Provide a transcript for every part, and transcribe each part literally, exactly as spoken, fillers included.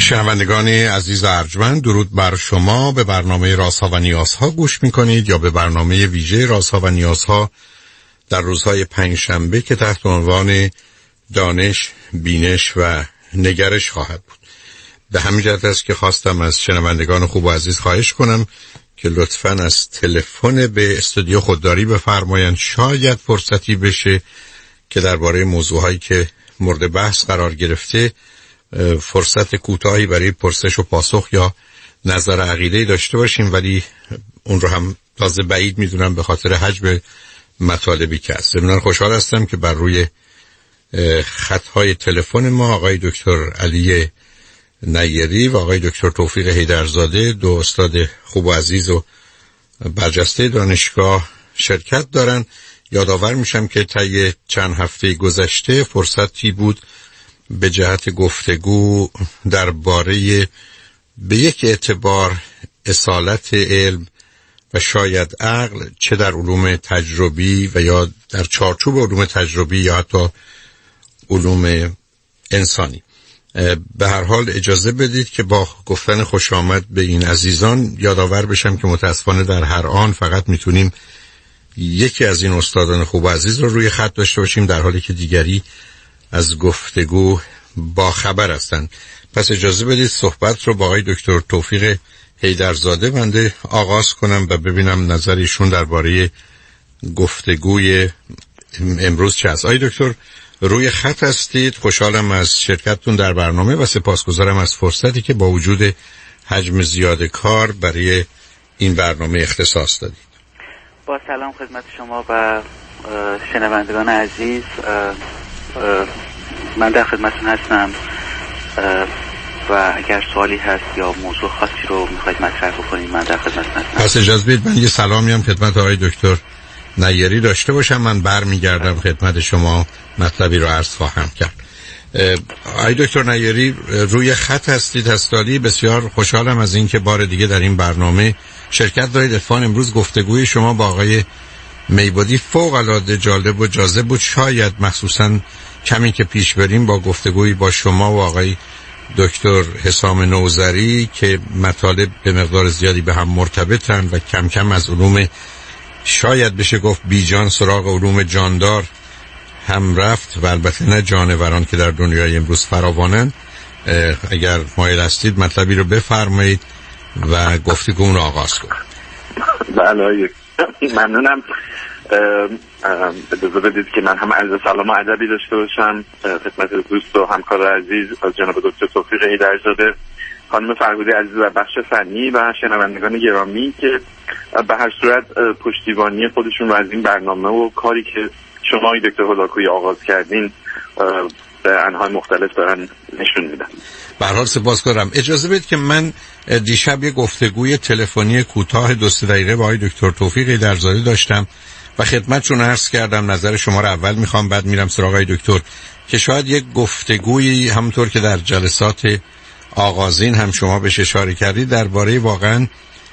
شنوندگان عزیز ارجمند، درود بر شما. به برنامه رازها و نیازها گوش میکنید یا به برنامه ویژه رازها و نیازها در روزهای پنجشنبه که تحت عنوان دانش، بینش و نگرش خواهد بود. به همین جهت است که خواستم از شنوندگان خوب و عزیز خواهش کنم که لطفاً از تلفن به استودیو خودداری بفرمایند. شاید فرصتی بشه که درباره موضوعهایی که مورد بحث قرار گرفته فرصت کوتاهی برای پرسش و پاسخ یا نظر عقیده‌ای داشته باشیم، ولی اون رو هم تازه بعید میدونم به خاطر حجم مطالبی که هست. من خوشحال هستم که بر روی خط‌های تلفن ما آقای دکتر علی نیری و آقای دکتر توفیق حیدرزاده، دو استاد خوب و عزیز و برجسته دانشگاه شرکت دارن. یادآور میشم که طی چند هفته گذشته فرصتی بود به جهت گفتگو درباره به یک اعتبار اصالت علم و شاید عقل، چه در علوم تجربی و یا در چارچوب علوم تجربی یا حتی علوم انسانی. به هر حال اجازه بدید که با گفتن خوش آمد به این عزیزان یادآور بشم که متاسفانه در هر آن فقط میتونیم یکی از این استادان خوب و عزیز رو روی خط داشته باشیم، در حالی که دیگری از گفتگو با خبر هستند. پس اجازه بدید صحبت رو با آقای دکتر توفیق حیدرزاده بنده آغاز کنم و ببینم نظر ایشون درباره گفتگوی امروز چه است. آقای دکتر روی خط هستید، خوشحالم از شرکتتون در برنامه و سپاسگزارم از فرصتی که با وجود حجم زیاد کار برای این برنامه اختصاص دادید. با سلام خدمت شما و شنوندگان عزیز، من در خدمتتون هستم و اگر سوالی هست یا موضوع خاصی رو میخواید مطرح بکنید من در خدمتتون هستم. پس اجازه بدید من یه سلامی هم خدمت آقای دکتر نیری داشته باشم. من برمیگردم خدمت شما، مطلبی رو عرض خواهم کرد. آقای دکتر نیری روی خط هستید هستالی، بسیار خوشحالم از این که بار دیگه در این برنامه شرکت دارید. اتفاقاً امروز گفتگوی شما با آقای میبودی فوق العاده جالب و جاذب بود. شاید مخصوصاً کمی که پیش بریم با گفتگوی با شما و آقای دکتر حسام نوذری که مطالب به مقدار زیادی به هم مرتبطن و کم کم از علوم شاید بشه گفت بیجان سراغ علوم جاندار هم رفت و البته نه جانوران که در دنیای امروز فراوانن. اگر مایل هستید مطلبی رو بفرمایید و گفتگو رو آغاز کنید. بله ممنونم. اجازه بدید که من هم عرض سلام و ادبی داشته باشم خدمت دوست و همکار عزیز از جناب دکتر توفیق حیدرزاده، خانم فرهودی عزیز و بخش فنی و شنوندگان گرامی که به هر صورت پشتیبانی خودشون رو از این برنامه و کاری که شما دکتر هلاکویی آغاز کردین به انواع مختلف دارن نشون میدن. به هر حال سپاسگزارم. اجازه بدید که من دیشب یه گفتگوی تلفنی کوتاه دو سه دقیقه با آقای دکتر توفیق حیدرزاده داشتم و خدمتشون عرض کردم نظر شما رو اول میخوام، بعد میرم سراغ آقای دکتر که شاید یک گفتگویی همونطور که در جلسات آغازین هم شما بهش اشاره کردید درباره واقعا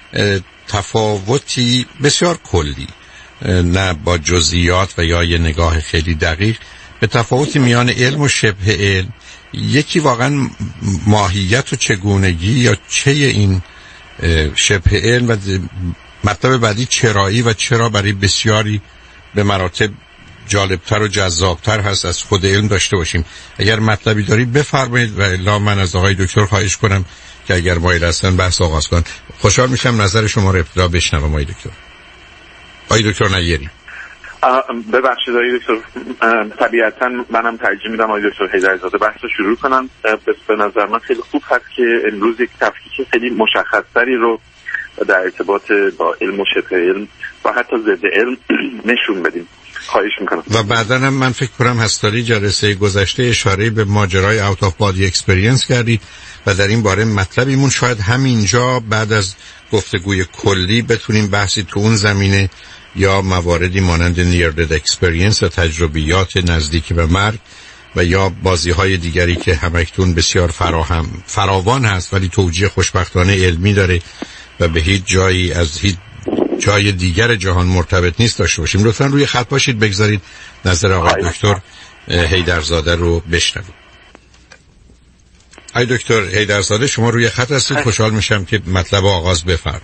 تفاوتی بسیار کلی، نه با جزئیات و یا یه نگاه خیلی دقیق، به تفاوتی میان علم و شبه علم. یکی واقعا ماهیت و چگونگی یا چه این شبه علم و مطلب بعدی چرایی و چرا برای بسیاری به مراتب جالبتر و جذابتر هست از خود علم داشته باشیم. اگر مطلبی دارید بفرمایید و الا من از آقای دکتر خواهش کنم که اگر مایل هستن بحث آغاز کنن. خوشحال میشم نظر شما رو ابتدا بشنوم آقای دکتر. آقای دکتر نیری. ببخشید آقای دکتر، طبیعتا منم ترجیح میدم آقای دکتر حیدرزاده بحث رو شروع کنم. به نظر من خیلی خوب هست که امروز یک تفکیک خیلی مشخصتری رو در ارتباط با علم و شبه علم و حتی ضد علم نشون بدیم. خواهش میکنم. و بعدا هم من فکر کنم هستاری جلسه گذشته اشاره به ماجرای اوت آف بادی اکسپریانس کردید و در این باره مطلبیمون شاید همینجا بعد از گفتگوی کلی بتونیم بحثی تو اون زمینه یا مواردی مانند نیر دد اکسپریانس و تجربیات نزدیک به مرگ و یا بازی‌های دیگری که همکنون بسیار فراهم فراوان هست ولی توجیه خوشبختانه علمی داره و به هیچ جایی از هیچ جای دیگر جهان مرتبط نیست داشته باشیم. لطفاً روی خط باشید، بگذارید نظر آقای دکتر حیدرزاده رو بشنویم. ای دکتر حیدرزاده شما روی خط هستید، خوشحال میشم که مطلب آغاز بفرمایید.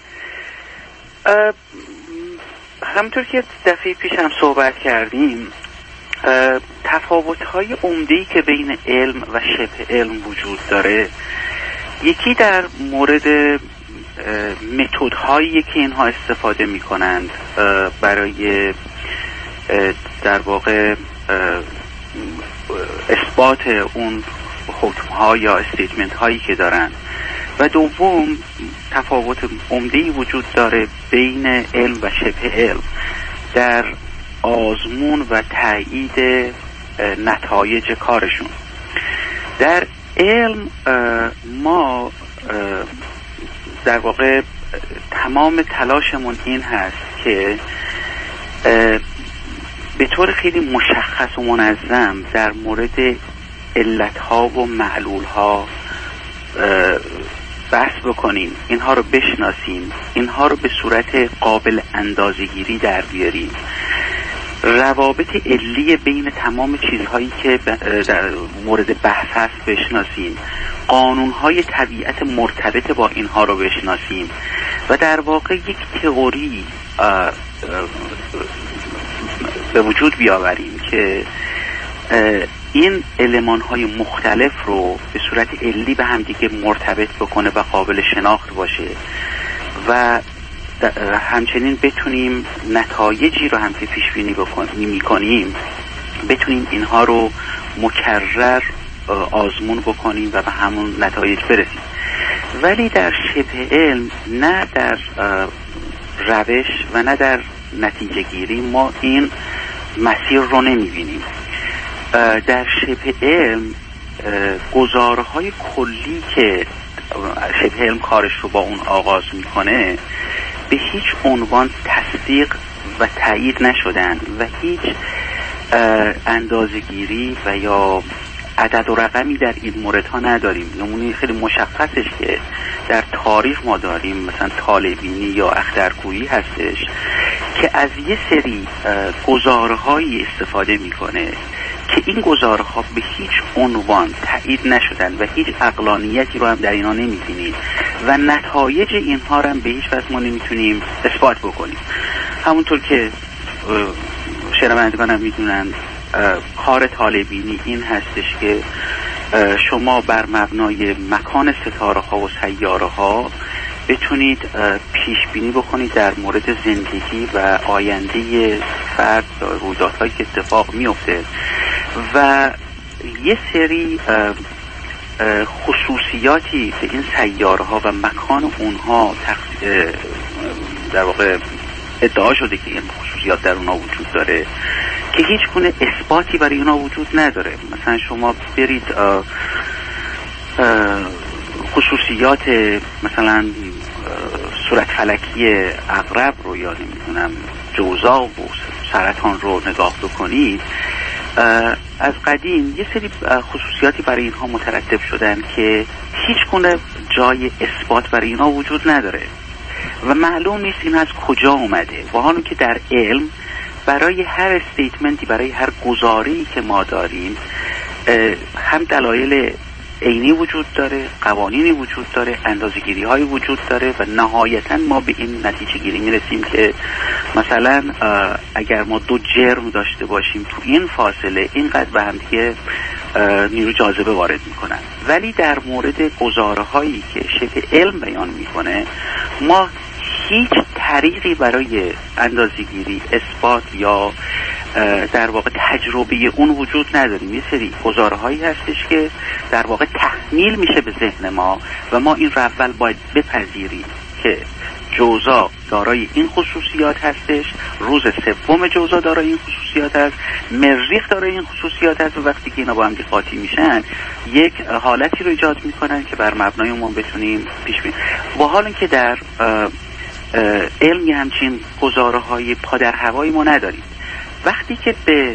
همونطور که دفعه پیش هم صحبت کردیم، تفاوت‌های عمده‌ای که بین علم و شبه علم وجود داره، یکی در مورد متدهایی که اینها استفاده می‌کنند برای در واقع اثبات اون حکم‌ها یا استیتمنت هایی که دارن، و دوم تفاوت عمده‌ای وجود داره بین علم و شبه علم در آزمون و تایید نتایج کارشون. در علم ما در واقع تمام تلاشمون این هست که به طور خیلی مشخص و منظم در مورد علتها و معلولها بحث بکنیم، اینها رو بشناسیم، اینها رو به صورت قابل اندازه‌گیری در بیاریم، روابط علی بین تمام چیزهایی که در مورد بحث هست بشناسیم، قانونهای طبیعت مرتبط با اینها رو بشناسیم و در واقع یک تئوری به وجود بیاوریم که این المان‌های مختلف رو به صورت علی به هم دیگه مرتبط بکنه و قابل شناخت باشه و همچنین بتونیم نتایجی رو هم که پیش بینی می‌کنیم بتونیم اینها رو مکرر آزمون بکنیم و به همون نتایج برسیم. ولی در شبه علم نه در روش و نه در نتیجه گیری ما این مسیر رو نمی‌بینیم. در شبه علم گزارهای کلی که شبه علم کارش رو با اون آغاز میکنه به هیچ عنوان تصدیق و تایید نشدن و هیچ اندازه‌گیری و یا عدد و رقمی در این موردها نداریم. نمونه خیلی مشخصش که در تاریخ ما داریم مثلا طالع‌بینی یا اخترگویی هستش که از یه سری گزارهایی استفاده میکنه که این گزارها به هیچ عنوان تایید نشدن و هیچ عقلانیتی رو هم در اینا نمی‌بینید و نتایج اینها رو هم به هیچ وجه ما نمیتونیم اثبات بکنیم. همونطور که شنوندگان هم میدونن کار طالع‌بینی این هستش که شما بر مبنای مکان ستاره ها و سیاره ها بتونید پیش بینی بکنید در مورد زندگی و آینده فرد، رویدادهایی که اتفاق میفته و یه سری خصوصیاتی به این سیاره ها و مکان اونها در واقع ادعا شده که این خصوصیات در اونها وجود داره که هیچ گونه اثباتی برای اونها وجود نداره. مثلا شما برید اه اه خصوصیات مثلا صورت فلکی عقرب رو یا نمیدونم جوزا و سرطان رو نگاه بکنید، از قدیم یه سری خصوصیاتی برای اینها مترتب شدن که هیچ گونه جای اثبات برای اینها وجود نداره و معلوم نیست این از کجا اومده. و حالا که در علم برای هر استیتمنتی، برای هر گزاره‌ای که ما داریم هم دلایل عینی وجود داره، قوانینی وجود داره، اندازه‌گیری های وجود داره و نهایتاً ما به این نتیجه گیری میرسیم که مثلا اگر ما دو جرم داشته باشیم تو این فاصله اینقدر به هم دیگه نیرو جاذبه وارد میکنن. ولی در مورد گزاره هایی که شبه علم بیان میکنه ما هیچ طریقی برای اندازه‌گیری، اثبات یا در واقع تجربه اون وجود نداریم. یه سری گزاره هایی هستش که در واقع تحمیل میشه به ذهن ما و ما این رو اول باید بپذیریم که جوزا دارای این خصوصیات هستش، روز سوم جوزا دارای این خصوصیات هست، مریخ دارای این خصوصیات هست و وقتی که اینا با هم قاطی میشن یک حالتی رو ایجاد میکنن که بر مبنای اون بتونیم پیش بینیم. با حال اینکه در علمی همچین گزاره های پا در هوایی ما نداریم. وقتی که به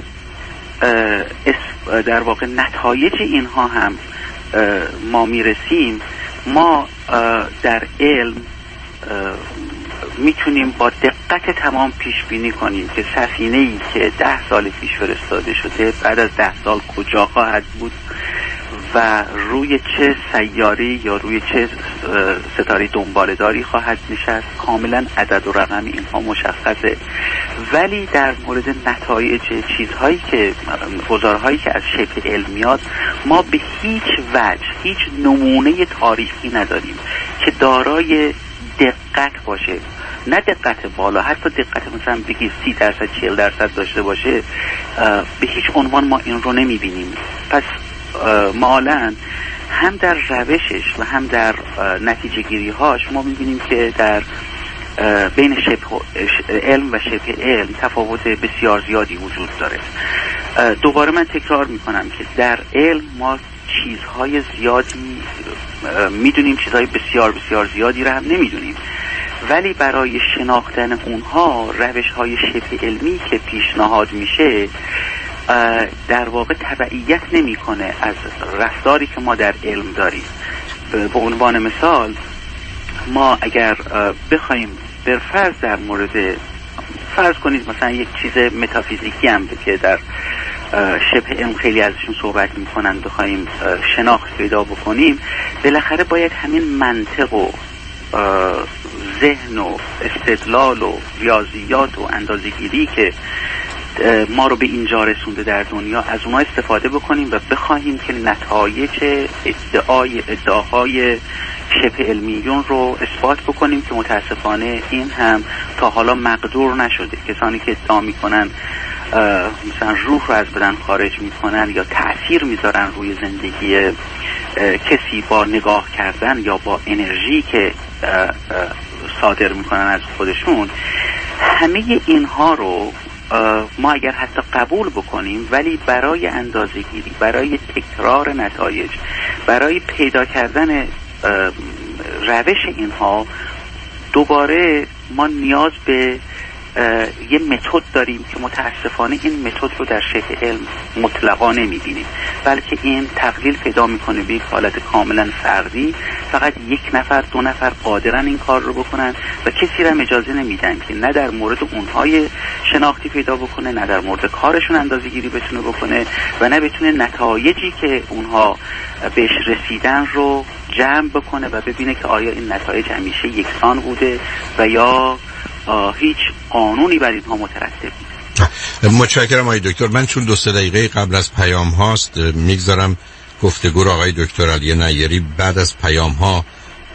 در واقع نتایج اینها هم ما میرسیم، ما در علم میتونیم با دقت تمام پیش بینی کنیم که سفینه‌ای که ده سال پیش فرستاده شده بعد از ده سال کجا خواهد بود و روی چه سیاری یا روی چه ستاره دنباله‌داری خواهد نشست، کاملا عدد و رقم اینها مشخصه. ولی در مورد نتایج چیزهایی که گزارهایی که از شبه علم میاد، ما به هیچ وجه هیچ نمونه تاریخی نداریم که دارای دقت باشه، نه دقت بالا، حتی دقت مثلا بگیر سی درصد چهل درصد داشته باشه، به هیچ عنوان ما این رو نمیبینیم. پس معالاً هم در روشش و هم در نتیجه گیری هاش ما میبینیم که در بین شبه علم و شبه علم تفاوت بسیار زیادی وجود داره. دوباره من تکرار میکنم که در علم ما چیزهای زیادی میدونیم، چیزهای بسیار بسیار زیادی رو هم نمیدونیم، ولی برای شناختن اونها روش های شبه علمی که پیشنهاد میشه در واقع تبعیت نمیکنه از رفتاری که ما در علم داریم. به عنوان مثال ما اگر بخوایم بر فرض در مورد فرض کنید مثلا یک چیز متافیزیکی هم که در شبه علم خیلی ازشون صحبت میکنن بخوایم شناخت پیدا بکنیم، بالاخره باید همین منطق و ذهن و استدلال و ریاضیات و اندازه‌گیری که ما رو به اینجا رسونده در دنیا از اونها استفاده بکنیم و بخواهیم که نتایج ادعای ادعاهای شبه علمیون رو اثبات بکنیم که متاسفانه این هم تا حالا مقدور نشده. کسانی که ادعا میکنن مثلا روح رو از بدن خارج میکنن یا تأثیر میذارن روی زندگی کسی با نگاه کردن یا با انرژی که صادر میکنن از خودشون، همه اینها رو ما اگر حتی قبول بکنیم، ولی برای اندازه‌گیری، برای تکرار نتایج، برای پیدا کردن روش اینها، دوباره ما نیاز به یه متد داریم که متاسفانه این متد رو در شبه علم مطلقا نمی‌بینیم، بلکه این تقلیل پیدا میکنه به یک حالت کاملا فردی. فقط یک نفر دو نفر قادرن این کار رو بکنن و کسی را اجازه نمیدن که نه در مورد اونهای شناختی پیدا بکنه، نه در مورد کارشون اندازه‌گیری بتونه بکنه و نه بتونه نتایجی که اونها بهش رسیدن رو جمع بکنه و ببینه که آیا این نتایج همیشه یکسان بوده و یا هیچ قانونی بر اینها مترتب نیست. متشکرم آقای دکتر. من چون دو سه دقیقه قبل از پیام هاست میگذارم گفتگو رو آقای دکتر علی نیری بعد از پیام ها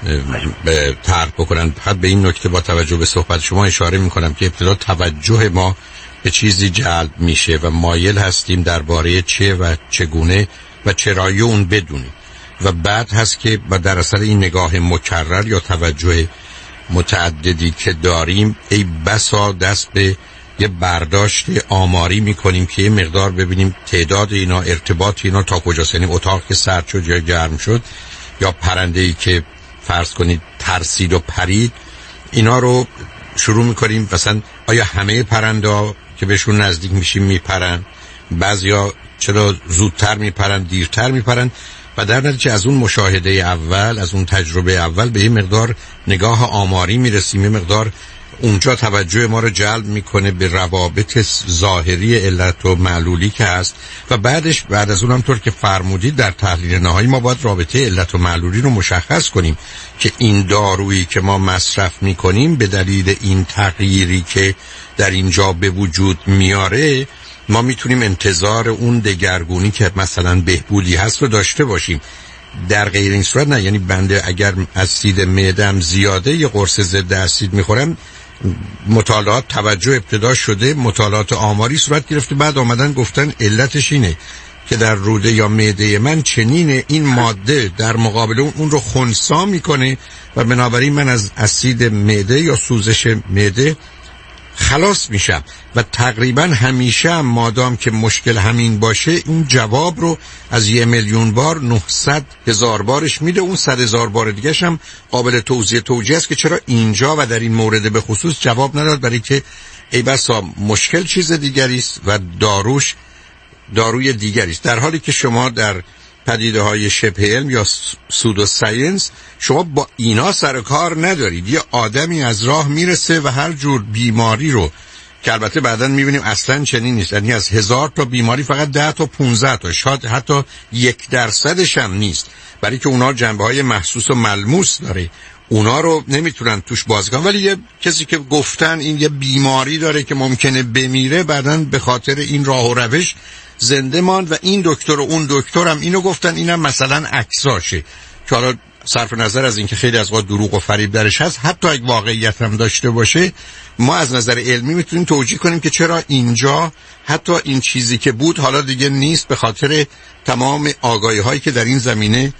به طرح بکنن. فقط به این نکته با توجه به صحبت شما اشاره میکنم که ابتدا توجه ما به چیزی جلب میشه و مایل هستیم درباره چه و چگونه و چرایی اون بدونیم و بعد هست که در اثر این نگاه مکرر یا توجه متعددی که داریم ای بسا دست به یه برداشت آماری میکنیم که یه مقدار ببینیم تعداد اینا، ارتباط اینا تا کجاست. یعنی اتاق که سرد شد یا گرم شد یا پرنده‌ای که فرض کنید ترسید و پرید، اینا رو شروع میکنیم مثلا آیا همه پرنده که بهشون نزدیک میشیم میپرن، بعضیا چرا زودتر میپرن دیرتر میپرن، و در نتیجه از اون مشاهده اول، از اون تجربه اول به یه مقدار نگاه آماری میرسیم، یه مقدار اونجا توجه ما رو جلب میکنه به روابط ظاهری علت و معلولی که هست و بعدش بعد از اونم طور که فرمودید در تحلیل نهایی ما باید رابطه علت و معلولی رو مشخص کنیم که این دارویی که ما مصرف میکنیم به دلیل این تغییری که در اینجا به وجود میاره ما میتونیم انتظار اون دگرگونی که مثلا بهبودی هست رو داشته باشیم. در غیر این صورت نه. یعنی بنده اگر اسید معده‌ام زیاده یه قرص ضد اسید میخورم، مطالعات توجه ابتدا شده، مطالعات آماری صورت گرفته، بعد آمدن گفتن علتش اینه که در روده یا معده من چنین این ماده در مقابل اون اون رو خنثی میکنه و بنابراین من از اسید معده یا سوزش معده خلاص میشم و تقریبا همیشه هم مادام که مشکل همین باشه اون جواب رو از یه میلیون بار نهصد هزار بارش میده، اون صد هزار بار دیگهش هم قابل توضیح توجیه است که چرا اینجا و در این مورد به خصوص جواب نداد، برای که ای بسا مشکل چیز دیگری است و داروش داروی دیگری است. در حالی که شما در پدیده های شبه علم یا سودو ساینس شما با اینا سر کار ندارید. یه آدمی از راه میرسه و هر جور بیماری رو که البته بعداً می‌بینیم اصلاً چنین نیست. یعنی از هزار تا بیماری فقط ده تا پانزده تا، شاید حتی یک درصدش هم نیست، برای که اونا جنبه‌های محسوس و ملموس داره، اونا رو نمیتونن توش بازی کنن. ولی یه کسی که گفتن این یه بیماری داره که ممکنه بمیره، بعداً به خاطر این راه و روش زنده ماند و این دکتر و اون دکتر هم اینو گفتن، اینم مثلا عکساشه که حالا صرف نظر از اینکه خیلی از وقت دروغ و فریب درش هست، حتی اگه واقعیت هم داشته باشه، ما از نظر علمی میتونیم توجیه کنیم که چرا اینجا حتی این چیزی که بود حالا دیگه نیست، به خاطر تمام آگاهی هایی که در این زمینه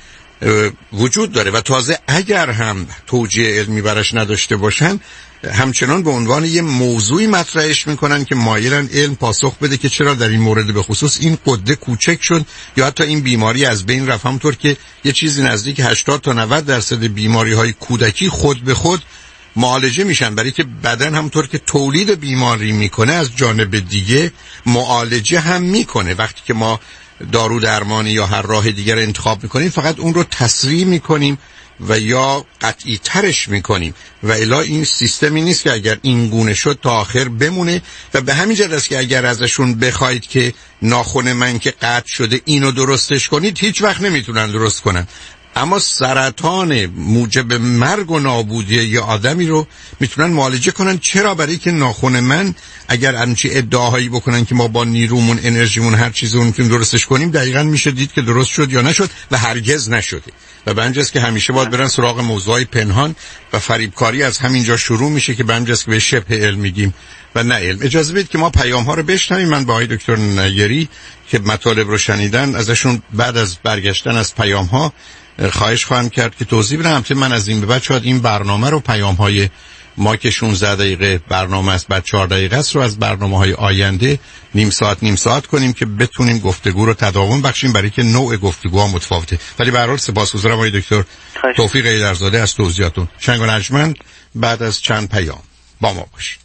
وجود داره. و تازه اگر هم توجیه علمی برش نداشته باشن، همچنان به عنوان یه موضوعی مطرحش میکنن که مایلن علم پاسخ بده که چرا در این مورد به خصوص این قده کوچک شد یا حتی این بیماری از بین رفت. همونطور که یه چیزی نزدیک هشتاد تا نود درصد بیماری های کودکی خود به خود معالجه میشن، برای که بدن همونطور که تولید بیماری میکنه از جانب دیگه معالجه هم میکنه. وقتی که ما دارو درمانی یا هر راه دیگر انتخاب میکنیم، فقط اون رو تسریع میکنیم و یا قطعی ترش میکنیم و الا این سیستمی نیست که اگر این گونه شد تا آخر بمونه. و به همین جهت است که اگر ازشون بخواید که ناخن من که قطع شده اینو درستش کنید، هیچ وقت نمیتونن درست کنن. اما سرطان موجب مرگ و نابودی یه آدمی رو میتونن معالجه کنن. چرا؟ برای که ناخن من اگر همچی ادعاهایی بکنن که ما با نیرومون، انرژیمون، هر چیزی میتونیم درستش کنیم، دقیقاً میشه دید که درست شد یا نشد و هرگز نشده. و بنجاست که همیشه باید برن سراغ موضوعای پنهان و فریبکاری از همینجا شروع میشه که بنجاست که به شبه علم میگیم و نه علم. اجازه بدید که ما پیام ها رو بشنویم. من با آقای دکتر نیری که مطالب رو شنیدن ازشون بعد از برگشتن از پیام ها خواهش خواهم کرد که توضیح بدن. البته من از این به بعد شاید این برنامه رو، پیام های ما که شانزده دقیقه برنامه است، بعد چهار دقیقه است، رو از برنامه های آینده نیم ساعت نیم ساعت کنیم که بتونیم گفتگو رو تداوم بخشیم، برای که نوع گفتگوها متفاوته. ولی به هر حال سپاسگزارم آقای دکتر توفیق ایدرزاده از توضیحاتون. شنگ و نجمن بعد از چند پیام با ما باشید.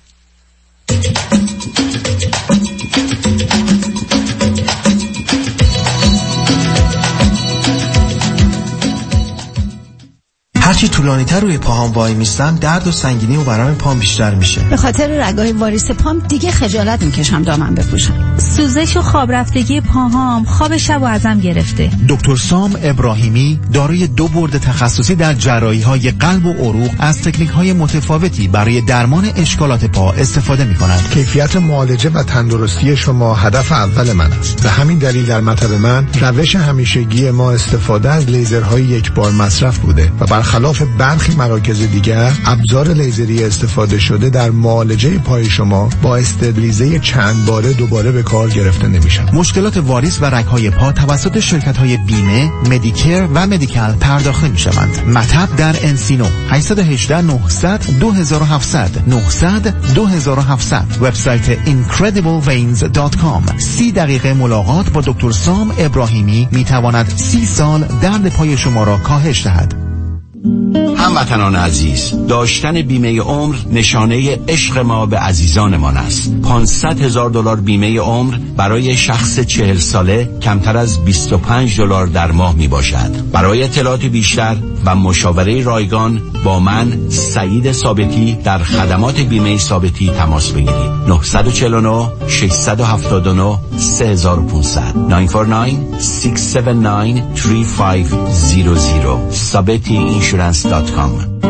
هرچی طولانی‌تر روی پاهام وای میستم، درد و سنگینی و ورم پام بیشتر میشه. به خاطر رگای واریس پام دیگه خجالت میکشم دامن بپوشم. سوزش و خواب رفتگی پاهام خواب شب و ازم گرفته. دکتر سام ابراهیمی دارای دو برد تخصصی در جراحی‌های قلب و عروق از تکنیک‌های متفاوتی برای درمان اشکالات پا استفاده می‌کنند. کیفیت معالجه و تندرستی شما هدف اول من است. به همین دلیل در مطب من روش همیشگی ما استفاده از لیزرهای یک بار مصرف بوده و برخلاف برخی مراکز دیگر، ابزار لیزری استفاده شده در معالجه پای شما با استبلیزه چند باره دوباره به کار گرفته نمیشن. مشکلات واریس و رگ‌های پا توسط شرکت‌های بیمه، مدیکر و مدیکال پرداخته می‌شوند. مطب در انسینو هشت یک هشت نه صفر صفر دو هفت صفر صفر نه صفر صفر دو هفت صفر صفر. وبسایت اینکردیبل وینز دات کام. سی دقیقه ملاقات با دکتر سام ابراهیمی می‌تواند سی سال درد پای شما را کاهش دهد. هموطنان عزیز، داشتن بیمه عمر نشانه عشق ما به عزیزانمان است. پانصد هزار دلار بیمه عمر برای شخص چهل ساله کمتر از بیست و پنج دلار در ماه می باشد. برای اطلاعات بیشتر و مشاوره رایگان با من سعید ثابتی در خدمات بیمه ثابتی تماس بگیرید. نه چهار نه شش هفت نه سه پانصد نه چهار نه شش هفت نه سه پنج صفر صفر sabeti insurance dot com.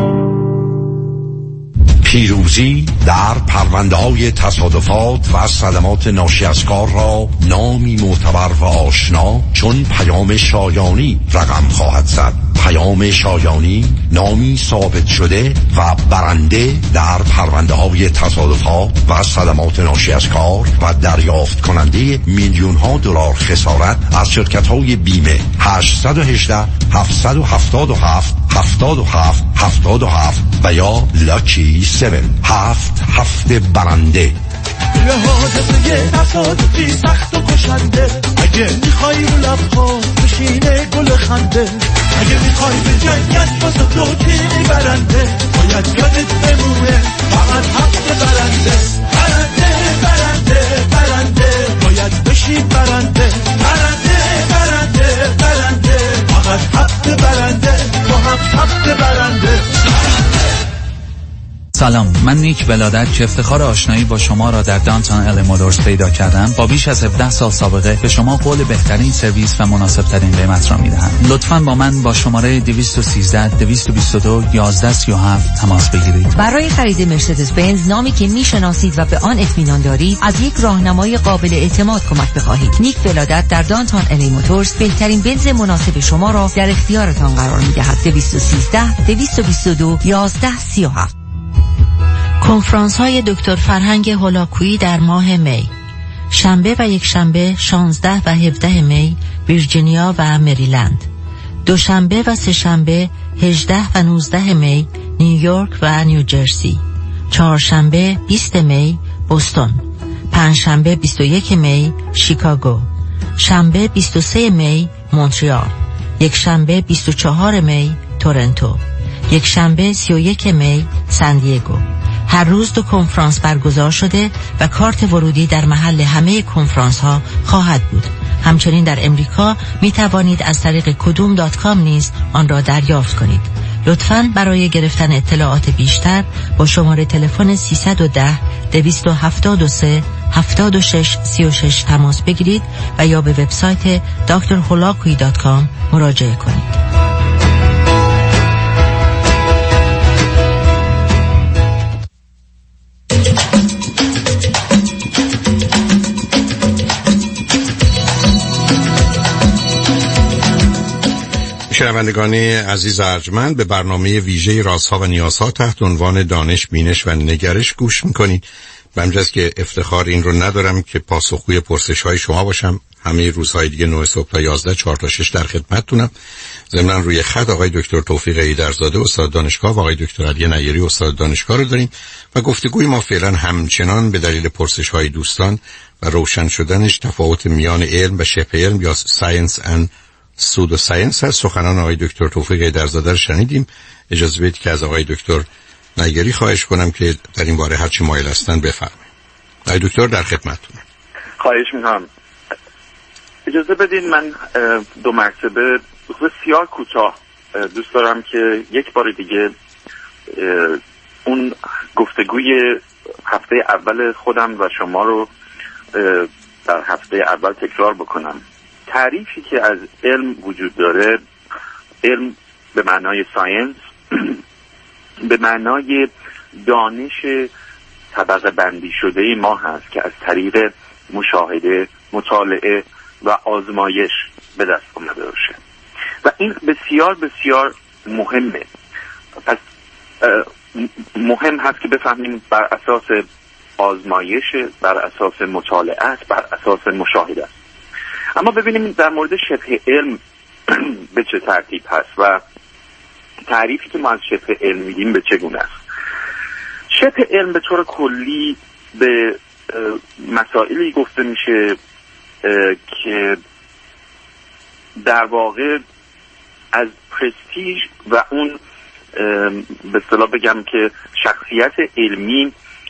پیروزی در پرونده‌های تصادفات و صدمات ناشی از کار را نامی معتبر و آشنا چون پیام شایانی رقم خواهد زد. پیام شایانی نامی ثابت شده و برنده در پرونده‌های تصادفات و صدمات ناشی از کار و دریافت کننده میلیون ها دلار خسارت از شرکت‌های بیمه. هشت یک هشت هفت هفت هفت هفتاد و هفت هفتاد و هفت و یا لاکی هفت هفت هفت برنده. حادثه تصادفی سخت و کشنده، اگه میخوای رو لبها بشینه گل خنده، اگه میخوای به جنگت واسه تو تیمی برنده، باید یادت بمونه فقط حق برنده. برنده برنده برنده باید بشی برنده. برنده برنده برنده فقط حق برنده، تو هم حق برنده. سلام، من نیک ولادت که افتخار آشنایی با شما را در دانتون ال مودرز پیدا کردم. با بیش از هفده سال سابقه به شما قول بهترین سرویس و مناسب ترین قیمت را میدهم. لطفاً با من با شماره دویست و سیزده دویست و بیست و دو یازده سی و هفت تماس بگیرید. برای خرید مرسدس بنز، نامی که میشناسید و به آن اطمینان دارید، از یک راهنمای قابل اعتماد کمک بخواهید. نیک ولادت در دانتون ال مودرز بهترین بنز مناسب شما را در اختیارتان قرار میدهد. دویست و سیزده دویست و بیست و دو یازده سی و هفت. کنفرانس های دکتر فرهنگ هولاکویی در ماه می، شنبه و یک شنبه شانزده و هفده می ویرجینیا و مریلند، دوشنبه و سه شنبه هجده و نوزده می نیویورک و نیوجرسی، چهارشنبه بیست می بوستون، پنجشنبه بیست و یک می شیکاگو، شنبه بیست و سه می مونترال، یک شنبه بیست و چهار می تورنتو، یک شنبه سی و یک می سان دیگو. هر روز دو کنفرانس برگزار شده و کارت ورودی در محل همه کنفرانس ها خواهد بود. همچنین در امریکا می توانید از طریق کدوم دات کام نیز آن را دریافت کنید. لطفاً برای گرفتن اطلاعات بیشتر با شماره تلفن سیصد و ده دویست و هفتاد و سه هفتاد و شش سی و شش تماس بگیرید و یا به وبسایت دکتر هولاکویی دات کام مراجعه کنید. شنوندگان عزیز ارجمند، به برنامه ویژه رازها و نیازها تحت عنوان دانش، بینش و نگرش گوش میکنید. و همچنین که افتخار این رو ندارم که پاسخگوی پرسش های شما باشم، همه روزهای دیگه نه صبح تا یازده، چهار تا شش در خدمتتونم. ضمن روی خط آقای دکتر توفیق ایدرزاده استاد دانشگاه و آقای دکتر علی نیری استاد دانشگاه رو داریم و گفتگوی ما فعلا همچنان به دلیل پرسش های دوستان و روشن شدنش تفاوت میان علم و شبه علم یا ساینس اند سودو ساینس هست. سخنان آقای دکتر توفیق ایدرزاده رو شنیدیم. اجازه بدید که از آقای دکتر نیری خواهش کنم که در این باره هرچی مایل هستن بفرمایید. آقای دکتر در خدمتتونم. خواهش می‌کنم. اجازه بدین من دو مرتبه بسیار کوتاه دوست دارم که یک بار دیگه اون گفتگوی هفته اول خودم و شما رو در هفته اول تکرار بکنم. تعریفی که از علم وجود داره، علم به معنای ساینس به معنای دانش طبقه بندی شده ما هست که از طریق مشاهده، مطالعه و آزمایش به دست آمده باشه و این بسیار بسیار مهمه. پس مهم هست که بفهمیم بر اساس آزمایش، بر اساس مطالعه است، بر اساس مشاهده است. اما ببینیم در مورد شبه علم به چه ترتیب هست و تعریفی که ما از شبه علم میدیم به چگونه است. شبه علم به طور کلی به مسائلی گفته میشه که در واقع از پرستیژ و اون به اصطلاح بگم که شخصیت علمی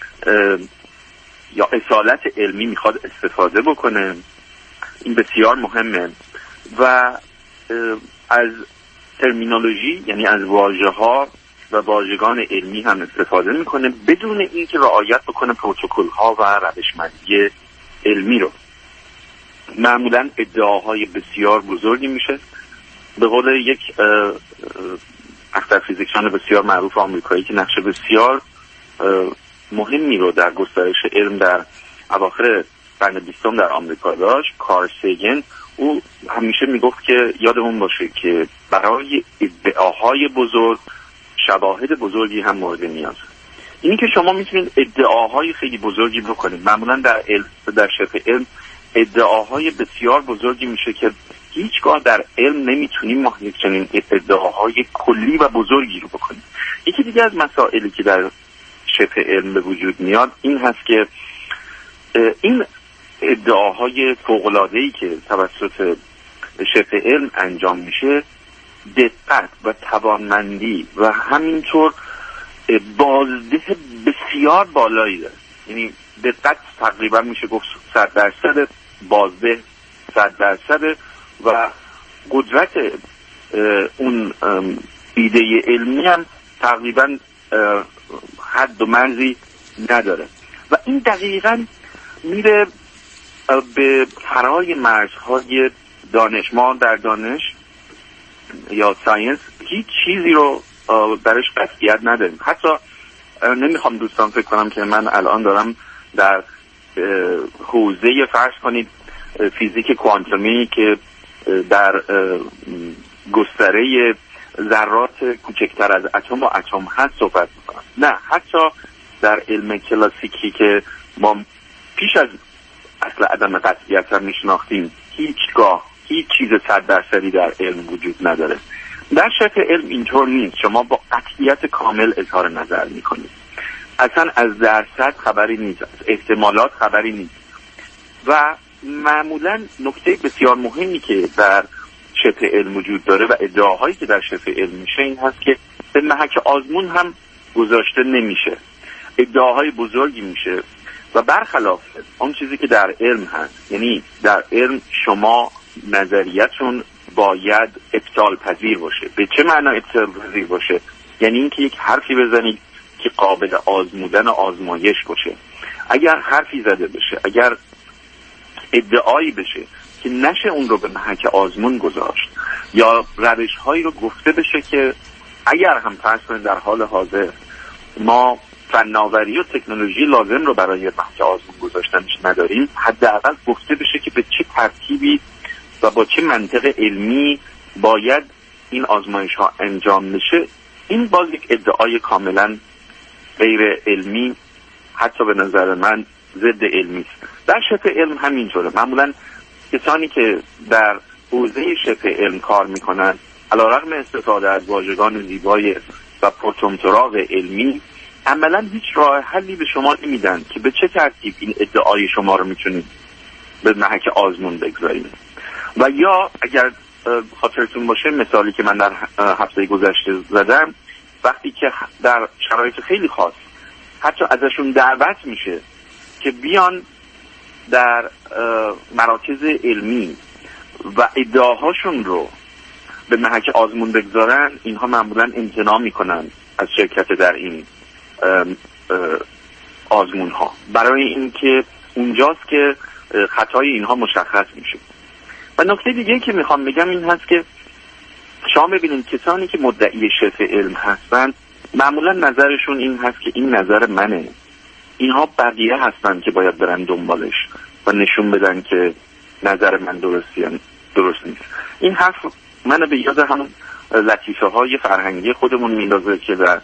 یا اصالت علمی میخواد استفاده بکنه. این بسیار مهمه و از ترمینولوژی یعنی از واژه ها و واژگان علمی هم استفاده میکنه بدون اینکه رعایت بکنه پروتکل ها و روشمندی علمی رو. معمولا ادعاهای بسیار بزرگی میشه. به قول یک استروفیزیکشن بسیار معروف آمریکایی که نقش بسیار مهمی رو در گسترش علم در اواخر قرن بیستم در آمریکا داشت، کارل سیگن، او همیشه میگفت که یادمون باشه که برای ادعاهای بزرگ شواهد بزرگی هم مورد نیازه. اینی که شما میتونید ادعاهای خیلی بزرگی بکنید. معمولا در علم در شبه علم ادعاهای بسیار بزرگی میشه که هیچگاه در علم نمیتونیم ما یک چنین ادعاهای کلی و بزرگی رو بکنیم. یکی دیگه از مسائلی که در شبه علم به وجود میاد این هست که این ادعاهای فوق‌العاده‌ای که توسط شبه علم انجام میشه دقت و توانمندی و همینطور بازده بسیار بالایی داره. یعنی دقت تقریبا میشه گفت صد درصد، بازده صد درصد و قدرت اون ایده علمی هم تقریبا حد و مرزی نداره و این دقیقاً میره به فرای مرزهای دانش. ما در دانش یا ساینس هیچ چیزی رو درش قطعیت نداریم. حتی نمیخوام دوستان فکر کنم که من الان دارم در حوزه فرض کنید فیزیک کوانتومی که در گستره ذرات کوچکتر از اتم و اتم هست صحبت میکنم. نه، حتی در علم کلاسیکی که ما پیش از اصل عدم قطعیت هم میشناختیم هیچگاه هیچ چیز صد درصدی در علم وجود نداره. در شرح علم اینطور نیست. شما با قطعیت کامل اظهار نظر میکنید، اصلا از درصد خبری نیست، از احتمالات خبری نیست. و معمولا نکته بسیار مهمی که در شبه علم وجود داره و ادعاهایی که در شبه علم میشه این هست که به محک آزمون هم گذاشته نمیشه، ادعاهای بزرگی میشه و برخلاف اون چیزی که در علم هست. یعنی در علم شما نظریتون باید ابطال پذیر باشه. به چه معنا ابطال پذیر باشه؟ یعنی اینکه یک حرفی بزنید که قابل آزمودن و آزمایش باشه. اگر حرفی زده بشه، اگر ادعایی بشه که نشه اون رو به محک آزمون گذاشت یا روش هایی رو گفته بشه که اگر هم فرض کنید در حال حاضر ما فناوری و تکنولوژی لازم رو برای محک آزمون گذاشتنش نداریم، حداقل گفته بشه که به چه ترتیبی و با چه منطق علمی باید این آزمایش ها انجام بشه. این باز یک ادعای کاملا غیر علمی، حتی به نظر من ضد علمی است. در شبه علم همینطوره. معمولا کسانی که در حوزه شبه علم کار میکنن علیرغم استفاده از واژگان زیبای و پرطمطراق علمی عملا هیچ راه حلی به شما نمیدن که به چه ترتیب این ادعای شما رو میتونید به محک آزمون بگذارید. و یا اگر خاطرتون باشه مثالی که من در هفته گذشته زدم، وقتی که در شرایط خیلی خاص حتی ازشون دعوت میشه که بیان در مراکز علمی و ادعاهاشون رو به محک آزمون بگذارن، اینها معمولا امتناع میکنن از شرکت در این آزمون ها، برای اینکه اونجاست که خطای اینها مشخص میشه. و نکته دیگه که میخوام بگم این هست که شما ببینید کسانی که مدعی شبه علم هستند معمولا نظرشون این هست که این نظر منه، اینها بقیه هستن که باید برن دنبالش و نشون بدن که نظر من درستی درست نیست. این حرف منو به یاد هم لطیفه های فرهنگی خودمون میندازه که در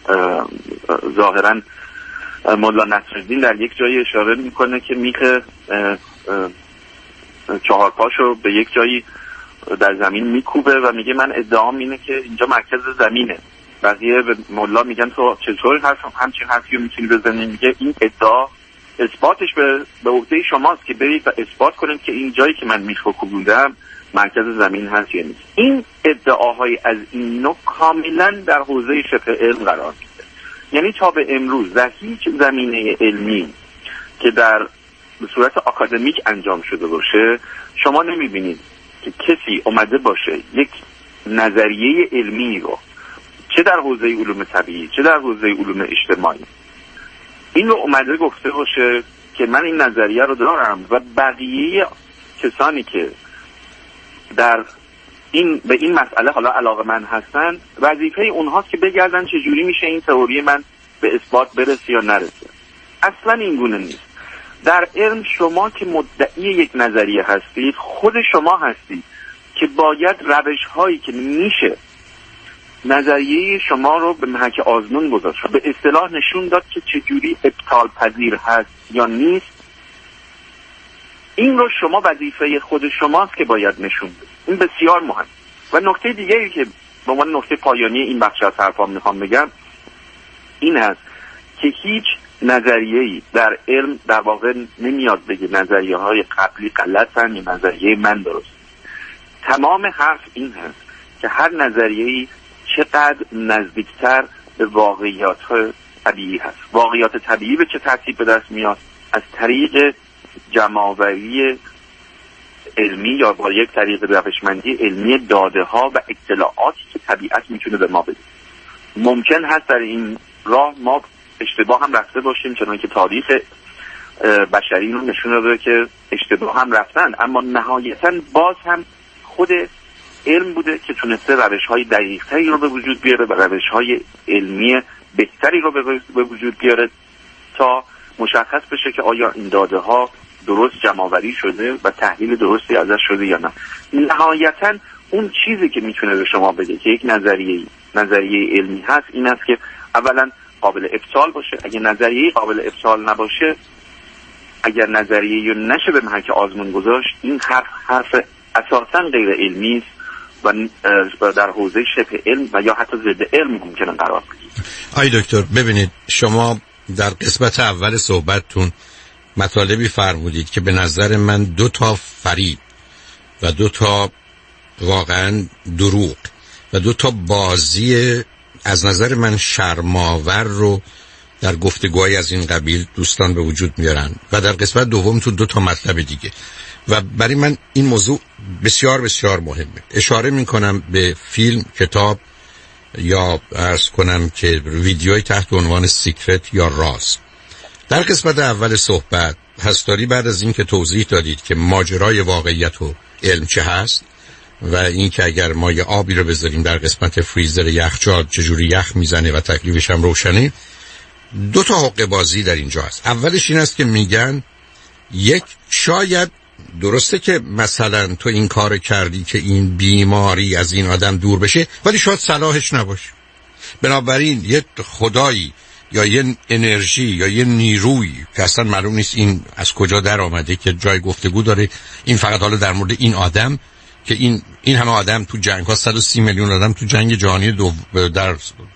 ظاهرا مولا نصرالدین در یک جایی اشاره میکنه که میخ چهار پاشو به یک جایی در زمین میکوبه و میگه من ادعام اینه که اینجا مرکز زمینه. بقیه به مولا میگن تو چطور حرف همچین حرفی رو میتونی بزنی؟ میگه این ادعا اثباتش به به عهده شماست که برید و اثبات کنید که این جایی که من میخو کوبوندم مرکز زمین هست یا نیست. این ادعاهای از این نوع کاملا در حوزه شبه علم قرار میگیره. یعنی تا به امروز در هیچ زمینه علمی که در به صورت آکادمیک انجام شده باشه شما نمیبینید که کسی اومده باشه یک نظریه علمی رو چه در حوزه علوم طبیعی چه در حوزه علوم اجتماعی این رو اومده گفته باشه که من این نظریه رو دارم و بقیه کسانی که در این به این مسئله حالا علاقه‌مند هستن وظیفه اونهاست که بگردن چه جوری میشه این تئوری من به اثبات برسه یا نرسه. اصلا این گونه نیست. در علم شما که مدعی یک نظریه هستید خود شما هستید که باید روش هایی که میشه نظریه شما رو به محک آزمون گذاشت، به اصطلاح نشون داد که چجوری ابطال پذیر هست یا نیست. این رو شما وظیفه خود شماست که باید نشون بدید. این بسیار مهم. و نکته دیگری که به عنوان نکته پایانی این بخش از حرفام میخوام بگم این است که هیچ نظریه‌ای در علم در واقع نمیاد بگه نظریه های قبلی غلطن یا نظریه من درست. تمام حرف این هست که هر نظریه‌ای چقدر نزدیکتر به واقعیات طبیعی هست. واقعیات طبیعی به چه ترتیب به دست میاد؟ از طریق جمع‌آوری علمی یا با یک طریق روشمندی علمی داده ها و اطلاعاتی که طبیعت میتونه به ما بده. ممکن هست در این راه ما اشتباه هم رفته باشیم، چون که تاریخ بشری رو نشون داده که اشتباه هم رفتن، اما نهایتا باز هم خود علم بوده که تونسته روش‌های دقیق‌تری رو به وجود بیاره و روش‌های علمی بهتری رو به وجود بیاره تا مشخص بشه که آیا این داده‌ها درست جمع‌آوری شده و تحلیل درستی ازش شده یا نه. نهایتاً اون چیزی که میتونه به شما بگه که یک نظریه نظریه علمی هست این است که اولا قابل افصال باشه. اگه نظریه قابل افصال نباشه، اگر نظریه نشه به محک آزمون گذاشت، این حرف حرف اساساً غیر علمی است و در حوزه شبه علم و یا حتی ضد علم ممکنه قرار بگیره. آی دکتر ببینید، شما در قسمت اول صحبتتون مطالبی فرمودید که به نظر من دو تا فریب و دو تا واقعا دروغ و دو تا بازی از نظر من شرم‌آور رو در گفتگوهای از این قبیل دوستان به وجود میارن و در قسمت دوم تو دو تا مطلب دیگه. و برای من این موضوع بسیار بسیار مهمه. اشاره میکنم به فیلم، کتاب یا عرض کنم که ویدیوی تحت عنوان سیکرت یا راز. در قسمت اول صحبت هستاری بعد از این که توضیح دادید که ماجرای واقعیت و علم چه هست و این که اگر ما یه آبی رو بذاریم در قسمت فریزر یخچال چجوری یخ میزنه و تکلیفش هم روشنه، دو تا حقه بازی در اینجا هست. اولش این است که میگن یک، شاید درسته که مثلا تو این کار کردی که این بیماری از این آدم دور بشه، ولی شاید صلاحش نباشه. بنابراین یه خدایی یا یه انرژی یا یه نیروی که اصلا معلوم نیست این از کجا در آمده که جای گفتگو داره، این فقط حالا در مورد این آدم که این این همه آدم تو جنگ ها، صد و سی میلیون آدم تو جنگ جهانی دو در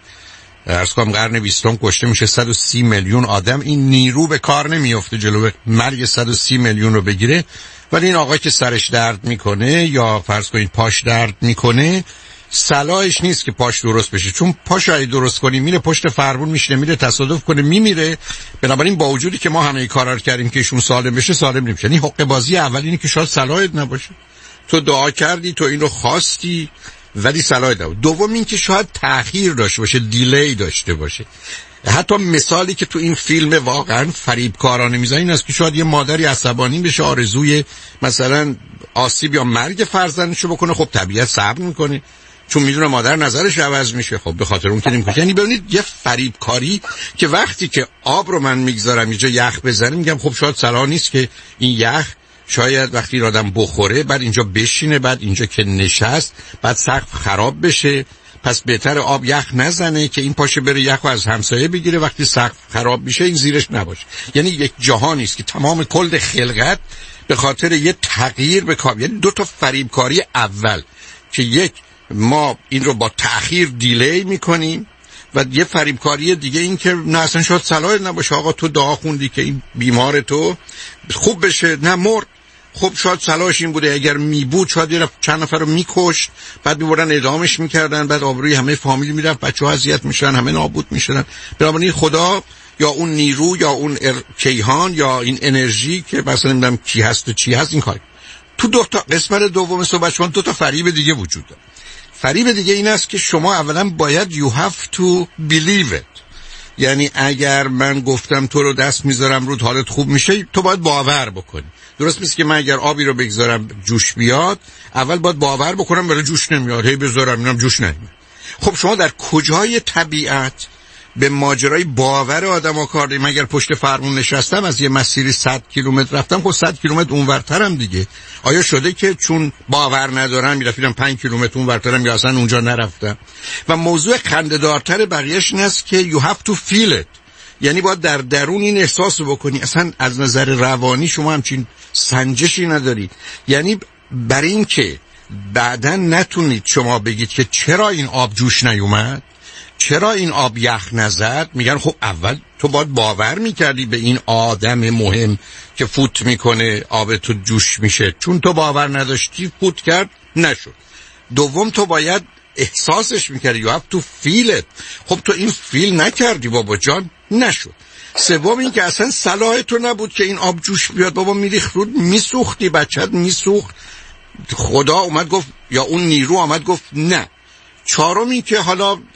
عرض کنم قرن بیستم کشته میشه، صد و سی میلیون آدم، این نیرو به کار نمیافته جلو مرگ صد و سی میلیون رو بگیره. ولی این آقای که سرش درد میکنه یا فرض کنید پاش درد میکنه، صلاحش نیست که پاش درست بشه، چون پاش اگه درست کنی میره پشت فرمون میشینه، میره تصادف کنه میمیره. بنابراین با وجودی که ما همه کارا رو کردیم که ایشون سالم بشه، سالم نمیشه. یعنی حق بازی اول اینه که شاید صلاحت نباشه، تو دعا کردی، تو اینو خواستی ولی صلاحت نباشه. دوم این که شاید تأخیر داشته باشه، دیلی داشته باشه. حتی مثالی که تو این فیلم واقعا فریبکارانه میزنه این است که شاید یه مادری عصبانی بشه، آرزوی مثلا آسیب یا مرگ فرزندشو بکنه، خب طبیعت صبر میکنه چون میدونه مادر نظرش عوض میشه، خب به خاطر اون که نمیکنه. یعنی ببینید یه فریبکاری که وقتی که آب رو من میگذارم اینجا یخ بزنه، میگم خب شاید صلاح نیست که این یخ شاید وقتی این آدم بخوره بعد اینجا بشینه، بعد اینجا که نشست بعد سقف خراب بشه، پس بهتر آب یخ نزنه که این پاشه بره یخو از همسایه بگیره، وقتی سقف خراب میشه این زیرش نباشه. یعنی یک جهانی است که تمام کل خلقت به خاطر یه تغییر به کار، یعنی دو تا فریبکاری اول که یک ما این رو با تأخیر دیلی میکنیم و یه فریبکاری دیگه این که نه اصلا شاید صلاح نباشه، آقا تو دعا خوندی که این بیمار تو خوب بشه، نه مرد، خب شاید صلاحش این بوده، اگر می بود شاید یه چند نفر رو میکشت، بعد میبردن اعدامش میکردن، بعد آبروی همه فامیل میرفت، بچه‌ها اذیت میشن، همه نابود میشدن. بنابراین خدا یا اون نیرو یا اون ار... کیهان یا این انرژی که مثلا نمیدونم کی هست و چی هست این کار. تو دو تا قسمت دوم صحبت شما دو تا فریب دیگه وجود داره. فریب دیگه این است که شما اولا باید you have to believe it، یعنی اگر من گفتم تو رو دست میذارم رود حالت خوب میشه، تو باید باور بکنی. درست نیست که من اگر آبی رو بگذارم جوش بیاد، اول باید باور بکنم برای جوش نمیاد، هی بذارم اینم جوش نمیاد. خب شما در کجای طبیعت به ماجرای باور آدم‌ها کار داریم؟ اگر پشت فرمون نشستم از یه مسیری صد کیلومتر رفتم، خب صد کیلومتر اونورترم دیگه. آیا شده که چون باور ندارم میرفتم پنج کیلومتر اونورترم یا اصلا اونجا نرفتم؟ و موضوع خنده‌دارتر بقیه‌اش این است که you have to feel it، یعنی باید در درون این احساس رو بکنی. اصلا از نظر روانی شما همچین سنجشی ندارید. یعنی برای این که بعداً نتونید شما بگید که چرا این آب جوش نیومد، چرا این آب یخ نزد، میگن خب اول تو باید باور میکردی به این آدم مهم که فوت میکنه آب تو جوش میشه، چون تو باور نداشتی فوت کرد نشد. دوم تو باید احساسش میکردی، you have to feel it. خب تو این فیل نکردی بابا جان، نشد. سوم این که اصلا صلاح تو نبود که این آب جوش بیاد، بابا میریخ رود میسوختی، بچت میسوخت، خدا اومد گفت یا اون نیرو اومد گفت نه. چهارم این که حالا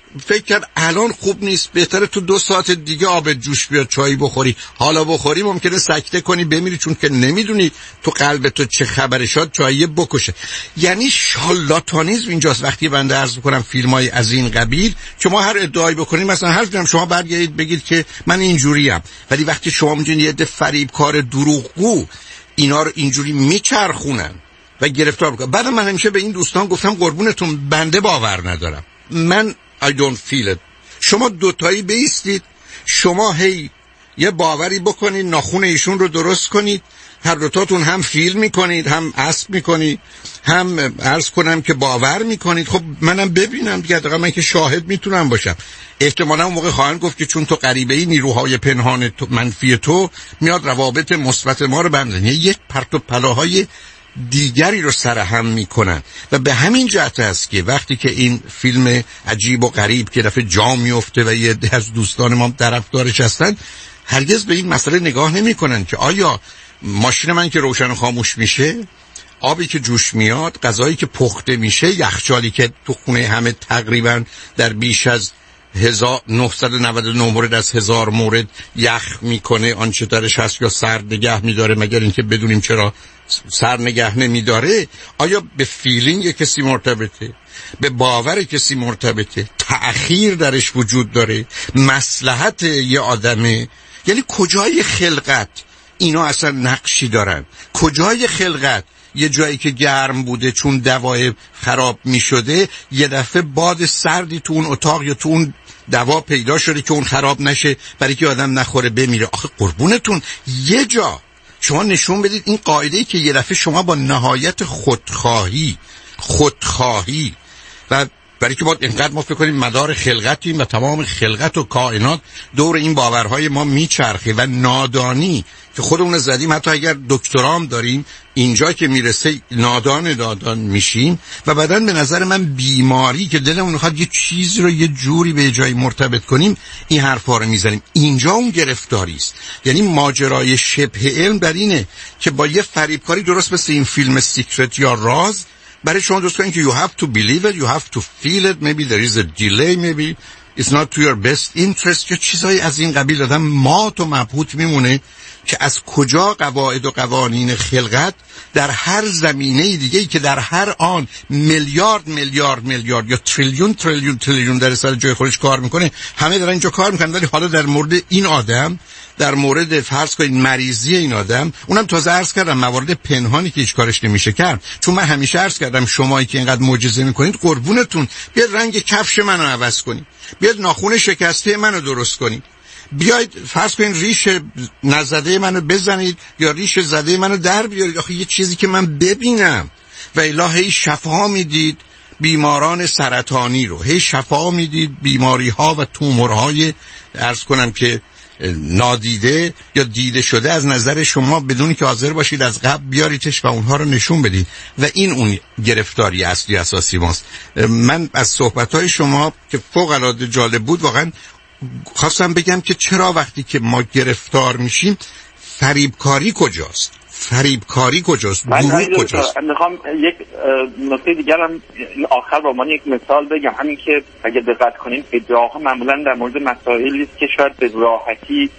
فکر کرد الان خوب نیست، بهتره تو دو ساعت دیگه آب جوش بیاد چایی بخوری. حالا بخوری ممکنه سکته کنی بمیری، چون که نمیدونی تو قلب تو چه خبره، شاد چایی بکشه. یعنی شالاتانیزم اینجاست. وقتی بنده عرض میکنم فیلمای از این قبیل، شما هر ادعایی بکنید، مثلا هر جمع شما برگردید بگید که من اینجوریم، ولی وقتی شما میدونید یه عده فریبکار دروغگو اینا رو اینجوری میچرخونن و گرفتار میکنن. بعد من همیشه به این دوستان گفتم قربونتون بنده باور ندارم، من I don't feel it. شما دوتایی بیستید، شما هی یه باوری بکنید، ناخون ایشون رو درست کنید، هر دوتاتون هم فیل میکنید، هم اسب میکنید، هم عرض کنم که باور میکنید. خب منم ببینم دیگه، دقیقا من که شاهد میتونم باشم. احتمالا اون موقع خواهند گفت که چون تو غریبه ای، نیروهای پنهان تو منفی تو میاد روابط مثبت ما رو بندازه. یک پرت و پلاهای دیگری رو سرهم میکنن و به همین جهت است که وقتی که این فیلم عجیب و غریب که دفعه جا میفته و یه عده از دوستان ما طرفدارش هستن، هرگز به این مسئله نگاه نمیکنن که آیا ماشین من که روشن و خاموش میشه، آبی که جوش میاد، غذایی که پخته میشه، یخچالی که تو خونه همه تقریبا در بیش از هزار و نهصد و نود و نه مورد از هزار مورد یخ میکنه، آنچه درش هست یا سرد نگه میداره، مگر اینکه بدونیم چرا سر نگه نمیداره. آیا به فیلینگ کسی مرتبطه؟ به باور کسی مرتبطه؟ تأخیر درش وجود داره؟ مصلحت یه آدمه؟ یعنی کجای خلقت اینا اصلا نقشی دارن؟ کجای خلقت یه جایی که گرم بوده چون دوای خراب می شده، یه دفعه باد سردی تو اون اتاق یا تو اون دوا پیدا شده که اون خراب نشه برای که آدم نخوره بمیره؟ آخه قربونتون یه جا شما نشون بدید این قاعده‌ای که یه دفعه شما با نهایت خودخواهی خودخواهی و برای که باید اینقدر ما فکر کنیم مدار خلقتیم و تمام خلقت و کائنات دور این باورهای ما میچرخه و نادانی که خودمون زدیم، حتی اگر دکترام داریم اینجا که میرسه نادان نادان میشیم و بعدن به نظر من بیماری که دلمون میخواد یه چیزی رو یه جوری به جایی مرتبط کنیم این حرفا رو میزنیم. اینجا اون گرفتاری است. یعنی ماجرای شبه علم در اینه که با یه فریبکاری درست مثل این فیلم سیکرت یا راز برای شما درست کنید که you have to believe it, you have to feel it, maybe there is a delay, maybe it's not to your best interest، یا چیزایی از این قبیل. آدم مات و مبهوت میمونه که از کجا قواعد و قوانین خلقت در هر زمینه دیگه‌ای که در هر آن میلیارد میلیارد میلیارد یا تریلیون تریلیون تریلیون در سر جای خودش کار میکنه، همه دارن اینجا کار میکنن، ولی حالا در مورد این آدم، در مورد فرض کنید مریضی این آدم، اونم تازه عرض کردم موارد پنهانی که هیچ کارش نمیشه کرد. چون من همیشه عرض کردم شمایی که اینقدر معجزه میکنید، قربونتون بیاد رنگ کفش منو عوض کنید، بیاد ناخون شکسته منو درست کنید، بیاید فرض کنید ریش نزده منو بزنید یا ریش زده منو در بیارید. آخه یه چیزی که من ببینم. و الهی شفا میدید بیماران سرطانی رو، هی شفا میدید بیماری ها و تومورهای عرض کنم که نادیده یا دیده شده از نظر شما، بدونی که حاضر باشید از قبل بیاریدش و اونها رو نشون بدید. و این اون گرفتاری اصلی اساسی ماست. من از صحبتهای شما که فوق العاده جالب بود واقعا خواستم بگم که چرا وقتی که ما گرفتار میشیم فریبکاری کجاست؟ فریبکاری کجاست؟ دروغ کجاست؟ من میخوام یک نکته دیگر هم آخر با من یک مثال بگم. همین که اگه دقت کنین ادعاها معمولا در مورد مسائلی است که شاید به راحتی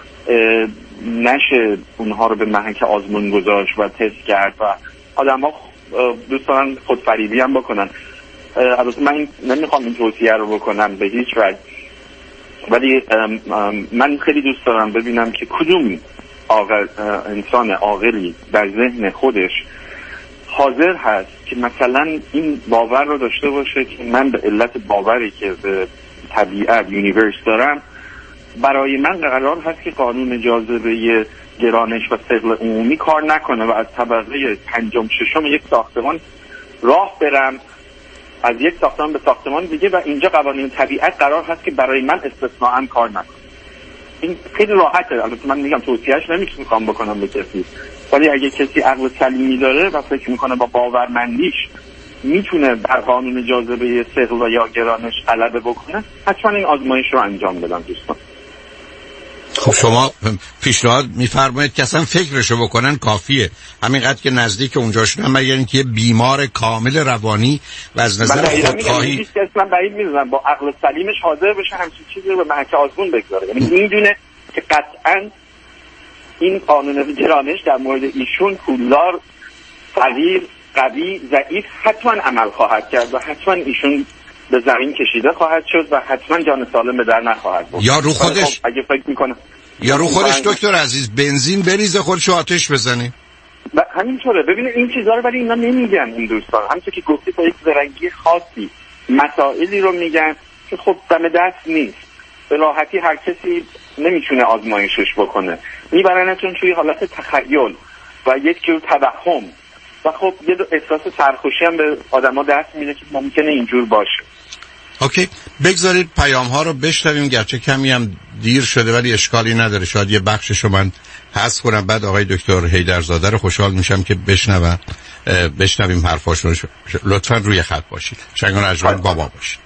نشه اونها رو به محک آزمون گذاشت و تست کرد و آدم‌ها دوست دارن خودفریبی هم بکنن. البته من نمیخوام این توصیه رو بکنم به هیچ وجه، ولی من خیلی دوست دارم ببینم که کدوم عاقل انسان عاقلی در ذهن خودش حاضر هست که مثلا این باور رو داشته باشه که من به علت باوری که به طبیعت یونیورس دارم، برای من قرار هست که قانون جاذبه گرانش و ثقل عمومی کار نکنه و از طبقه پنجم ششم یک ساختمان راه برم از یک ساختمان به ساختمان دیگه و اینجا قوانین طبیعت قرار هست که برای من استثناءً کار نکنه. این خیلی راحته. البته من میگم توصیهش نمیخوام بکنم به کسی، ولی اگه کسی عقل سلیمی داره و فکر میکنه با باورمندیش میتونه بر قانون جاذبه ثقل و یا گرانش غلبه بکنه، حتما این آزمایش رو انجام بدن دوستان. خب شما پیشنهاد میفرمایید که اصلا فکرشو بکنن کافیه، همینقدر که نزدیک اونجاشون، مگر اینکه بیمار کامل روانی و از نظر خودخواهی هیچ کس من بعید میدونم با عقل سلیمش حاضر بشه همچین چیزی رو به محک آزمون بگذاره. یعنی میدونه که قطعاً این قانون گرانش در مورد ایشون پولدار، فقیر، قوی، ضعیف حتما عمل خواهد کرد و حتما ایشون به زمین کشیده خواهد شد و حتما جان سالم به در نخواهد بود. یا رو خودش خب اگه فکر میکنه یا رو خودش دکتر عزیز بنزین بریزه خودشو آتش بزنه. همینطوره. ببینید این چیزا رو ولی اینا نمیگن این دوستان، همونطور که گفتی با یک زرنگی خاصی مسائلی رو میگن که خب دم دست نیست، به راحتی هر کسی نمیتونه آزمایشش بکنه، میبرنتون توی حالت تخیل و یک جور توهم و خب یه احساس سرخوشی هم به آدما دست میده که ممکنه اینجور باشه. اوکی، بگذارید پیام ها رو بشنویم، گرچه کمی هم دیر شده ولی اشکالی نداره، شاید یه بخششو من حذف کنم، بعد آقای دکتر حیدرزاده رو خوشحال میشم که بشنوم بشنویم حرفاشون. لطفاً روی خط باشید. شنگان اجوان بابا باشید.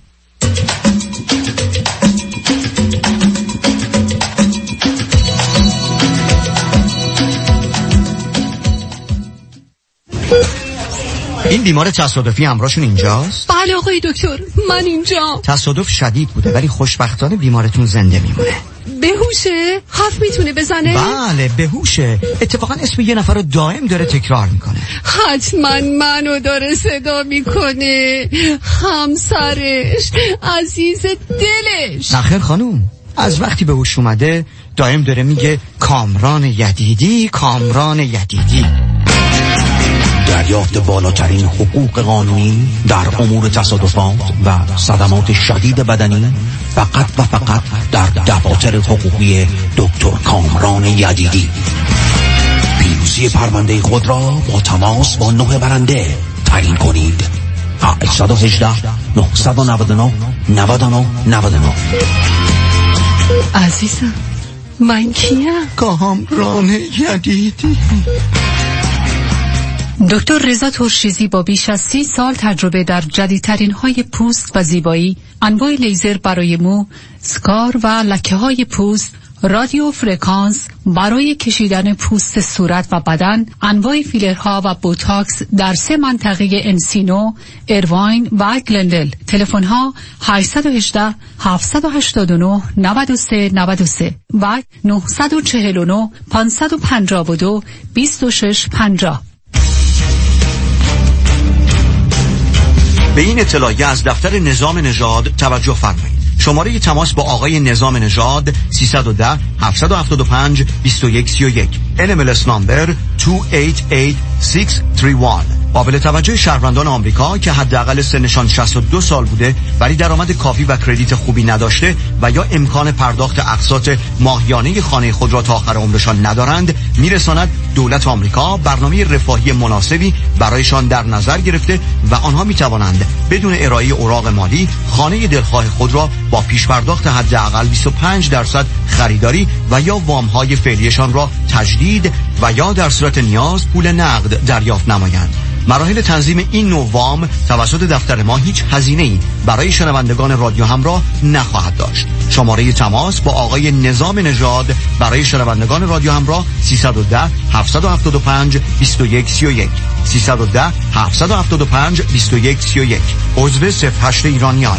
این بیمار تصادفی همراهشون اینجاست؟ بله آقای دکتر، من اینجا. تصادف شدید بوده ولی خوشبختانه بیمارتون زنده میمونه. بهوشه؟ حرف میتونه بزنه؟ بله بهوشه. اتفاقا اسم یه نفر رو دائم داره تکرار میکنه. حتما منو داره صدا میکنه، همسرش، عزیز دلش. نخیر خانوم، از وقتی به هوش اومده دائم داره میگه کامران یدیدی، کامران یدیدی. دریافت بالاترین حقوق قانونی در امور تصادفات و صدمات شدید بدنی فقط و فقط در دفاتر حقوقی دکتر کامران یدیدی. پیروزی پرونده خود را با تماس با نه برنده تعیین کنید. هشت یک هشت نه نه نه نه نه نه نه. عزیزم من کیم؟ کامران یدیدی. دکتر رضا ترشیزی با بیش از سی سال تجربه در جدیدترین های پوست و زیبایی، انواع لیزر برای مو، سکار و لکه های پوست، رادیو فرکانس برای کشیدن پوست صورت و بدن، انواع فیلرها و بوتاکس در سه منطقه انسینو، ایرواین و گلندل. تلفن ها هشت یک هشت هفت هشت نه نه سه نه سه و نه چهار نه پنج پنج دو دو شش پنجاه. به این اطلاعیه از دفتر نظام نژاد توجه فرمایید. شماره تماس با آقای نظام نژاد سیصد و ده هفتصد و هفتاد و پنج بیست و یک سی و یک. ان ام ال اس نمبر دو هشت هشت شش سه یک. قابل توجه شهروندان آمریکا که حداقل سنشان شصت و دو سال بوده ولی درآمد کافی و کردیت خوبی نداشته و یا امکان پرداخت اقساط ماهیانه خانه خود را تا آخر عمرشان ندارند، میرساند دولت آمریکا برنامه رفاهی مناسبی برایشان در نظر گرفته و آنها میتوانند بدون ارائه اوراق مالی خانه دلخواه خود را با پیش پرداخت حداقل بیست و پنج درصد خریداری و یا وام‌های فعلیشان را تجدید و یا در صورت نیاز پول نقد دریافت نمایند. مراحل تنظیم این نوع وام توسط دفتر ما هیچ هزینه‌ای برای شنوندگان رادیو همراه نخواهد داشت. شماره تماس با آقای نظام نژاد برای شنوندگان رادیو همراه سیصد و ده هفتصد و هفتاد و پنج بیست و یک سی و یک سیصد و ده هفتصد و هفتاد و پنج بیست و یک سی و یک. عضو صفر هشت ایرانیان.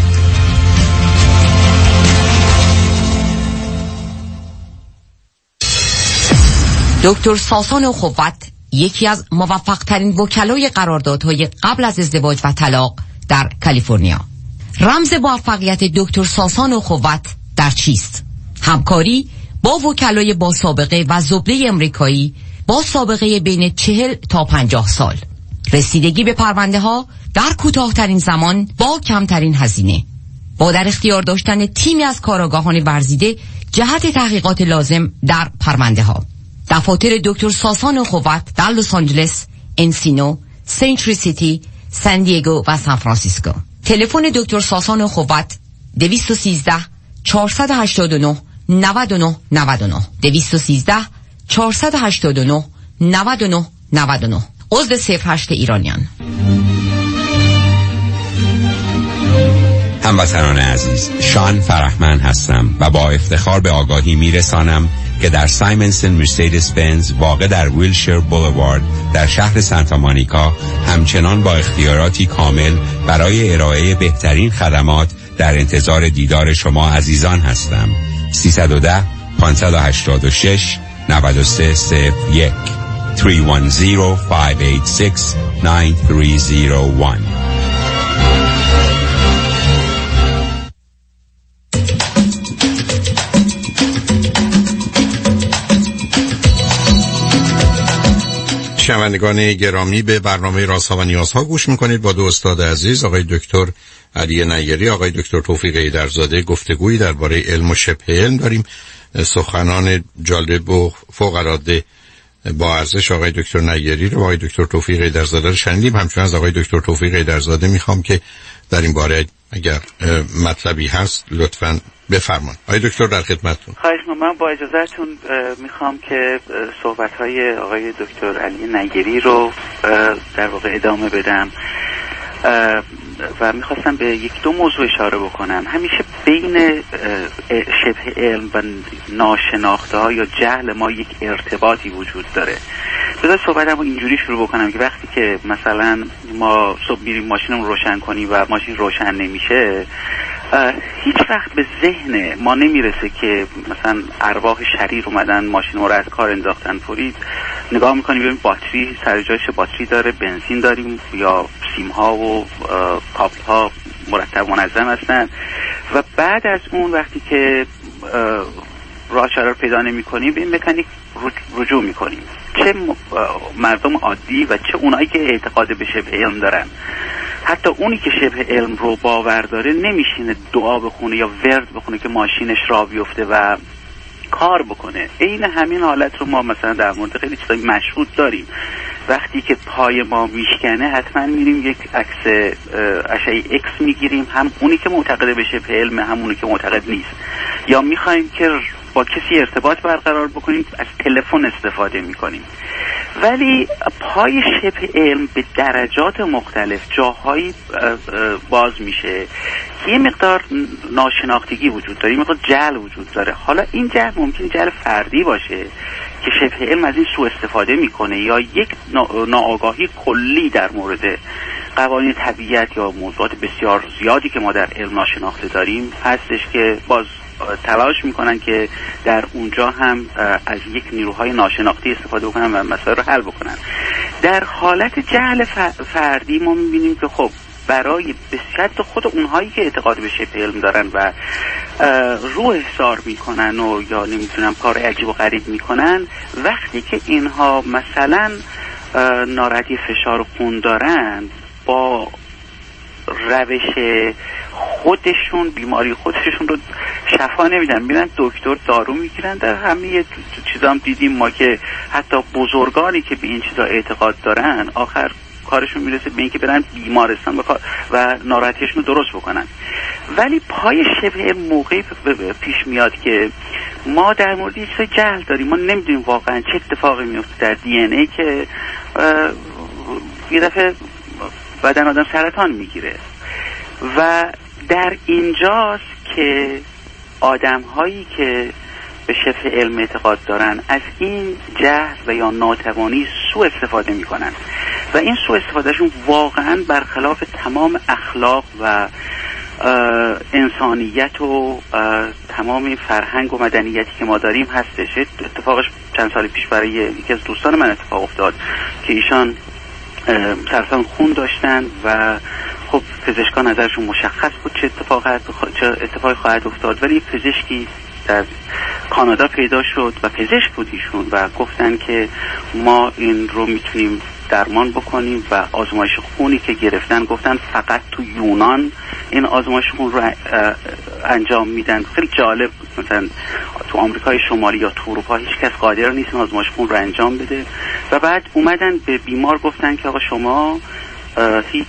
دکتر ساسان خوبت یکی از موفق ترین وکلای قراردادهای قبل از ازدواج و طلاق در کالیفرنیا. رمز موفقیت دکتر ساسان خوبت در چیست؟ همکاری با وکلای با سابقه و زبده امریکایی با سابقه بین چهل تا پنجاه سال. رسیدگی به پرونده ها در کوتاه‌ترین زمان با کمترین هزینه. با در اختیار داشتن تیمی از کارآگاهان ورزیده جهت تحقیقات لازم در پرونده ها. دفاتر دکتر ساسان خوبت در لس آنجلس، انسینو، سنچری سیتی، سان دیگو و سان فرانسیسکو. تلفن دکتر ساسان خوبت دویست و سیزده چهارصد و هشتاد و نه نود و نه نود و نه دویست و سیزده چهارصد و هشتاد و نه نود و نه نود و نه. عضو صفر هشت ایرانیان. هموطنان عزیز، شان فرحمن هستم و با افتخار به آگاهی میرسانم که در سایمنسن مرسدس بنز واقع در ویلشیر بولوارد در شهر سانتا مونیکا همچنان با اختیاراتی کامل برای ارائه بهترین خدمات در انتظار دیدار شما عزیزان هستم. سیصد و ده پانصد و هشتاد و شش نود و سه صفر یک سه یک صفر پنج هشت شش نه سه صفر یک. شنوندگان گرامی، به برنامه رازها و نیازها گوش میکنید. با دو استاد عزیز، آقای دکتر علی نیری، آقای دکتر توفیق ایدرزاده، گفتگویی درباره علم و شبه علم داریم. سخنان جالب و فوق العاده با ارزش آقای دکتر نیری رو، آقای دکتر توفیق ایدرزاده رو شنیدیم. همچنین از آقای دکتر توفیق ایدرزاده میخوام که در این باره اگر مطلبی هست لطفاً بفرمایید. آقای دکتر در خدمتتون. خواهش می‌کنم. من با اجازهتون میخوام که صحبت‌های آقای دکتر علی نیری رو در واقع ادامه بدم و میخواستم به یک دو موضوع اشاره بکنم. همیشه بین شبه علم و ناشناخته ها یا جهل ما یک ارتباطی وجود داره. بذار صحبتم رو اینجوری شروع بکنم که وقتی که مثلا ما صبح میریم ماشینمون رو روشن کنیم و ماشین روشن نمیشه، هیچ وقت به ذهن ما نمیرسه که مثلا ارواح شریر اومدن ماشین رو از کار انداختن. فورید نگاه میکنیم ببینیم باتری سر جایش باتری داره، بنزین داریم یا سیم ها و کابل ها مرتب منظم هستن و بعد از اون وقتی که راه چاره رو پیدا نمی کنیم به این مکانیک رجوع میکنیم. چه مردم عادی و چه اونایی که اعتقاد به شبه علم دارن، حتی اونی که شبه علم رو باور داره نمیشینه دعا بخونه یا ورد بخونه که ماشینش راه بیفته و کار بکنه. این همین حالت رو ما مثلا در مورد خیلی چیزای مشهود داریم. وقتی که پای ما میشکنه حتما میریم یک عکس اشعه ایکس میگیریم، هم اونی که معتقد به شبه علم هم اونی که معتقد نیست. یا میخوایم که با کسی ارتباط برقرار بکنیم، از تلفن استفاده میکنیم. ولی پای شبه علم به درجات مختلف جاهایی باز میشه که یه مقدار ناشناختگی وجود داره، یه مقدار جهل وجود داره. حالا این جهل ممکن جهل فردی باشه که شبه علم از این سوء استفاده میکنه، یا یک ناآگاهی کلی در مورد قوانین طبیعت یا موضوعات بسیار زیادی که ما در علم ناشناخته داریم هستش که باز تلاش میکنن که در اونجا هم از یک نیروهای ناشناخته استفاده بکنن و مسائل رو حل بکنن. در حالت جهل فردی ما میبینیم که خب برای بسیار خود اونهایی که اعتقاد به شبه علم دارن و روح حسار میکنن و یا نمیتونم کار عجیب و غریب میکنن، وقتی که اینها مثلا ناراحتی فشار خون دارن با روش خودشون بیماری خودشون رو شفا نمیدن، میرن دکتر دارو میگیرن. در همه چیزا هم دیدیم ما که حتی بزرگانی که به این چیزا اعتقاد دارن آخر کارشون میرسه به اینکه برن بیمارستان و, و ناراحتیشون رو درست بکنن. ولی پای شبه موقعی پیش میاد که ما در مورد یه چیز جهل داریم، ما نمیدونیم واقعا چه اتفاقی میفته در دی ان ای که یه دفعه بدن آدم سرطان میگیره. و در اینجاست که آدم هایی که به شبه علم اعتقاد دارن از این جهل و یا ناتوانی سوء استفاده میکنن و این سوء استفادهشون واقعا برخلاف تمام اخلاق و انسانیت و تمام فرهنگ و مدنیتی که ما داریم هستش. اتفاقش چند سال پیش برای یکی از دوستان من اتفاق افتاد که ایشان سرطان خون داشتن و خب پزشکان نظرشون مشخص بود چه اتفاقی چه اتفاقی خواهد افتاد، ولی پزشکی در کانادا پیدا شد و پزشک بود ایشون و گفتن که ما این رو میتونیم درمان بکنیم و آزمایش خونی که گرفتن گفتن فقط تو یونان این آزمایش خون رو انجام میدن. خیلی جالب بود، مثلا تو آمریکای شمالی یا تو اروپا هیچ کس قادر نیست این آزمایش خون رو انجام بده. و بعد اومدن به بیمار گفتن که آقا شما هیچ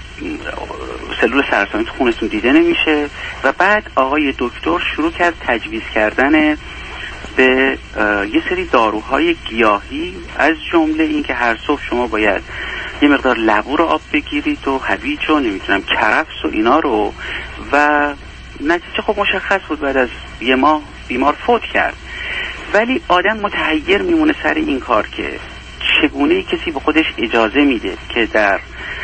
سلول سرطانی تو خونتون دیده نمیشه. و بعد آقای دکتر شروع کرد تجویز کردن به یه سری داروهای گیاهی، از جمله این که هر صبح شما باید یه مقدار لبو رو آب بگیرید و هویج و نمیتونم کرفس و اینا رو، و نتیجه خب مشخص بود، بعد از یه ماه بیمار فوت کرد. ولی آدم متحیر میمونه سر این کار که چگونه کسی به خودش اجازه میده که در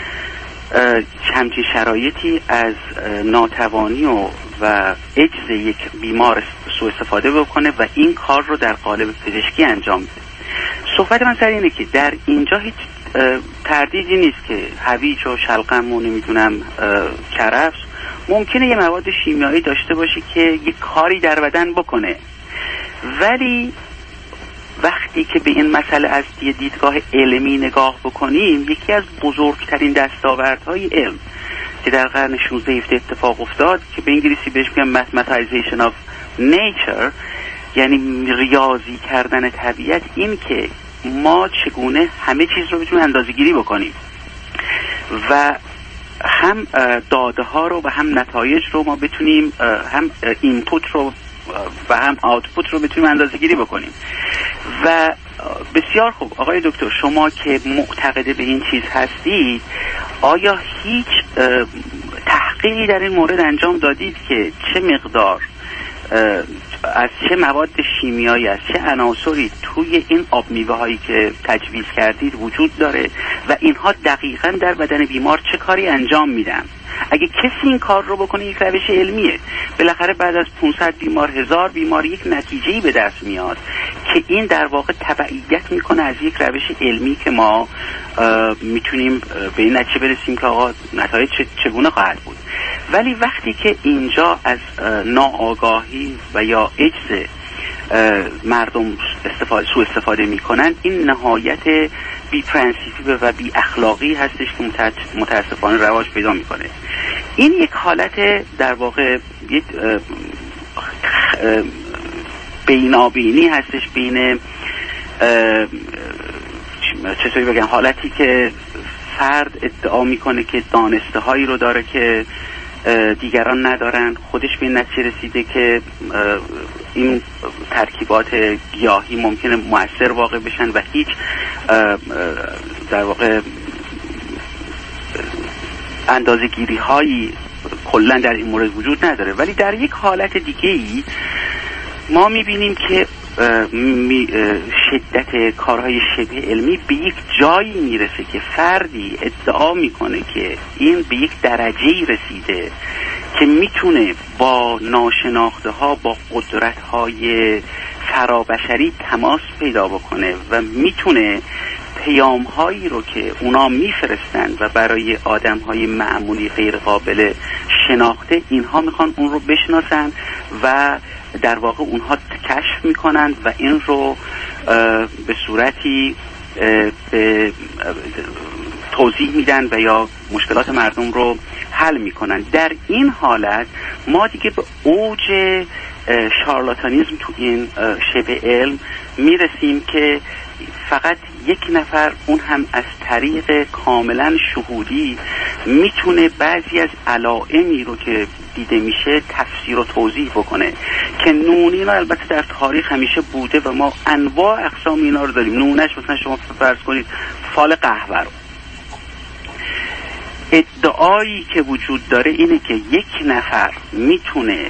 همچین شرایطی از ناتوانی و و عجز یک بیمار سوء استفاده بکنه و این کار رو در قالب پزشکی انجام بده. صحبت من سر اینه که در اینجا هیچ تردیدی نیست که هویج و شلغم و نمیدونم کرفس ممکنه یه مواد شیمیایی داشته باشه که یک کاری در بدن بکنه، ولی وقتی که به این مسئله از دیدگاه علمی نگاه بکنیم، یکی از بزرگترین دستاوردهای علم که در قرن شانزده هفده اتفاق افتاد که به انگلیسی بهش میگن mathematization of nature، یعنی ریاضی کردن طبیعت، این که ما چگونه همه چیز رو بتونیم اندازه‌گیری بکنیم و هم داده ها رو و هم نتایج رو ما بتونیم، هم اینپوت رو و هم آوتپوت رو بتونیم اندازه‌گیری بکنیم. و بسیار خوب آقای دکتر، شما که معتقد به این چیز هستید، آیا هیچ تحقیقی در این مورد انجام دادید که چه مقدار از چه مواد شیمیایی، از چه عناصری توی این آب میوه هایی که تجویز کردید وجود داره و اینها دقیقاً در بدن بیمار چه کاری انجام میدن؟ اگه کسی این کار رو بکنه، یک روش علمیه، بالاخره بعد از پانصد بیمار، هزار بیمار یک نتیجه‌ای به دست میاد که این در واقع تبعیت میکنه از یک روش علمی که ما میتونیم به این نتیجه برسیم که آقا نتایج چگونه خواهد بود. ولی وقتی که اینجا از ناآگاهی و یا عجز مردم استفاده سوء استفاده میکنن، این نهایت بی پرنسیپی و بی اخلاقی هستش که متاسفانه رواج پیدا میکنه. این یک حالت در واقع یک بینابینی هستش بین چطوری بگم، حالتی که فرد ادعا میکنه که دانسته هایی رو داره که دیگران ندارن، خودش به این نتیجه رسیده که این ترکیبات گیاهی ممکنه مؤثر واقع بشن و هیچ در واقع اندازه‌گیری هایی کلا در این مورد وجود نداره. ولی در یک حالت دیگه ای ما میبینیم که شدت کارهای شبه علمی به یک جایی میرسه که فردی ادعا میکنه که این به یک درجه‌ای رسیده که میتونه با ناشناخته ها، با قدرت های فرابشری تماس پیدا بکنه و میتونه پیام هایی رو که اونا میفرستن و برای آدم های معمولی غیر قابل شناخته، اینها میخوان اون رو بشناسن و در واقع اونها کشف میکنن و این رو به صورتی به توضیح میدن و یا مشکلات مردم رو حل میکنن. در این حالت ما دیگه به اوج شارلاتانیزم تو این شبه علم میرسیم که فقط یک نفر، اون هم از طریق کاملا شهودی، میتونه بعضی از علائمی رو که دیده میشه تفسیر و توضیح بکنه که نون اینا البته در تاریخ همیشه بوده و ما انواع اقسام اینا رو داریم. نونش مثلا شما فرض کنید فال قهوه رو، ادعایی که وجود داره اینه که یک نفر میتونه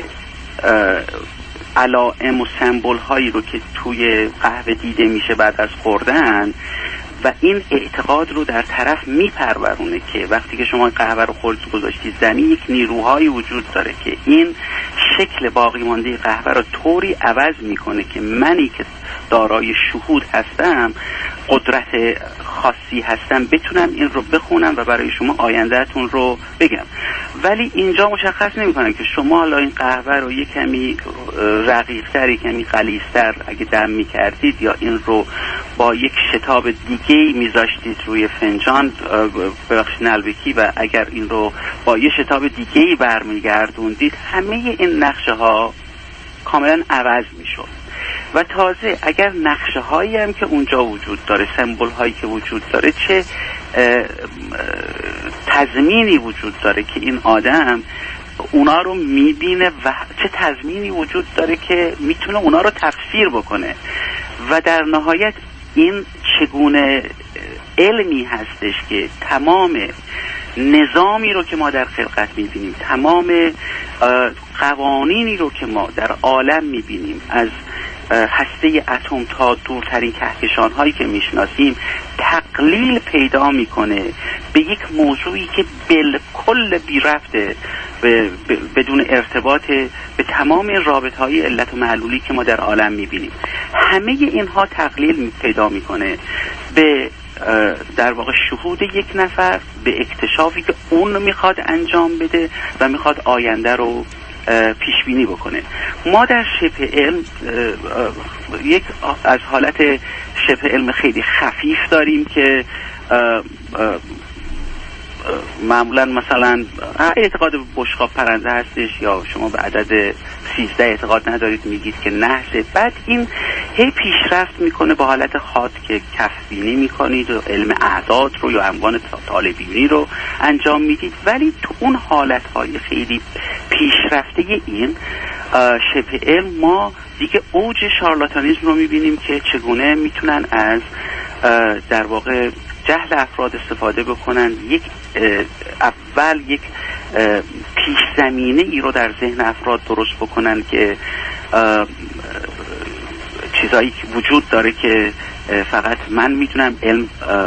علائم و سمبل هایی رو که توی قهوه دیده میشه بعد از خوردن و این اعتقاد رو در طرف میپرورونه که وقتی که شما قهوه رو خوردید گذاشتید زنی، یک نیروهایی وجود داره که این شکل باقی مانده قهوه رو طوری عوض میکنه که منی که دارای شهود هستم، قدرت خاصی هستم، بتونم این رو بخونم و برای شما آیندهتون رو بگم. ولی اینجا مشخص نمیکنه که شما حالا این قهوه رو یک کمی رقیق‌تر، یک کمی غلیظ‌تر اگه دم میکردید یا این رو با یک شتاب دیگه‌ای میذاشتید روی فنجان، ببخشید نلبکی، و اگر این رو با یه شتاب دیگه‌ای برمیگردوندید، همه این نقشه ها کاملا عوض میشد. و تازه اگر نقشه هایی هم که اونجا وجود داره، سمبل هایی که وجود داره، چه تضمینی وجود داره که این آدم اونا رو میبینه و چه تضمینی وجود داره که میتونه اونا رو تفسیر بکنه. و در نهایت این چگونه علمی هستش که تمام نظامی رو که ما در خلقت میبینیم، تمام قوانینی رو که ما در عالم میبینیم، از هسته اتم تا دورترین کهکشان هایی که میشناسیم، تقلیل پیدا میکنه به یک موضوعی که بالکل بی ربطه، بدون ارتباط به تمام رابطه های علت و معلولی که ما در عالم میبینیم. همه اینها تقلیل پیدا میکنه به در واقع شهود یک نفر، به اکتشافی که اون میخواد انجام بده و میخواد آینده رو پیش بینی بکنه. ما در شبه علم یک از حالت شبه علم خیلی خفیف داریم که معمولا مثلا اعتقاد به بشقاب پرنده هستش، یا شما به عدد سیزده اعتقاد ندارید، میگید که نحسه. بعد این هی پیشرفت میکنه به حالت خاط که کف بینی میکنید و علم اعداد رو یا عنوان طالبینی رو انجام میدید. ولی تو اون حالت های خیلی پیشرفته این شبه علم ما دیگه اوج شارلاتانیسم رو میبینیم که چگونه میتونن از در واقع جهل افراد استفاده بکنن، یک اول یک پیش زمینه ای رو در ذهن افراد درست بکنن که چیزایی که وجود داره که فقط من میتونم، علم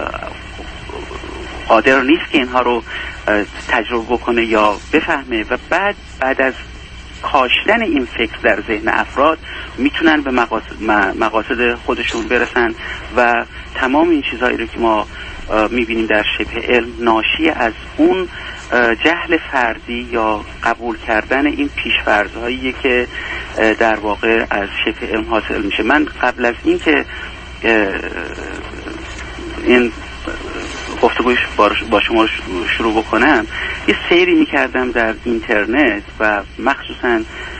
قادر نیست که اینها رو تجربه بکنه یا بفهمه، و بعد بعد از کاشتن این فکر در ذهن افراد میتونن به مقاصد, مقاصد خودشون برسن. و تمام این چیزهایی رو که ما میبینیم در شبه علم ناشی از اون جهل فردی یا قبول کردن این پیش‌فرض‌هایی که در واقع از شبه علم حاصل میشه. من قبل از این که این گفتگوی با شما شروع بکنم یه سیری میکردم در اینترنت و مخصوصا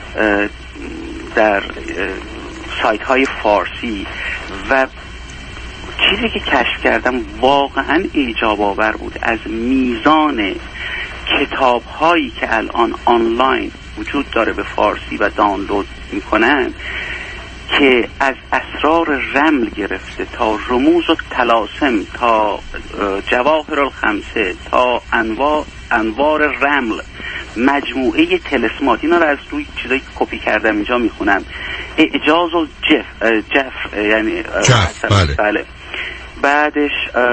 در سایت های فارسی، و چیزی که کشف کردم واقعا ایجاب آور بود. از میزان کتاب هایی که الان آنلاین وجود داره به فارسی و دانلود میکنن که از اسرار رمل گرفته تا رموز و طلاسم تا جواهر الخمسه تا انواع انوار رمل، مجموعه تلسمات، اینا رو از روی چیزایی که کپی کردم اینجا میخونم. اعجاز و جف جف یعنی جف بله. بله. بعدش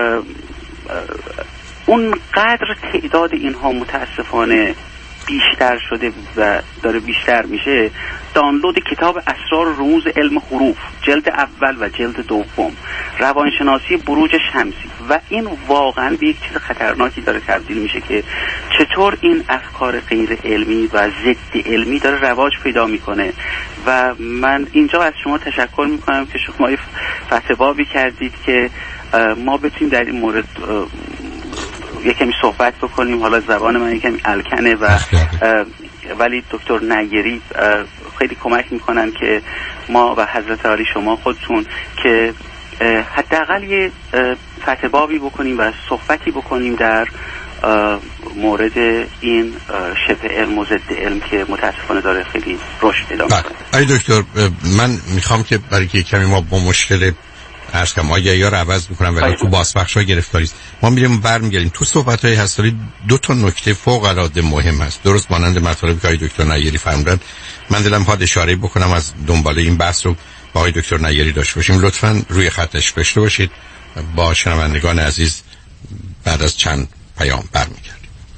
اون قدر تعداد اینها متاسفانه بیشتر شده و داره بیشتر میشه. دانلود کتاب اسرار رموز علم حروف جلد اول و جلد دوم، روانشناسی بروج شمسی، و این واقعا به یک چیز خطرناکی داره تبدیل میشه که چطور این افکار غیر علمی و ضد علمی داره رواج پیدا میکنه. و من اینجا از شما تشکر میکنم که شما فتوایی کردید که ما بتونیم در این مورد یکمی صحبت بکنیم. حالا زبان من یکمی الکنه و ولی دکتر نیری خیلی کمک میکنن که ما و حضرت عالی شما خودتون که حداقل یه فتوایی بکنیم و صحبتی بکنیم در مورد این شبه علم و ضد علم که متاسفانه داره خیلی رشد پیدا میکنه. ای دکتر، من میخوام که برای که کمی ما با مشکل عرض کنم آیا یا رو عوض میکنم ولی تو بازپخش ها گرفتاری است. ما میریم برمیگردیم تو صحبت های هستاری. دو تا نکته فوق العاده مهم هست، درست مانند مطالبی که آقای دکتر نیری فرمودن. من دلم خواد اشاره بکنم از دنباله این بحث رو با آقای دکتر نیری داشته باشیم. لطفاً روی خطش داشته باشید. با شنوندگان عزیز بعد از چند پیام برمیگردیم.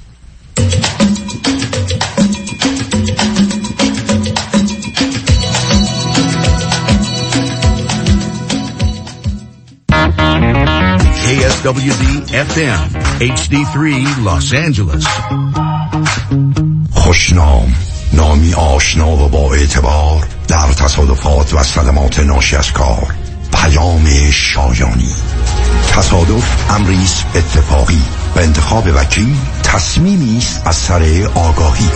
K S W D F M H D three Los Angeles. خوشنام، نامی آشنا و با اعتبار در تصادفات و صدمات ناشی از کار. پیام شایانی. تصادف امری است اتفاقی و انتخاب وکیل تصمیمی است از سر آگاهی.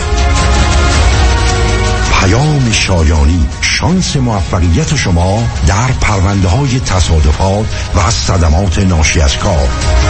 پیام شایانی، شانس موفقیت شما در پرونده‌های تصادفات و صدمات ناشی از کار.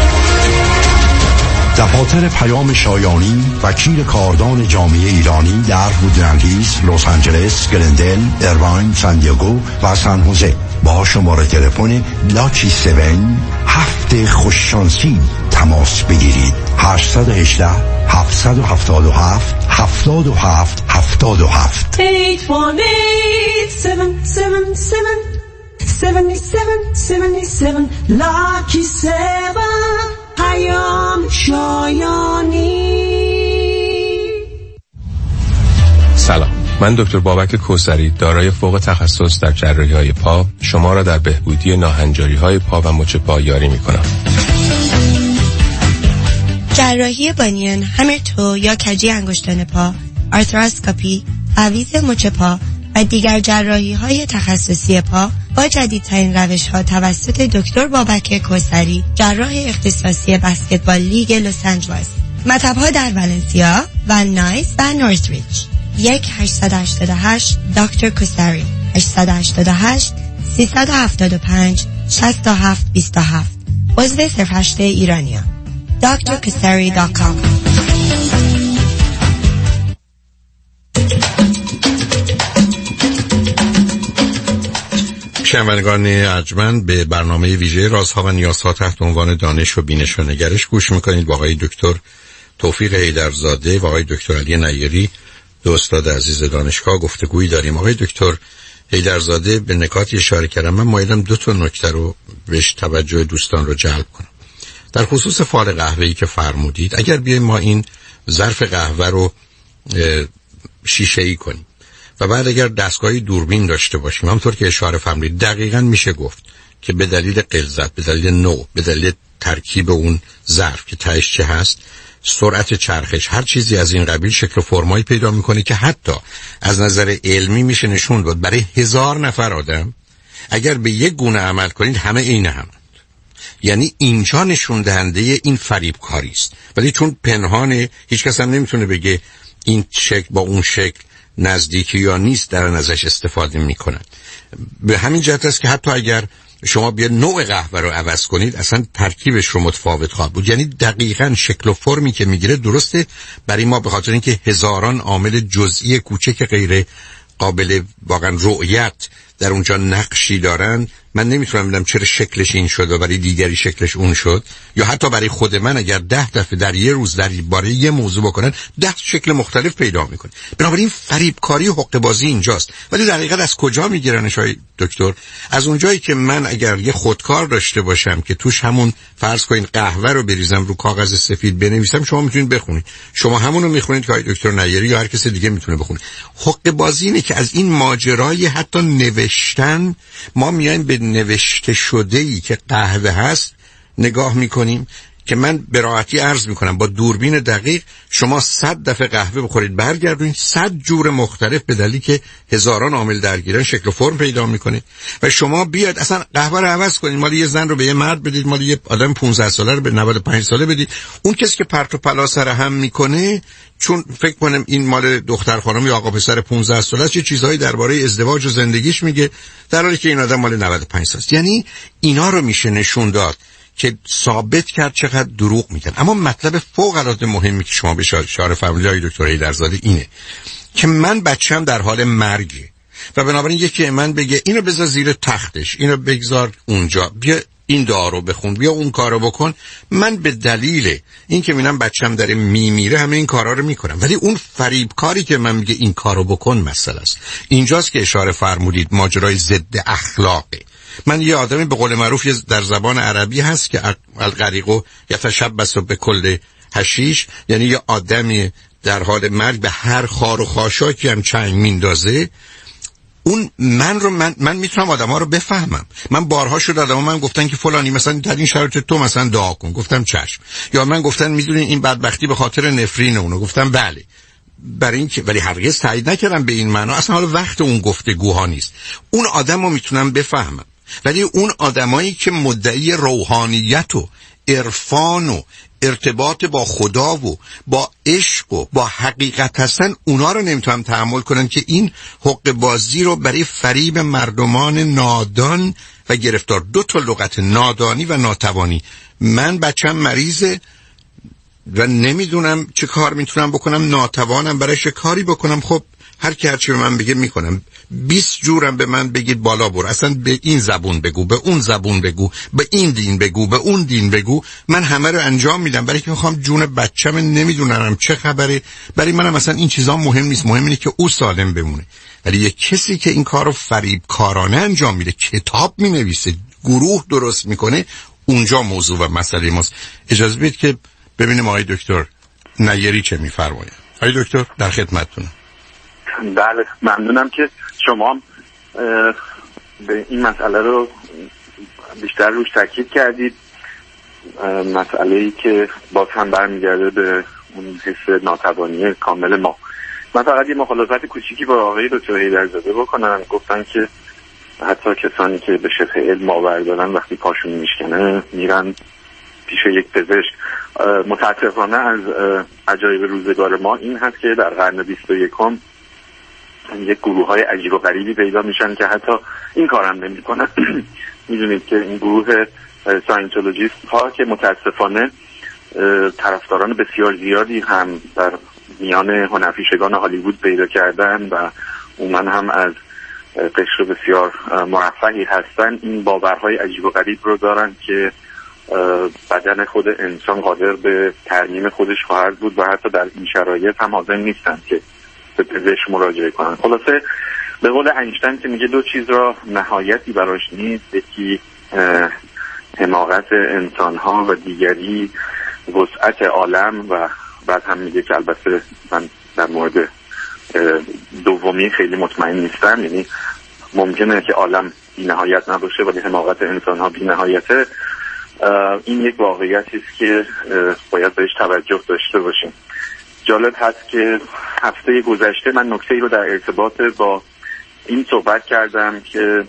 دفاتر پیام شایانی وکیل کاردان جامعه ایرانی در وودلند هیلز، لس آنجلس، گلندل، ایرواین، سان دیگو و سان خوزه. با شماره تلفن لاکی هفت هفت خوششانسی تماس بگیرید. هشت یک هشت هفت هفت هفت هفت هفت هفت هفت هشت یک هشت هفت هفت هفت هفت هفت لاکی هفت پیام شایانی. سلام، من دکتر بابک کوثری دارای فوق تخصص در جراحی‌های پا شما را در بهبودی ناهنجاری‌های پا و مچ پا یاری می‌کنم. جراحی بانیان، همرتو یا کجی انگشتان پا، آرتراسکاپی، تعویض مچ پا و دیگر جراحی‌های تخصصی پا با جدیدترین روش‌ها توسط دکتر بابک کوثری، جراح اختصاصی بسکتبال لیگ لس آنجلس. مطب‌ها در ولنسیا، ون نایس و نورثریج. یک هشت هشت هشت دکتر کوثری هشت هشت هشت سه هفت پنج شش هفت دو هفت. عضو سرفشت ایرانیا. دکتر کوثری دات کام. شنوندگان ارجمند، به برنامه ویژه رازها و نیازها تحت عنوان دانش و بینش و نگرش گوش میکنید. با آقای دکتر توفیق حیدرزاده و آقای دکتر علی نیری، دو استاد عزیز دانشگاه، گفتگویی داریم. آقای دکتر حیدرزاده به نکاتی اشاره کردم. من مایلم دو تا نکته رو بهش توجه دوستان رو جلب کنم. در خصوص فال قهوه‌ای که فرمودید، اگر بیایم ما این ظرف قهوه رو شیشه‌ای کنیم و بعد اگر دستگاهی دوربین داشته باشیم، همونطور که اشاره فرمودید، دقیقاً میشه گفت که به دلیل غلظت، به دلیل نوع، به دلیل ترکیب اون ظرف که تهش چه هست، سرعت چرخش، هر چیزی از این قبیل شکل و فرمایی پیدا میکنه که حتی از نظر علمی میشه نشون داد برای هزار نفر آدم اگر به یک گونه عمل کنید همه عین همند. یعنی اینجا نشون دهنده این فریبکاری است، ولی چون پنهانه هیچ کس هم نمیتونه بگه این شکل با اون شکل نزدیکی یا نیست دارن ازش استفاده میکنن. به همین جهت است که حتی اگر شما بیا نوع قهوه رو عوض کنید اصلا ترکیبش رو متفاوت خواهد بود. یعنی دقیقاً شکل و فرمی که میگیره درسته برای ما، به خاطر اینکه هزاران عامل جزئی کوچک غیر قابل واقعا رؤیت در اونجا نقشی دارن. من نمیتونم بگم چرا شکلش این شد و برای دیگری شکلش اون شد، یا حتی برای خود من اگر ده دفعه در یه روز در باره یه موضوع بکنن ده شکل مختلف پیدا میکنه. بنابراین فریبکاری و حقه بازی اینجاست. ولی در حقیقت از کجا میگیرنش های دکتر؟ از اونجایی که من اگر یه خودکار داشته باشم که توش همون فرض کنین قهوه رو بریزم رو کاغذ سفید بنویسم، شما میتونید بخونید، شما همون رو میخونید که های دکتر نیری یا هر کس دیگه میتونه بخونه. حقه بازی اینه که از این ماجرای حتی نوشتن ما میایم به نوشته شده‌ای که قهوه هست نگاه میکنیم که من به راحتی عرض میکنم با دوربین دقیق شما صد دفعه قهوه بخورید برگردونید صد جور مختلف به دلیلی که هزاران عامل درگیرن شکل و فرم پیدا میکنه. و شما بیاد اصلا قهوه رو عوض کنید، مال یه زن رو به یه مرد بدید، مال یه آدم پانزده ساله رو به نود و پنج ساله بدید، اون کسی که پرت و پلا سر هم میکنه چون فکر کنم این مال دختر خانم یا آقا پسر پانزده ساله است، یه چیزهایی درباره ازدواج و زندگیش میگه، در حالی که این آدم مال نود و پنج ساله است. یعنی اینا رو میشه نشون داد که ثابت کرد چقدر دروغ میگن. اما مطلب فوق العاده مهمی که شما به اشاره فرمودید آقای دکتر حیدرزاده اینه که من بچه‌م در حال مرگه و بنابراین یکی من بگه اینو بذار زیر تختش، اینو بگذار اونجا، بیا این دارو بخون، بیا اون کارو بکن، من به دلیل این که میبینم بچه‌م داره میمیره همه این کارا رو میکنم. ولی اون فریبکاری که من میگه این کارو بکن مسئله است. اینجاست که اشاره فرمودید ماجرای ضد اخلاقه. من یه آدمی به قول معروف در زبان عربی هست که الغریقو یتشبث به کل حشیش، یعنی یه آدمی در حال مرگ به هر خار و خاشاکی هم چنگ میندازه. اون من رو من من میتونم آدما رو بفهمم. من بارها شد آدما من گفتن که فلانی مثلا در این شرایط تو مثلا دعا کن، گفتم چشم. یا من گفتن میدونین این بدبختی به خاطر نفرین اونو، گفتم بله. برای این که ولی هرگز تایید نکردم به این معنا، اصلا حالا وقت اون گفتگوها نیست. اون آدمو میتونم بفهمم، ولی اون آدمایی که مدعی روحانیت و عرفان و ارتباط با خدا و با عشق و با حقیقت هستن، اونا رو نمیتونم تحمل کنم که این حق بازی رو برای فریب مردمان نادان و گرفتار. دو تا لغت، نادانی و ناتوانی. من بچم مریضه و نمیدونم چه کار میتونم بکنم، ناتوانم برای چه کاری بکنم. خب هر کی هرچی به من بگه میکنم. بیست جورم به من بگید بالا برو، اصلا به این زبون بگو، به اون زبون بگو، به این دین بگو، به اون دین بگو، من همه رو انجام میدم برای که میخوام جون بچه‌م نمیدونم چه خبره. برای منم مثلا این چیزا مهم نیست، مهم اینه که او سالم بمونه. ولی یک کسی که این کارو فریبکارانه انجام میده، کتاب مینویسه، گروه درست میکنه، اونجا موضوع و مسئله ماست. اجازه بدید که ببینیم آقای دکتر نیری چه میفرمایند. آقای دکتر در خدمتتونم. بله ممنونم که شما به این مسئله رو بیشتر روش تاکید کردید. مسئله‌ای که باز هم برمیگرده به اون حس ناتوانی کامل ما. من فقط یه مخالفت کوچیکی با آقای دکتر حیدرزاده بکنم. گفتن که حتی کسانی که به شبه علم باور دارن وقتی پاشون میشکنه میرن پیش یک پزشک. متاسفانه از عجایب روزگار ما این هست که در قرن بیست و یکم یک گروه های عجیب و غریبی پیدا میشن که حتی این کارم نمی کنن. میدونید که این گروه ساینتولوژیست ها که متاسفانه طرفداران بسیار زیادی هم در میان هنرپیشگان هالیوود پیدا کردن و عموما هم از قشر بسیار مرفهی هستن، این باورهای عجیب و غریب رو دارن که بدن خود انسان قادر به ترمیم خودش خواهد بود و حتی در این شرایط هم حاضر نیستن که به پزشک مراجعه کنن. خلاصه به قول اینشتین که میگه دو چیز را نهایتی براش نیست، یکی حماقت انسان ها و دیگری وسعت عالم، و بعد هم میگه که البته من در مورد دومی خیلی مطمئن نیستم، یعنی ممکنه که عالم بی نهایت نباشه ولی حماقت انسان ها بی نهایته. این یک واقعیتی است که باید بهش توجه داشته باشیم. جالب هست که هفته گذشته من نکته‌ای رو در ارتباط با این صحبت کردم که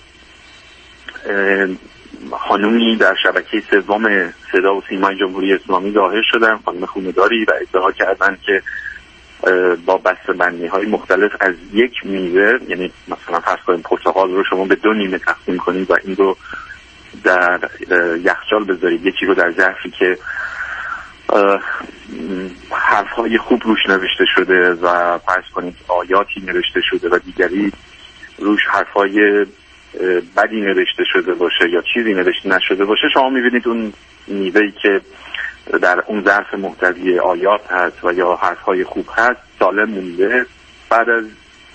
خانومی در شبکه سوم صدا و سیمای جمهوری اسلامی ظاهر شدن، خانم خونه‌داری، و ادعا کردن که با بسته‌بندی های مختلف از یک میوه، یعنی مثلا فرض کنید پرتقال رو شما به دو نیمه تقسیم کنید و این رو در یخچال بذارید، یکی رو در ظرفی که حرفهای خوب روش نوشته شده و فرض کنید آیاتی نوشته شده و دیگری روش حرفهای بدی نوشته شده باشه یا چیزی نوشته نشده باشه، شما میبینید اون میوه‌ای که در اون ظرف محتوی آیات هست و یا حرفهای خوب هست سالم مونده، بعد از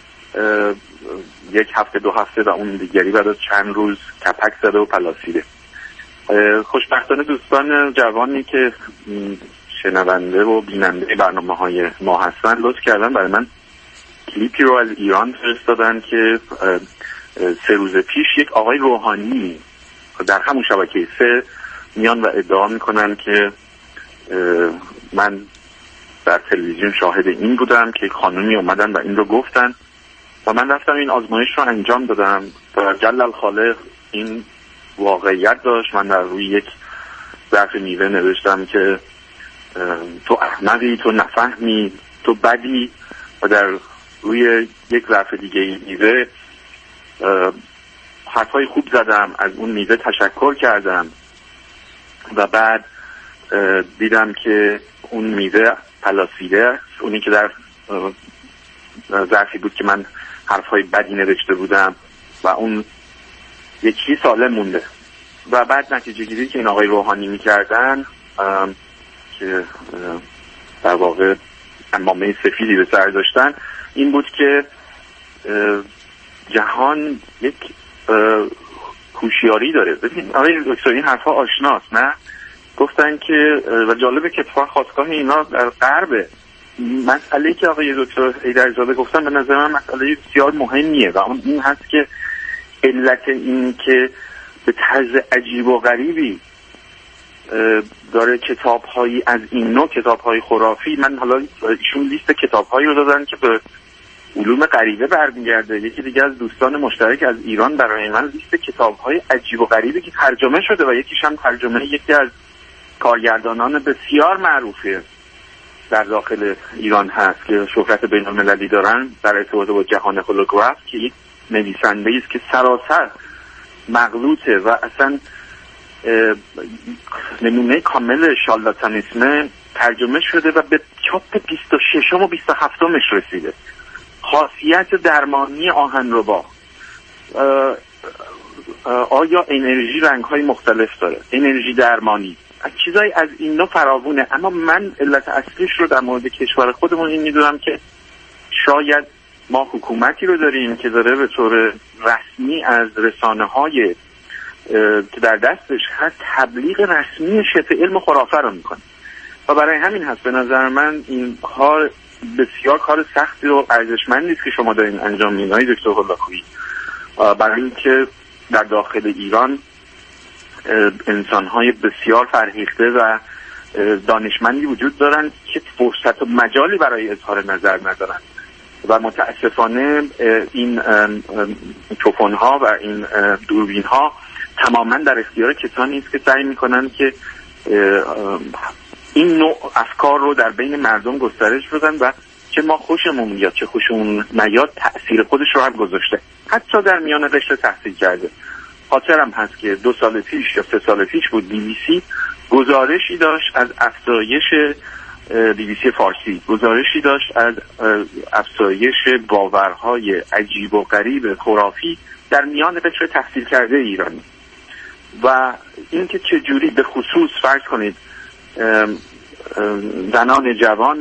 یک هفته دو هفته و اون دیگری بعد از چند روز کپک زده و پلاسیده. خوشبختانه دوستان جوانی که شنونده و بیننده برنامه های ما هستن لطف کردن برای من کلیپی رو از ایران فرستادن که سه روز پیش یک آقای روحانی در همون شبکه سه میان و ادعا میکنن که من در تلویزیون شاهد این بودم که خانومی اومدن و این رو گفتن و من رفتم این آزمایش رو انجام دادم و جل الخالق این واقعیت داشت. من در روی یک ظرف میوه نوشتم که تو احمقی، تو نفهمی، تو بدی، و در روی یک ظرف دیگه میوه حرفای خوب زدم، از اون میوه تشکر کردم و بعد دیدم که اون میوه پلاسیده، اونی که در ظرفی بود که من حرفای بدی نوشته بودم و اون یکی سالم مونده. و بعد نتیجه گیری که این آقای روحانی میکردن که در واقع عمامه سفیدی به سر داشتن این بود که جهان یک هوشیاری داره. ببین آقای دکتر این حرفا آشناست نه؟ گفتن که و جالبه که اتفاق خاستگاه اینا در غربه. مسئله‌ای که آقای دکتر حیدرزاده گفتن به نظر من مسئله بسیار مهمیه و اون این هست که علت این که به طرز عجیب و غریبی داره کتاب‌هایی از این نوع کتاب‌های خرافی، من حالا ایشون لیست کتاب‌هایی رو دادن که به علوم غریبه برمیگرده. یکی دیگه از دوستان مشترک از ایران برای من لیست کتاب‌های عجیب و غریبی که ترجمه شده و یکیش هم ترجمه یکی از کارگردانان بسیار معروفه در داخل ایران هست که شهرت بین‌المللی دارن در ارتباط با جهان هولوگراف، که یک نویسنده‌ای است که سراسر مغلوطه و اصلا نمونه کامل شارلاتانیسم ترجمه شده و به چاپ بیست و ششم و بیست و هفتمش رسیده. خاصیت درمانی آهنربا، آیا انرژی رنگ‌های مختلف داره، انرژی درمانی، چیزایی از این نوع فراوونه. اما من علت اصلیش رو در مورد کشور خودمون این میدونم که شاید ما حکومتی رو داریم که داره به طور رسمی از رسانه‌های که در دستش هست تبلیغ رسمی شبه علم خرافه رو میکنه و برای همین هست به نظر من این کار بسیار کار سختی و ارزشمندی است که شما دارین انجام میدین آقای دکتر هولاکویی، برای اینکه در داخل ایران انسان‌های بسیار فرهیخته و دانشمندی وجود دارن که فرصت و مجالی برای اظهار نظر ندارن و متاسفانه این میکروفون‌ها و این دوربین‌ها تماما در اختیار کسانی است که سعی می‌کنن که این نوع افکار رو در بین مردم گسترش بدن و چه ما خوشمون میاد چه خوشمون نیاد تأثیر خودش رو هم گذاشته، حتی در میان قشر تحصیل کرده. خاطرم هست که دو سال پیش یا سه سال پیش بود بی بی سی گزارشی داشت از افزایش بی بی سی فارسی گزارشی داشت از افزایش باورهای عجیب و غریب خرافی در میان قشر تحصیل کرده ایرانی و اینکه چجوری به خصوص فرض کنید زنان جوان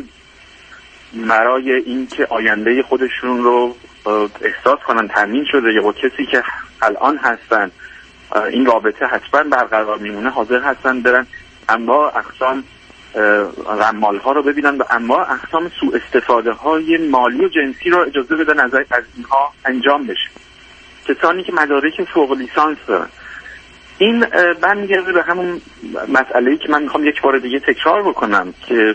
برای اینکه آینده خودشون رو احساس کنن تامین شده یا با کسی که الان هستن این رابطه حتما برقرار میمونه حاضر هستن برن انواع اقسام غمال ها رو ببینن و انواع اقسام سوء استفاده های مالی و جنسی رو اجازه بدن از از اینها انجام بشه. کسانی که مدارک فوق لیسانس دارن، این برمیگرده به همون مسئله‌ای که من میخوام یک بار دیگه تکرار بکنم که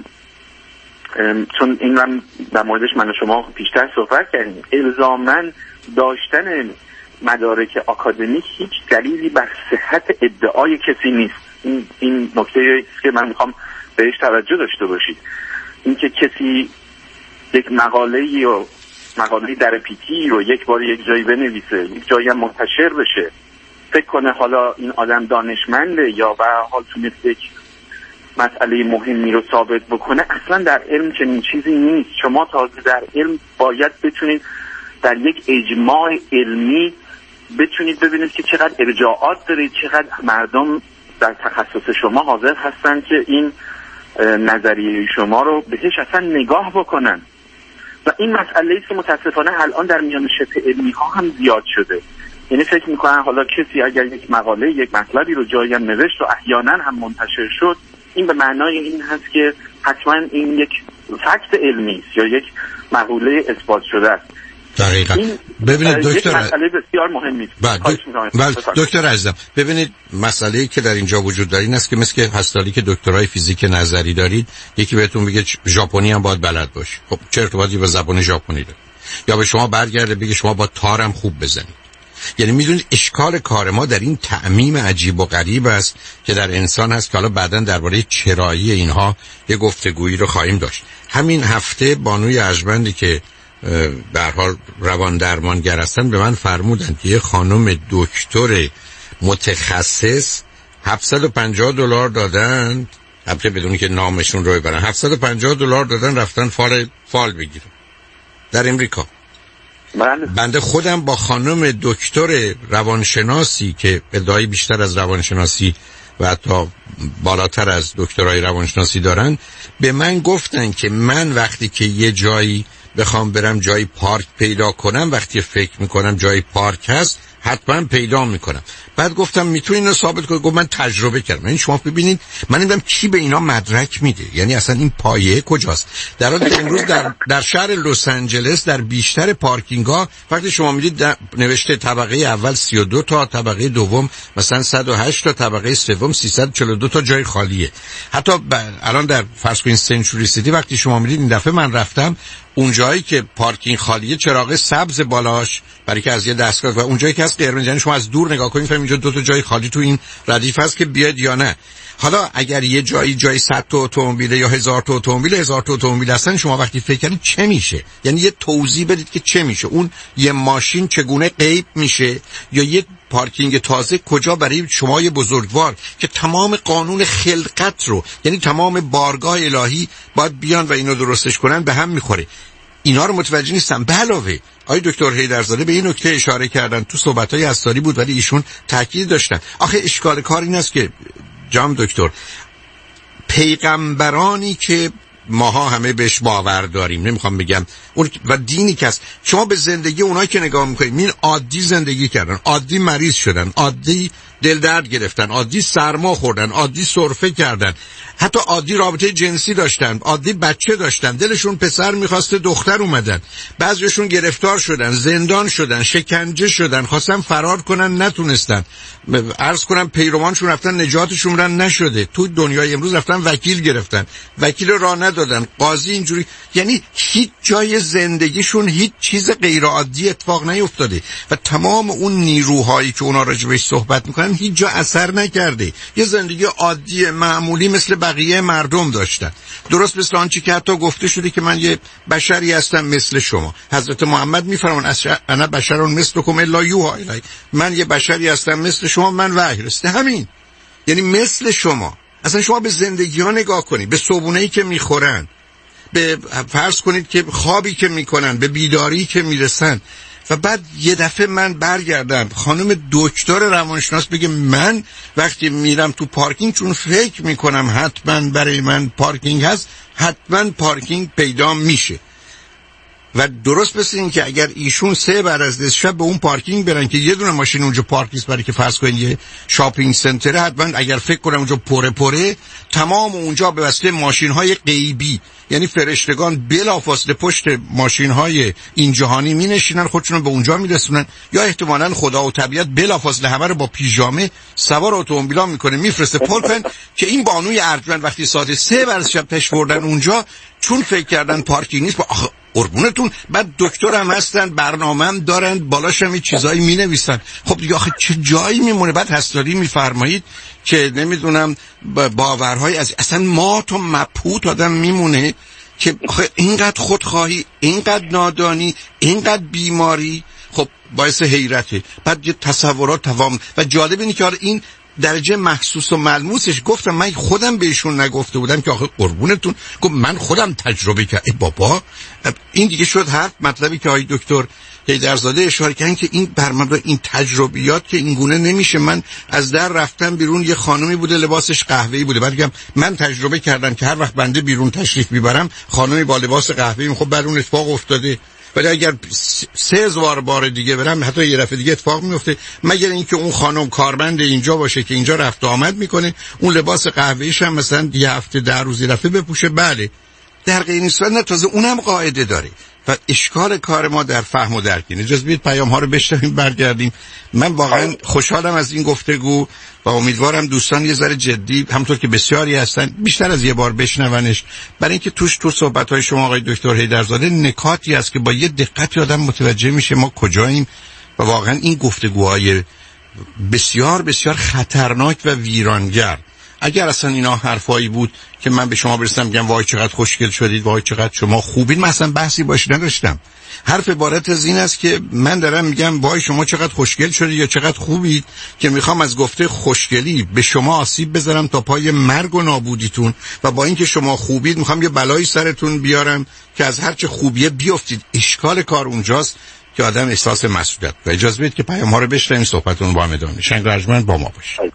چون این من در موردش من و شما پیشتر صحبت کردیم، الزاماً داشتن مدارک آکادمیک هیچ دلیلی بر صحت ادعای کسی نیست. این این نکته که من میخوام بهش توجه داشته باشید. اینکه کسی یک مقاله یا مقاله در پیتی رو یک بار یک جایی بنویسه، یک جایی هم منتشر بشه، فکر کنه حالا این آدم دانشمنده یا به حال تونست یک مسئله مهمی رو ثابت بکنه، اصلا در علم چنین چیزی نیست. شما تازه در علم باید بتونید در یک اجماع علمی بتونید ببینید که چقدر ارجاعات دارید، چقدر مردم در تخصص شما حاضر هستن که این نظریه شما رو بهش اصلا نگاه بکنن و این مسئله است که متاسفانه الان در میان شبه علمی ها هم زیاد شده. یعنی فکر میکنن حالا کسی اگر یک مقاله یک مطلبی رو جایی هم نوشت و احیانا هم منتشر شد، این به معنای این هست که حتما این یک فکت علمی است یا یک مقوله اثبات شده است. دقیقاً. ببینید دکتر مسئله بسیار مهمی است. دکتر عزیزم ببینید مسئله‌ای که در اینجا وجود داره این است که مثل هستالی که دکترای فیزیک نظری دارید، یکی بهتون بگه ژاپنی هم باید بلد باشی. خب چه ارتباطی با زبان ژاپنی داره؟ یا به شما برگرده بگه شما با تارم خوب بزنید. یعنی میدونید اشکال کار ما در این تعمیم عجیب و غریب است که در انسان هست که حالا بعداً درباره چرایی اینها یه گفتگویی رو خواهیم داشت. همین هفته بانوی ارجمندی که به هر حال روان درمانگر هستن به من فرمودن که یه خانم دکتر متخصص هفتصد و پنجاه دلار دادن، البته بدون که نامشون رو ببرن، هفتصد و پنجاه دلار دادن رفتن فال فال بگیرن در امریکا. بله. بنده خودم با خانم دکتر روانشناسی که ادعای بیشتر از روانشناسی و حتی بالاتر از دکترای روانشناسی دارن به من گفتن که من وقتی که یه جایی بخوام برم جای پارک پیدا کنم، وقتی فکر میکنم جای پارک هست حتما پیدا میکنم. بعد گفتم میتونی اینو ثابت کنی؟ گفت من تجربه کردم. یعنی شما ببینید من نمیدونم کی به اینا مدرک میده، یعنی اصلا این پایه کجاست؟ در حالی که امروز در در شهر لس آنجلس در بیشتر پارکینگ‌ها وقتی شما میدید نوشته طبقه اول سی و دو تا، طبقه دوم مثلا صد و هشت تا، طبقه سوم سیصد و چهل و دو تا جای خالیه. حتی الان در فرض کنید سنچوری سیتی وقتی شما میدید این دفعه من رفتم اون جایی که پارکینگ خالیه چراغ سبز بالاش برای که از یه دستگاه و اون جایی که از قرمز، یعنی شما از دور نگاه کنید فهمید اینجا دو تا جای خالی تو این ردیف هست که بیاد یا نه. حالا اگر یه جایی جای صد تا اتومبیل یا هزار تا اتومبیل هزار تا اتومبیل هستن، شما وقتی فکر کنید چه میشه؟ یعنی یه توضیح بدید که چه میشه؟ اون یه ماشین چگونه غیب میشه یا یه پارکینگ تازه کجا برای شما بزرگوار که تمام قانون خلقت رو، یعنی تمام بارگاه الهی باید بیان و اینو درستش کنن، به هم میخوره. اینا رو متوجه نیستم. به علاوه آقای دکتر حیدرزاده به این نکته اشاره کردن تو صحبت‌های اساری بود، ولی ایشون تاکید داشتن آخه اشکال کار این است که جام دکتر، پیغمبرانی که ماها همه بهش باور داریم، نمیخوام بگم اون و دینی که است، شما به زندگی اونایی که نگاه میکنید این عادی زندگی کردن، عادی مریض شدن، عادی دل درد گرفتن، عادی سرما خوردن، عادی سرفه کردن، حتی عادی رابطه جنسی داشتن، عادی بچه داشتن، دلشون پسر میخواسته دختر اومدن، بعضیشون گرفتار شدن، زندان شدن، شکنجه شدن، خواستن فرار کنن نتونستن، عرض کنم پیروانشون رفتن نجاتشون رن نشده، تو دنیای امروز رفتن وکیل گرفتن، وکیل را ندادن، قاضی اینجوری، یعنی هیچ جای زندگیشون هیچ چیز غیر عادی اتفاق نیفتاده و تمام اون نیروهایی که اونا راجبش صحبت میکنن هیچ جا اثر نکرده. یه زندگی عادی معمولی مثل بقیه مردم داشتن، درست مثل آنچه که حتی گفته شده که من یه بشری هستم مثل شما. حضرت محمد میفرمان انا بشر مثلکم الا یوحی الی، من یه بشری هستم مثل شما، من وحی رسیده، همین، یعنی مثل شما. اصلا شما به زندگی ها نگاه کنید، به صبحونه‌ای که میخورن، به فرض کنید که خوابی که میکنن، به بیداری که میرسن، و بعد یه دفعه من برگردم خانم دکتر روانشناس بگه من وقتی میرم تو پارکینگ چون فکر میکنم حتما برای من پارکینگ هست، حتما پارکینگ پیدا میشه. و درست مثل این که اگر ایشون سه بعد از شب به اون پارکینگ برن که یه دونه ماشین اونجا پارک نیست، برای که فرض کنید یه شاپینگ سنتره، حتما اگر فکر کنم اونجا پره پره، تمام اونجا به واسطه ماشین‌های غیبی، یعنی فرشتگان بلافاصله پشت ماشین‌های این جهانی می‌نشینن، خودشون رو به اونجا میرسونن، یا احتمالاً خدا و طبیعت بلافاصله همه رو با پیژامه سوار اتومبیلا میکنه میفرسته پلپن که این بانوی ارجمند وقتی ساعت سه بعد از شب تش بردن اونجا چون فکر کردن پارکینگ نیست، آخه قربونتون، بعد دکتر هم هستن، برنامه هم دارن، بالاش هم چیزایی می نویسن. خب دیگه آخه چه جایی میمونه؟ بعد هستاری میفرمایید که نمیدونم باورهای از اصلا ما تو مبهوت آدم میمونه که آخه اینقدر خودخواهی، اینقدر نادانی، اینقدر بیماری، خب باعث حیرته. بعد یه تصورات تمام. و جالب اینه که این درجه محسوس و ملموسش، گفتم من خودم بهشون نگفته بودم که آخه قربونتون، گفت من خودم تجربه کردم. ای بابا، این دیگه شد حرف مطلبی که آقای دکتر حیدرزاده اشاره کردن که این برمبه این تجربیات که این گونه نمیشه. من از در رفتم بیرون، یه خانومی بوده لباسش قهوه‌ای بوده، بعد میگم من تجربه کردم که هر وقت بنده بیرون تشریف میبرم خانومی با لباس قهوه‌ای، خب بر اون اتفاق افتاده، ولی اگر سه هزار بار دیگه برم حتی یه دفعه دیگه اتفاق میفته، مگر اینکه اون خانم کارمند اینجا باشه که اینجا رفت و آمد میکنه، اون لباس قهوه‌ایش هم مثلا یه هفته ده روز یه دفعه بپوشه. بله، در غیر این صورت نه، تازه اونم قاعده داره. و اشکال کار ما در فهم و درک اینه. اجازه بدید پیام ها رو بشنویم برگردیم. من واقعا خوشحالم از این گفتگو و امیدوارم دوستان یه ذره جدی، همونطور که بسیاری هستن، بیشتر از یه بار بشنونش، برای اینکه توش تو صحبت های شما آقای دکتر حیدرزاده نکاتی هست که با یه دقت آدم متوجه میشه ما کجاییم و واقعا این گفتگوهای بسیار بسیار خطرناک و ویرانگر. اگر اصلا اینا حرفایی بود که من به شما برسم میگم وای چقدر خوشگل شدید، وای چقدر شما خوبید، من اصلا بحثی باش نداشتم. حرف عبارت از این است که من دارم میگم وای شما چقدر خوشگل شدید یا چقدر خوبید، که میخوام از گفته خوشگلی به شما آسیب بذارم تا پای مرگ و نابودیتون، و با اینکه شما خوبید میخوام یه بلایی سرتون بیارم که از هر چه خوبیه بیافتید. اشکال کار اونجاست که آدم احساس مسئولیت. و اجازه بدید که پیام ها رو بشنویم، صحبتون با هم ادامه میشه. شنگ رجمن با ما باشید.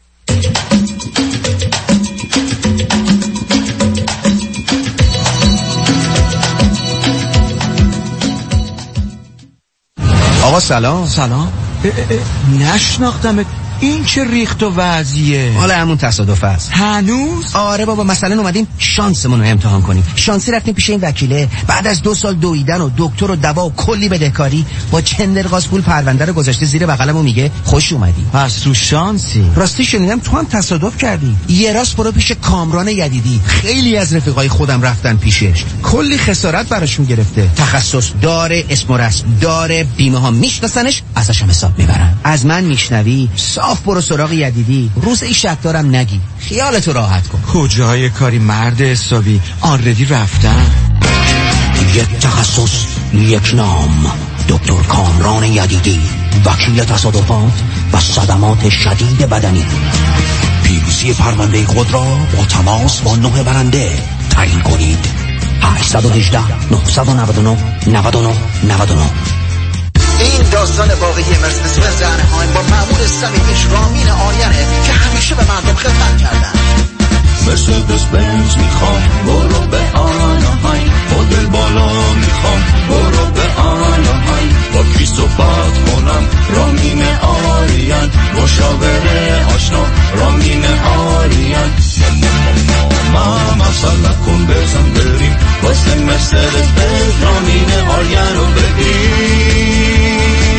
آقا سلام. سلام. نشناختمت. این چه ریخت و وضعیه؟ حالا همون تصادف است. هنوز؟ آره بابا، مثلا اومدیم شانسمون رو امتحان کنیم. شانسی رفتیم پیش این وکیله، بعد از دو سال دویدن و دکتر و دوا و کلی بدهکاری با چندرغاز پول پرونده رو گذاشته زیر بغلمو، میگه خوش اومدی. پس تو شانسی. راستی شنیدم تو هم تصادف کردی. یه راست برو پیش کامران یدیدی، خیلی از رفیقای خودم رفتن پیشش، کلی خسارت براشون گرفته. تخصص داره، اسم و رسم داره، بیمه ها میشناسنش، ازش هم حساب میبرن. از من میشنوی صاف برو سراغ یدیدی، روز ای شک دارم نگی، خیالتو راحت کن. کجای کاری مرد حسابی، آردی رفتن. یک تخصص، یک نام، دکتر کامران یدیدی، وکیل تصادفات و صدمات شدید بدنی. پیروزی پرونده خود را با تماس با نه برنده تعیین کنید. هشت یک هشت نه نه نه نه نه نه نه. این داستان واقعی مرسدس بنز انهایم با مأمور صمیمیش رامین آریانه که همیشه به مردم خدمت کردن. مرسدس بنز میخوام برو به آنهایم، مدل بالا میخوام برو به آنهایم، با کی صحبت کنم رامین آریان، مشاوره آشنا رامین آریان. ماما مسئله کن بزن بریم واسه مرسدس بنز رامین آریان رو بگیم.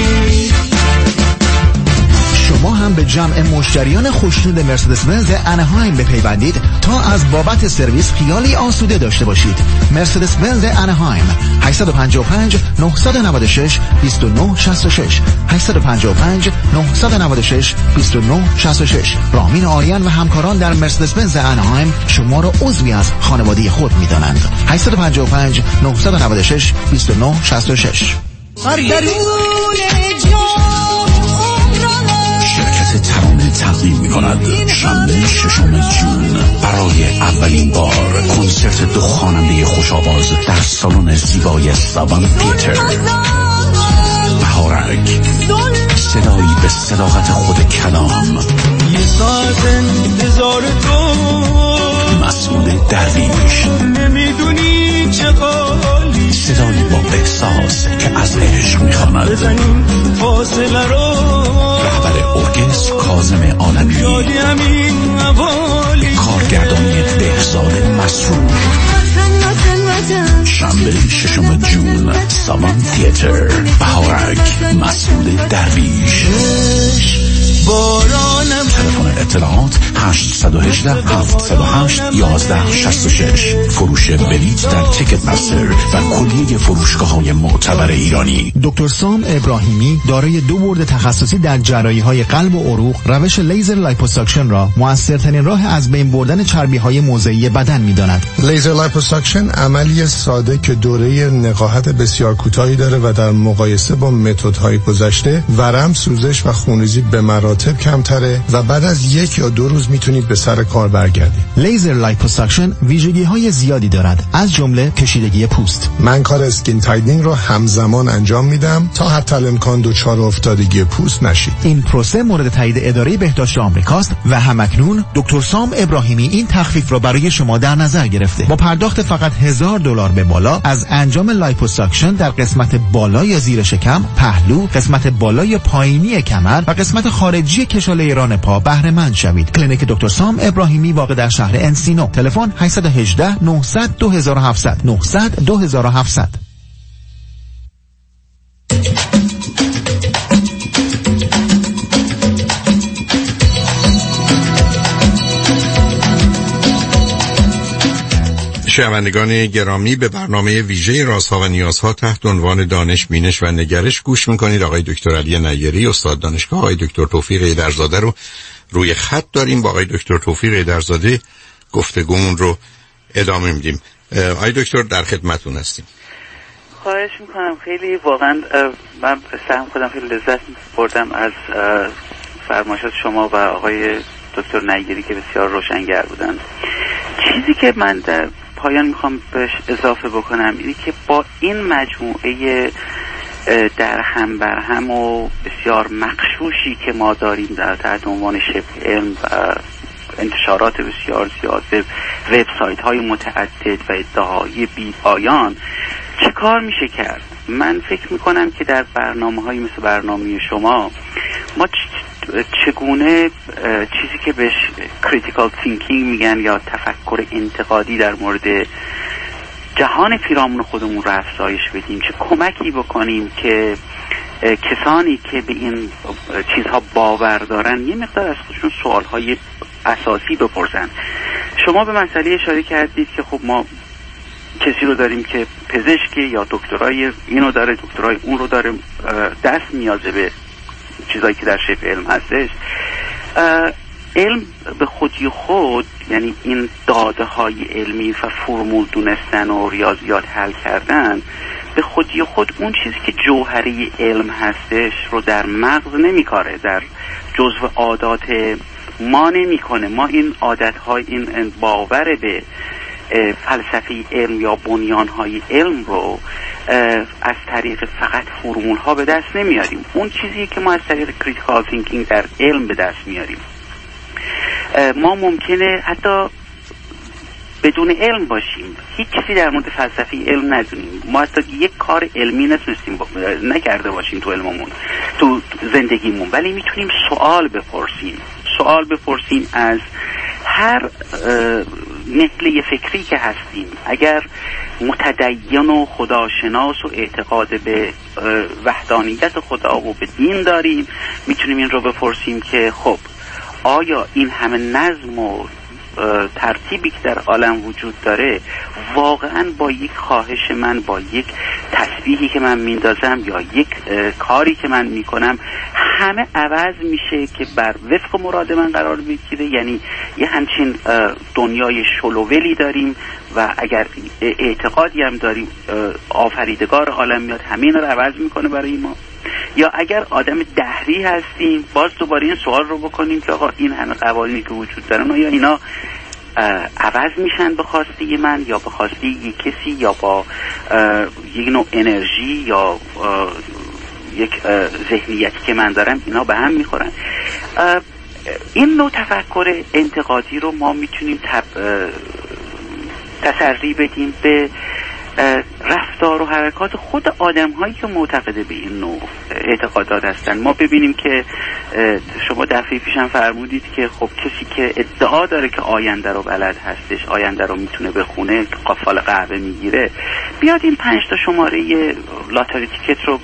شما هم به جمع مشتریان خوشنود مرسدس بنز انهایم بپیوندید تا از بابت سرویس خیالی آسوده داشته باشید. مرسدس بنز انهایم هشت پنج پنج نه نه شش دو نه شش شش هشت پنج پنج نه نه شش دو نه شش شش. رامین آریان و همکاران در مرسدس بنز انهایم شما را عضوی از خانواده خود می‌دانند. هشت پنج پنج نه نه شش دو نه شش شش. شرکت ترانه تقدیم می کند شنبه ششم جون برای اولین بار کنسرت دو خواننده خوش‌آواز در سالن زیبای سابان تیتر. بهارک، صدایی به صداقت خود کلام. یه ساعت انتظار تو مسئول درویش، نمیدونی چه حالی، صدایی با احساس که از عشق میخواند. بزنیم فاصله رو، رهبر ارکستر کاظم عالمی، یادی همین حوالی، کارگردانی بهزاد مسرور. شنبه ششم جون سامان تیتر. بهارک، مسئول درویش. بارانم. تلفن اطلاعات هشت یک هشت هفت صفر هشت یازده شصت و شش. فروش بلیط در تیکت مستر و کلیه فروشگاه‌های معتبر ایرانی. دکتر سام ابراهیمی دارای دو بورد تخصصی در جراحی‌های قلب و عروق، روش لیزر لایپوساکشن را موثرترین راه از بین بردن چربی‌های موضعی بدن می‌داند. لیزر لایپوساکشن عملی ساده که دوره نقاهت بسیار کوتاهی داره و در مقایسه با متدهای گذشته ورم، سوزش و خونریزی به مراتب کمتره و بعد از یک یا دو روز میتونید به سر کار برگردید. لیزر لایپوساکشن ویژگی‌های زیادی دارد، از جمله کشیدگی پوست. من کار اسکین تایدنینگ رو همزمان انجام میدم تا حتی امکان دچار افتادگی پوست نشید. این پروسه مورد تایید اداره بهداشت آمریکاست و همکنون دکتر سام ابراهیمی این تخفیف را برای شما در نظر گرفته. با پرداخت فقط هزار دلار به بالا از انجام لایپوساکشن در قسمت بالای زیر شکم، پهلو، قسمت بالای پایینی کمر و قسمت خارجی کشاله ران پا بهره مند شوید. کلینیک دکتر سام ابراهیمی واقع در شهر انسینو. تلفن هشت یک هشت نه صفر صفر دو هفت صفر صفر نه صفر صفر دو هفت صفر صفر. شنوندگان گرامی، به برنامه ویژه رازها و نیازها تحت عنوان دانش، بینش و نگرش گوش میکنید. آقای دکتر علی نیری، استاد دانشگاه، آقای دکتر توفیق ایدرزاده رو روی خط داریم. با آقای دکتر توفیق ایدرزاده گفتگومون رو ادامه میدیم. آقای دکتر در خدمتون هستیم. خواهش میکنم. خیلی واقعا من سهم خودم خیلی لذت بردم از فرمایشات شما و آقای دکتر نیری که بسیار روشنگر بودن. چیزی که من در پایان میخوام بهش اضافه بکنم اینه که با این مجموعه در هم بر هم و بسیار مغشوشی که ما داریم در تحت عنوان شبه علم و انتشارات بسیار زیاد، وب سایت های متعدد و ادعاهای بی پایان، چه کار میشه کرد؟ من فکر میکنم که در برنامه های مثل برنامه شما ما چگونه چیزی که بهش کریتیکال تینکینگ میگن یا تفکر انتقادی در مورد جهان پیرامون خودمون رو افزایش بدیم، چه کمکی بکنیم که کسانی که به این چیزها باور دارن یه مقدار از خودشون سوالهای اساسی بپرسن. شما به مسئله اشاره کردید که خب ما کسی رو داریم که پزشکی یا دکترای اینو داره، دکترای اون رو داره، دست نیازه به چیزایی که در شبه علم هستش. علم به خودی خود، یعنی این داده های علمی و فرمول دونستن و ریاضیات حل کردن، به خودی خود اون چیزی که جوهری علم هستش رو در مغز نمیکاره، در جزو عادات ما نمیکنه. ما این عادت های، این باور به فلسفه علم یا بنیانهای علم رو از طریق فقط فرمول ها به دست نمیاریم. اون چیزی که ما از طریق کریتیکال تینکینگ در علم به دست میاریم. ما ممکنه حتی بدون علم باشیم، هیچ چیزی در مورد فلسفه علم ندونیم، ما حتی یک کار علمی نتونستیم نکرده باشیم تو علممون، تو زندگیمون، ولی میتونیم سوال بپرسیم سوال بپرسیم از هر نهله فکری که هستیم. اگر متدین و خداشناس و اعتقاد به وحدانیت خدا و به دین داریم، میتونیم این رو بپرسیم که خب آیا این همه نظم و ترتیبی که در عالم وجود داره واقعا با یک خواهش من، با یک تسبیحی که من میندازم یا یک کاری که من میکنم همه عوض میشه که بر وفق مراد من قرار بگیره؟ یعنی یه همچین دنیای شلوولی داریم و اگر اعتقادی هم داریم آفریدگار عالم میاد همین رو عوض میکنه برای ما؟ یا اگر آدم دهری هستیم باز دوباره این سوال رو بکنیم که آقا این همه قوانینی که وجود دارن یا اینا عوض میشن به خواسته من یا به خواسته یک کسی یا با یک نوع انرژی یا یک ذهنیتی که من دارم اینا به هم میخورن. این نوع تفکر انتقادی رو ما میتونیم تب... تسری بدیم به رفتار و حرکات خود آدم هایی که معتقده به این نوع اعتقادات هستن. ما ببینیم که شما دفعه پیشم فرمودید که خب کسی که ادعا داره که آینده رو بلد هستش، آینده رو میتونه بخونه، قفال قهوه میگیره، بیاد این پنج تا شماره لاتاری تیکت رو،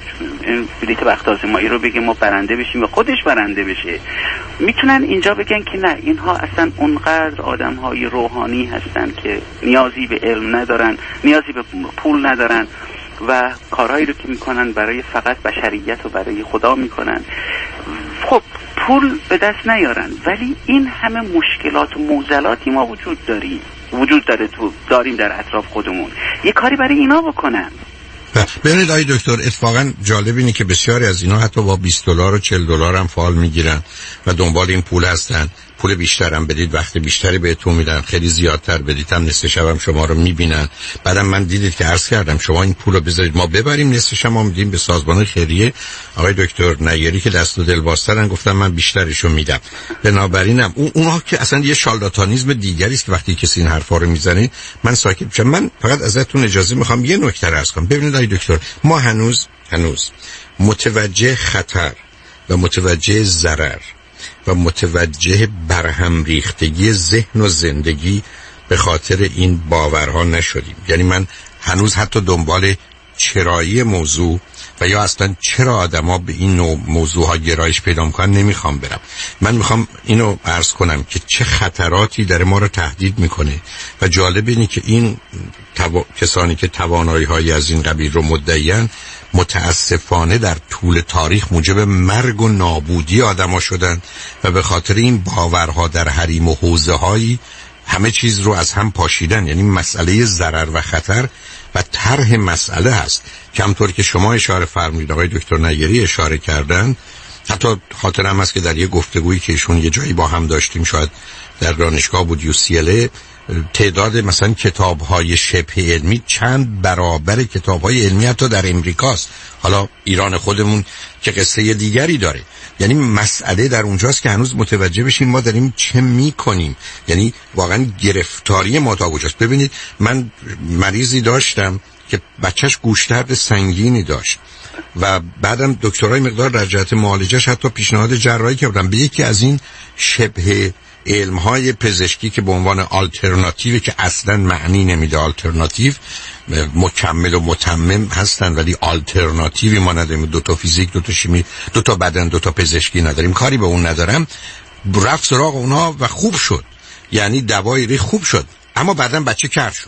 بلیت بخت آزمایی رو بگه ما برنده بشیم و خودش برنده بشه. میتونن اینجا بگن که نه، اینها اصلا اونقدر آدم های روحانی هستن که نیازی به علم ندارن، نیازی به پول ندارن و کارهایی رو که میکنن برای فقط بشریت و برای خدا میکنن. خب پول به دست نیارن، ولی این همه مشکلات و معضلاتی ما وجود داریم وجود داره تو داریم در اطراف خودمون، یه کاری برای اینا بکنن. ببینید آقای دکتر، اتفاقا جالب اینه که بسیاری از اینا حتی با بیست دلار و چهل دلار هم فعال میگیرن و دنبال این پول هستن. پول بیشتر هم بدید، وقت بیشتری بهتون میدن، خیلی زیادتر بدید هم نصف شب هم شما رو میبینن. بعدم من دیدید که عرض کردم شما این پول رو بذارید ما ببریم، نصف شب ما میدیم به سازمان خیریه. آقای دکتر نیری که دست و دل بازترن گفتم من بیشترشو میدم. بنابراینم اون اونها که اصلا یه شالاتانیسم دیگری است که وقتی کسی این حرفا رو میزنه من ساکت میشم. من فقط ازتون اجازه میخوام یه نکته عرض کنم. ببینید آقای دکتر، ما هنوز هنوز متوجه خطر و متوجه ضرر و متوجه برهم ریختگی ذهن و زندگی به خاطر این باورها نشدیم. یعنی من هنوز حتی دنبال چرایی موضوع و یا اصلا چرا آدما به این نوع موضوعها گرایش پیدا میکنن نمیخوام برم. من میخوام اینو عرض کنم که چه خطراتی در ما رو تهدید میکنه و جالب اینه که این توا... کسانی که توانایی هایی از این قبیل رو مدعیان متاسفانه در طول تاریخ موجب مرگ و نابودی آدما شدن و به خاطر این باورها در حریم و حوزه هایی همه چیز رو از هم پاشیدن. یعنی مسئله ضرر و خطر و طرح مسئله هست. کمطور که شما اشاره فرمودید، آقای دکتر نیری اشاره کردن، حتی خاطرم هست که در یه گفتگویی که ایشون یه جایی با هم داشتیم، شاید در دانشگاه بود یو سی ال ای، تعداد مثلا کتاب‌های شبه علمی چند برابر کتاب‌های علمی حتی در امریکاست. حالا ایران خودمون که قصه دیگری داره. یعنی مسئله در اونجاست که هنوز متوجه بشیم ما داریم چه میکنیم. یعنی واقعا گرفتاری ما تا کجاست. ببینید من مریضی داشتم که بچهش گوشدرد سنگینی داشت و بعدم دکترای مقدار در جهت معالجهش حتی پیشنهاد جراحی کردم به یکی از این شبه علم‌های پزشکی که به عنوان آلترناتیو که اصلا معنی نمیده، آلترناتیو مکمل و متمم هستن ولی آلترناتیوی ما نداریم، دو تا فیزیک، دو تا شیمی، دو تا بدن، دو تا پزشکی نداریم، کاری به اون ندارم. رفت سراغ اونها و خوب شد، یعنی دوای ری خوب شد، اما بعداً بچه کر شد.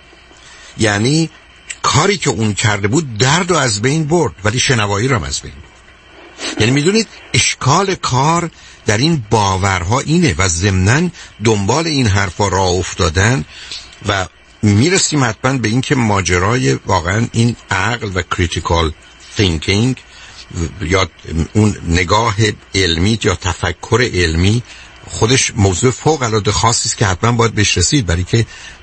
یعنی کاری که اون کرده بود درد رو از بین برد ولی شنوایی رو هم از بین برد. یعنی میدونید اشکال کار در این باورها اینه و ضمناً دنبال این حرفا راه افتادن و میرسیم حتما به این که ماجرای واقعا این عقل و کریتیکال تینکینگ یا اون نگاه علمی یا تفکر علمی خودش موضوع فوق العاده خاصی است که حتما باید بهش رسید، برای که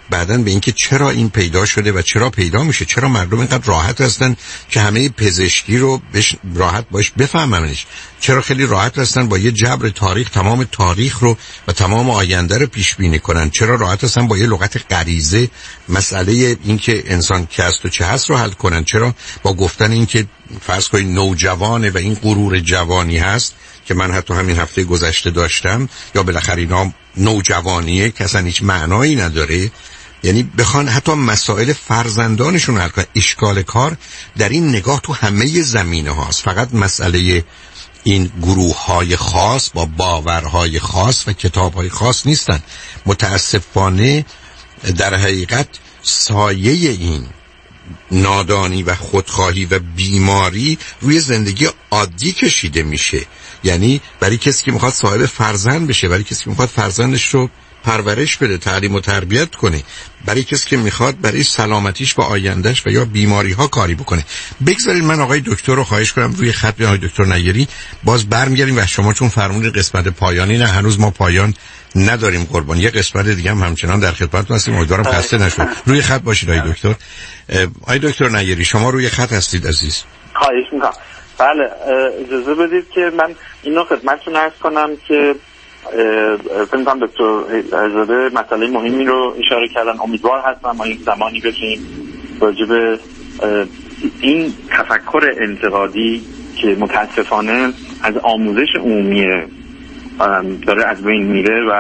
بعدن به اینکه چرا این پیدا شده و چرا پیدا میشه، چرا مردم اینقدر راحت هستن که همه پزشکی رو بش راحت باش بفهمنش، چرا خیلی راحت هستن با یه جبر تاریخ تمام تاریخ رو و تمام آینده رو پیش بینی کنن، چرا راحت هستن با یه لغت غریزه مسئله اینکه انسان کی است و چه هست رو حل کنن، چرا با گفتن اینکه فرض کنید نوجوانه و این غرور جوانی هست که من حتی همین هفته گذشته داشتم، یا بالاخره اینا نوجوانیه که اصلا هیچ معنایی نداره، یعنی بخوان حتی مسائل فرزندانشون حل کنن. اشکال کار در این نگاه تو همه زمینه هاست، فقط مسئله این گروه های خاص با باورهای خاص و کتاب های خاص نیستن. متاسفانه در حقیقت سایه این نادانی و خودخواهی و بیماری روی زندگی عادی کشیده میشه. یعنی برای کسی که میخواد صاحب فرزند بشه، برای کسی که میخواد فرزندش رو پرورش بده، تعلیم و تربیت کنه، برای کسی که میخواد برای سلامتیش با آیندهش و یا بیماری ها کاری بکنه. بگذارید من آقای دکتر رو خواهش کنم روی خط. آقای دکتر نیری باز برمیگردیم و شما چون فرمودید قسمت پایانی، نه هنوز ما پایان نداریم قربان، یه قسمت دیگه هم همچنان در خدمتتون هستیم، امیدوارم خسته نشید. روی خط باشید آقای دکتر. آقای دکتر نیری شما روی خط هستید عزیز. خواهش میکنم. بله اجازه بدید که من اینو خدمتتون عرض کنم که فکر می‌کنم دکتر عزیزاده مسئله مهمی رو اشاره کردن. امیدوار هستم ما این زمانی بتونیم راجع به این تفکر انتقادی که متاسفانه از آموزش عمومی داره از بین میره و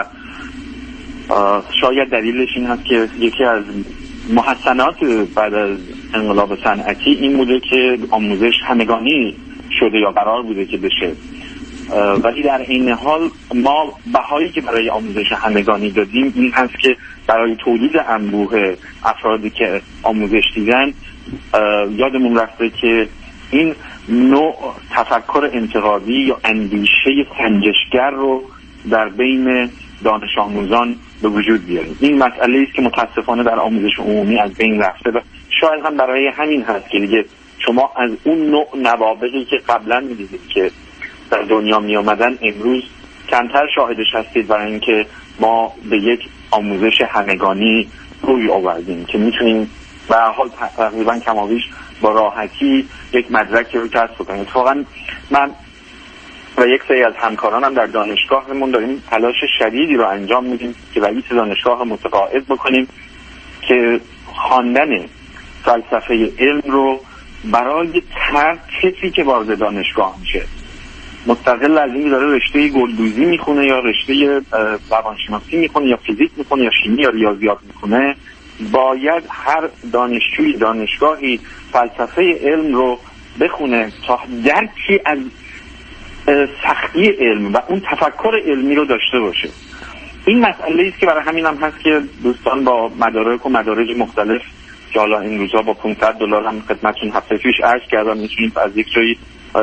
شاید دلیلش این هست که یکی از محسنات بعد از انقلاب صنعتی این بوده که آموزش همگانی شده یا قرار بوده که بشه، ولی در این حال ما بهایی که برای آموزش همگانی دادیم این هست که برای تولید انبوه افرادی که آموزش دیدن یادمون رفته که این نوع تفکر انتقادی یا اندیشه سنجشگر رو در بین دانش آموزان به وجود بیاریم. این مسئله است که متاسفانه در آموزش عمومی از بین رفته و شاید هم برای همین هست که دیگه شما از اون نوع نوابغی که قبلا می‌دیدید که در دنیا می آمدن امروز کمتر شاهدش هستید، برای اینکه ما به یک آموزش همگانی روی آوردیم که میتونیم به هر حال تقریبا کمابیش با راحتی یک مدرکی رو کسب کنیم. اتفاقا من و یک سری از همکارانم در دانشگاهمون داریم تلاش شدیدی رو انجام میدیم که رئیس دانشگاه متقاعد بکنیم که خواندن فلسفه علم رو برای هر کسی که وارد دانشگاه میشه، مستقل از این داره رشته گلدوزی میخونه یا رشته روانشناسی میخونه یا فیزیک میخونه یا شیمی یا ریاضیات میخونه، باید هر دانشجوی دانشگاهی فلسفه علم رو بخونه تا درکی از سختی علم و اون تفکر علمی رو داشته باشه. این مسئله است که برای همین هم هست که دوستان با مدارک و مدارج مختلف که حالا این روزها با پانصد دلار هم خدمتتون هفته پیش عرض کردم میتونید از یک جایی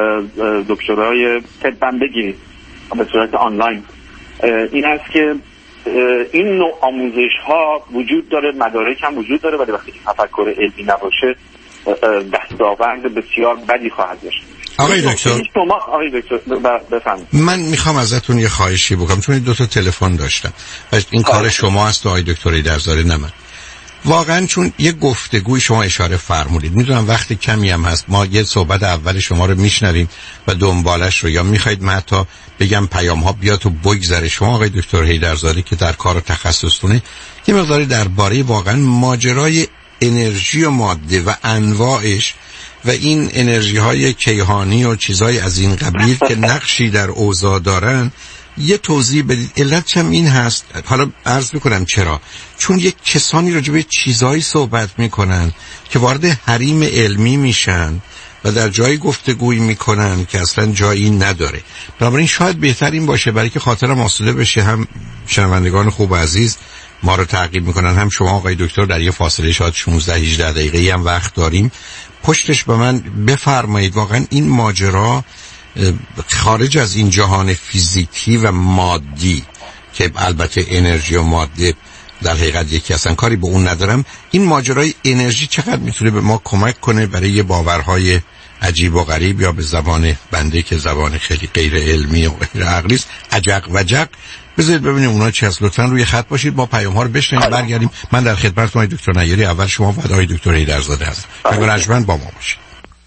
دکترای طبم بگیرید به صورت آنلاین. این است که این نوع آموزش ها وجود داره، مدارک هم وجود داره، ولی وقتی که تفکر علمی نباشه دستاورد بسیار بدی خواهد داشت. آقای دکتر شما آقای دکتر بفرمایید. من میخوام ازتون یه خواهشی بکنم، چون دو تا تلفن داشتم و این کار شما است آقای دکتر ایدرزاده نه من. واقعا چون یه گفتگوی شما اشاره فرمودید، میدونم وقت کمی هم هست، ما یه صحبت اول شما رو میشنویم و دنبالش رو، یا میخواید من حتی بگم پیام ها بیاد تو بگذره. شما آقای دکتر ایدرزاده که در کار تخصصتونه یه مقداری درباره واقعا ماجرای انرژی و ماده و انواعش و این انرژی های کیهانی و چیزای از این قبیل که نقشی در اوضاع دارن یه توضیح بدید. علت هم این هست، حالا عرض میکنم چرا، چون یک کسانی راجع به چیزایی صحبت میکنن که وارد حریم علمی میشن و در جایی گفتگویی میکنن که اصلا جایی نداره. بنابراین شاید بهتر این باشه برای که خاطرم آسوده بشه، هم شنوندگان خوب عزیز ما رو تعقیب میکنن، هم شما آقای دکتر در یه فاصله شاید شانزده هجده دقیقه‌ای هم وقت داریم، پشتش به من بفرمایید واقعا این ماجرا خارج از این جهان فیزیکی و مادی که البته انرژی و ماده در حقیقت یکی اصلا کاری به اون ندارم، این ماجرای انرژی چقدر میتونه به ما کمک کنه برای باورهای عجیب و غریب، یا به زبان بنده که زبان خیلی غیر علمی و غیر عقلی است، عجق وجق، بذارید ببینیم اونا چی هست. لطفاً روی خط باشید، ما پیام ها رو بشنویم برگردیم. من در خدمتتون آقای دکتر نیری، اول شما و بعد آقای دکتر ایدرزاده هستم. اگر رجمن با ما باشید.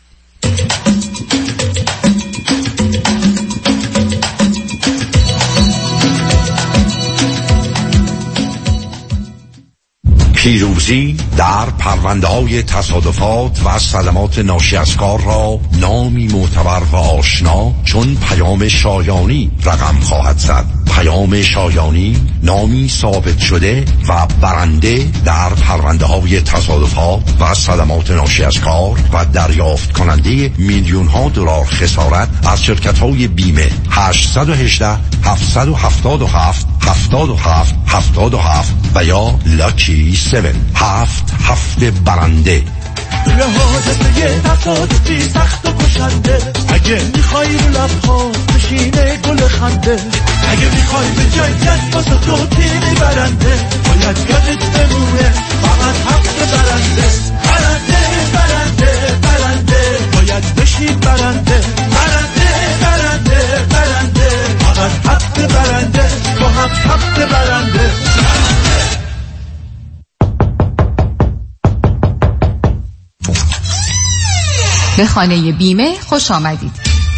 پیروزی در پرونده‌های تصادفات و صدمات ناشی از کار را نامی معتبر و آشنا چون پیام شایانی رقم خواهد زد. پیام شایانی نامی ثابت شده و برنده در پرونده‌های تصادفات و صدمات ناشی از کار و دریافت کننده میلیون ها دلار خسارت از شرکت‌های بیمه. هشت یک هشت هفت هفت هفت هفتاد و هفت هفتاد و هفت و یا لاکی هفت هفت هفت برنده. لحاظت یه تصادفی سخت و کشنده، اگه میخوای رو لبها بشینه گل خنده، اگه میخوای به جنگت واسه تو تیمی برنده، باید یادت بمونه فقط هفت برنده. برنده برنده برنده باید بشی برنده. برنده برنده برنده فقط هفت برنده با هفت هفت برنده. به خانه بیمه خوش آمدید.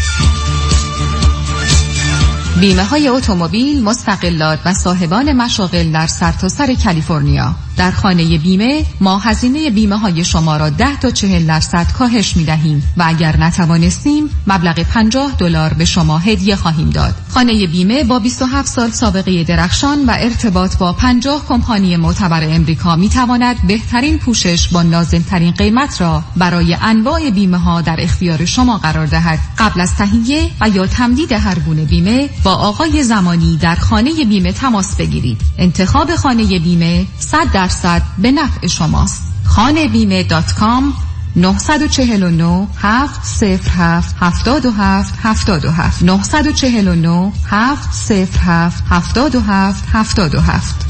بیمه های اتومبیل، مستقلات و صاحبان مشاغل در سرتاسر کالیفرنیا. در خانه بیمه ما هزینه بیمه های شما را ده تا چهل درصد کاهش می دهیم و اگر نتوانستیم مبلغ پنجاه دلار به شما هدیه خواهیم داد. خانه بیمه با بیست و هفت سال سابقه درخشان و ارتباط با پنجاه کمپانی معتبر امریکا می تواند بهترین پوشش با لازم ترین قیمت را برای انواع بیمه ها در اختیار شما قرار دهد. قبل از تهیه و یا تمدید هر گونه بیمه با آقای زمانی در خانه بیمه تماس بگیرید. انتخاب خانه بیمه صد درصد به نفع شماست. خانه بیمه دات کام نه چهار نه هفت صفر هفت هفتاد و هفت هفتاد و هفت نه چهار نه هفت صفر هفت هفتاد و هفت هفتاد و هفت.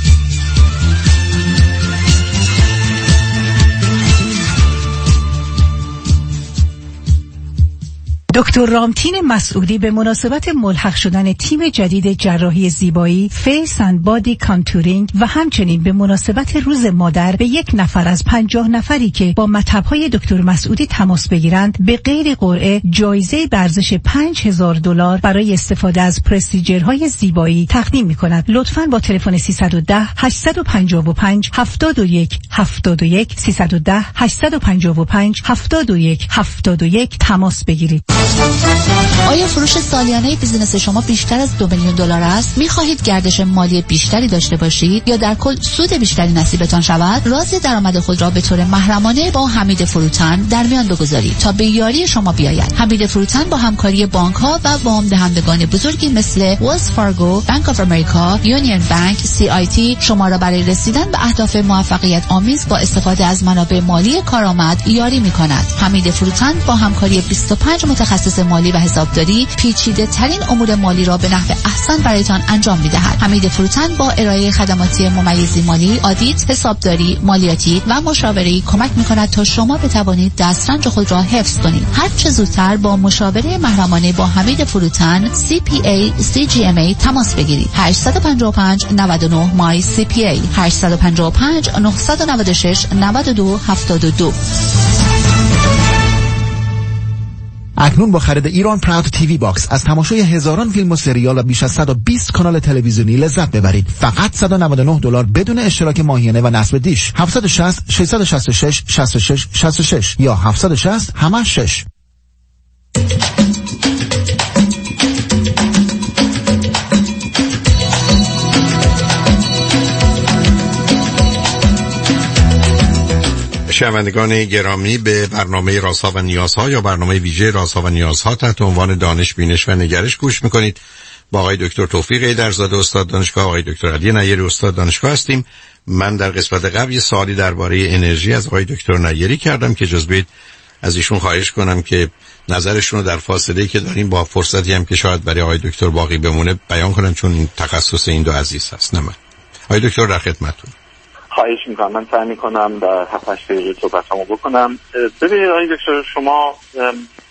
دکتر رامتین مسعودی به مناسبت ملحق شدن تیم جدید جراحی زیبایی فیس اند بادی کانتورینگ و همچنین به مناسبت روز مادر به یک نفر از پنجاه نفری که با مطب‌های دکتر مسعودی تماس بگیرند به غیر قرعه جایزه به ارزش پنج هزار دلار برای استفاده از پرستیژرهای زیبایی تقدیم می‌کند. لطفاً با تلفن سیصد و ده هشتصد و پنجاه و پنج هفتاد و یک هفتاد و یک سیصد و ده هشتصد و پنجاه و پنج هفتاد و یک هفتاد و یک تماس بگیرید. آیا فروش سالیانه بیزینس شما بیشتر از دو میلیون دلار است؟ می‌خواهید گردش مالی بیشتری داشته باشید یا در کل سود بیشتری نصیبتان شود؟ راز درآمد خود را به طور محرمانه با حمید فروتن در میان بگذارید تا به یاری شما بیاید. حمید فروتن با همکاری بانک‌ها و وام دهندگان بزرگی مثل ویلز فارگو، بانک آف امریکا، یونین بانک، سی آی تی شما را برای رسیدن به اهداف موفقیت آمیز با استفاده از منابع مالی کارآمد یاری می‌کند. حمید فروتن با همکاری بیست و پنج متخصص مالی و حسابداری پیچیده ترین امور مالی را به نحو احسن برایتان انجام می‌دهد. حمید فروتن با ارائه خدماتی ممیزی مالی، آدیت، حسابداری، مالیاتی و مشاوره‌ای کمک می‌کند تا شما بتوانید دسترنج خود را حفظ کنید. هر چه زودتر با مشاوره محرمانه با حمید فروتن سی پی ای سی جی ام ای تماس بگیرید. هشت پنج پنج نه نه مای سی پی ای هشت پنج پنج نه نه شش نه دو هفت دو. اکنون با خرید ایران پراود تیوی باکس از تماشای هزاران فیلم و سریال و بیش از صد و بیست کانال تلویزیونی لذت ببرید. فقط صد و نود و نه دلار بدون اشتراک ماهیانه و نصب دیش. هفت شش صفر شش شش شش شش شش شش شش یا هفت شش صفر همه شش. شنوندگان گرامی، به برنامه رازها و نیازها یا برنامه ویژه رازها و نیازها تحت عنوان دانش، بینش و نگرش گوش میکنید. با آقای دکتر توفیق ایدرزاده استاد دانشگاه، آقای دکتر علی نیری استاد دانشگاه هستیم. من در قسمت قبل یه سوالی درباره انرژی از آقای دکتر نیری کردم که اجازه بدید از ایشون خواهش کنم که نظرشون رو در فاصله‌ای که داریم با فرصتی هم که شاید برای آقای دکتر باقی بمونه بیان کنن، چون این تخصص این دو عزیز هست. نه من آقای دکتر در خدمتتون. خواهش میکنم. من سعی میکنم در هفت هشت دقیقه صحبتامو بکنم. ببینید آقای دکتر، شما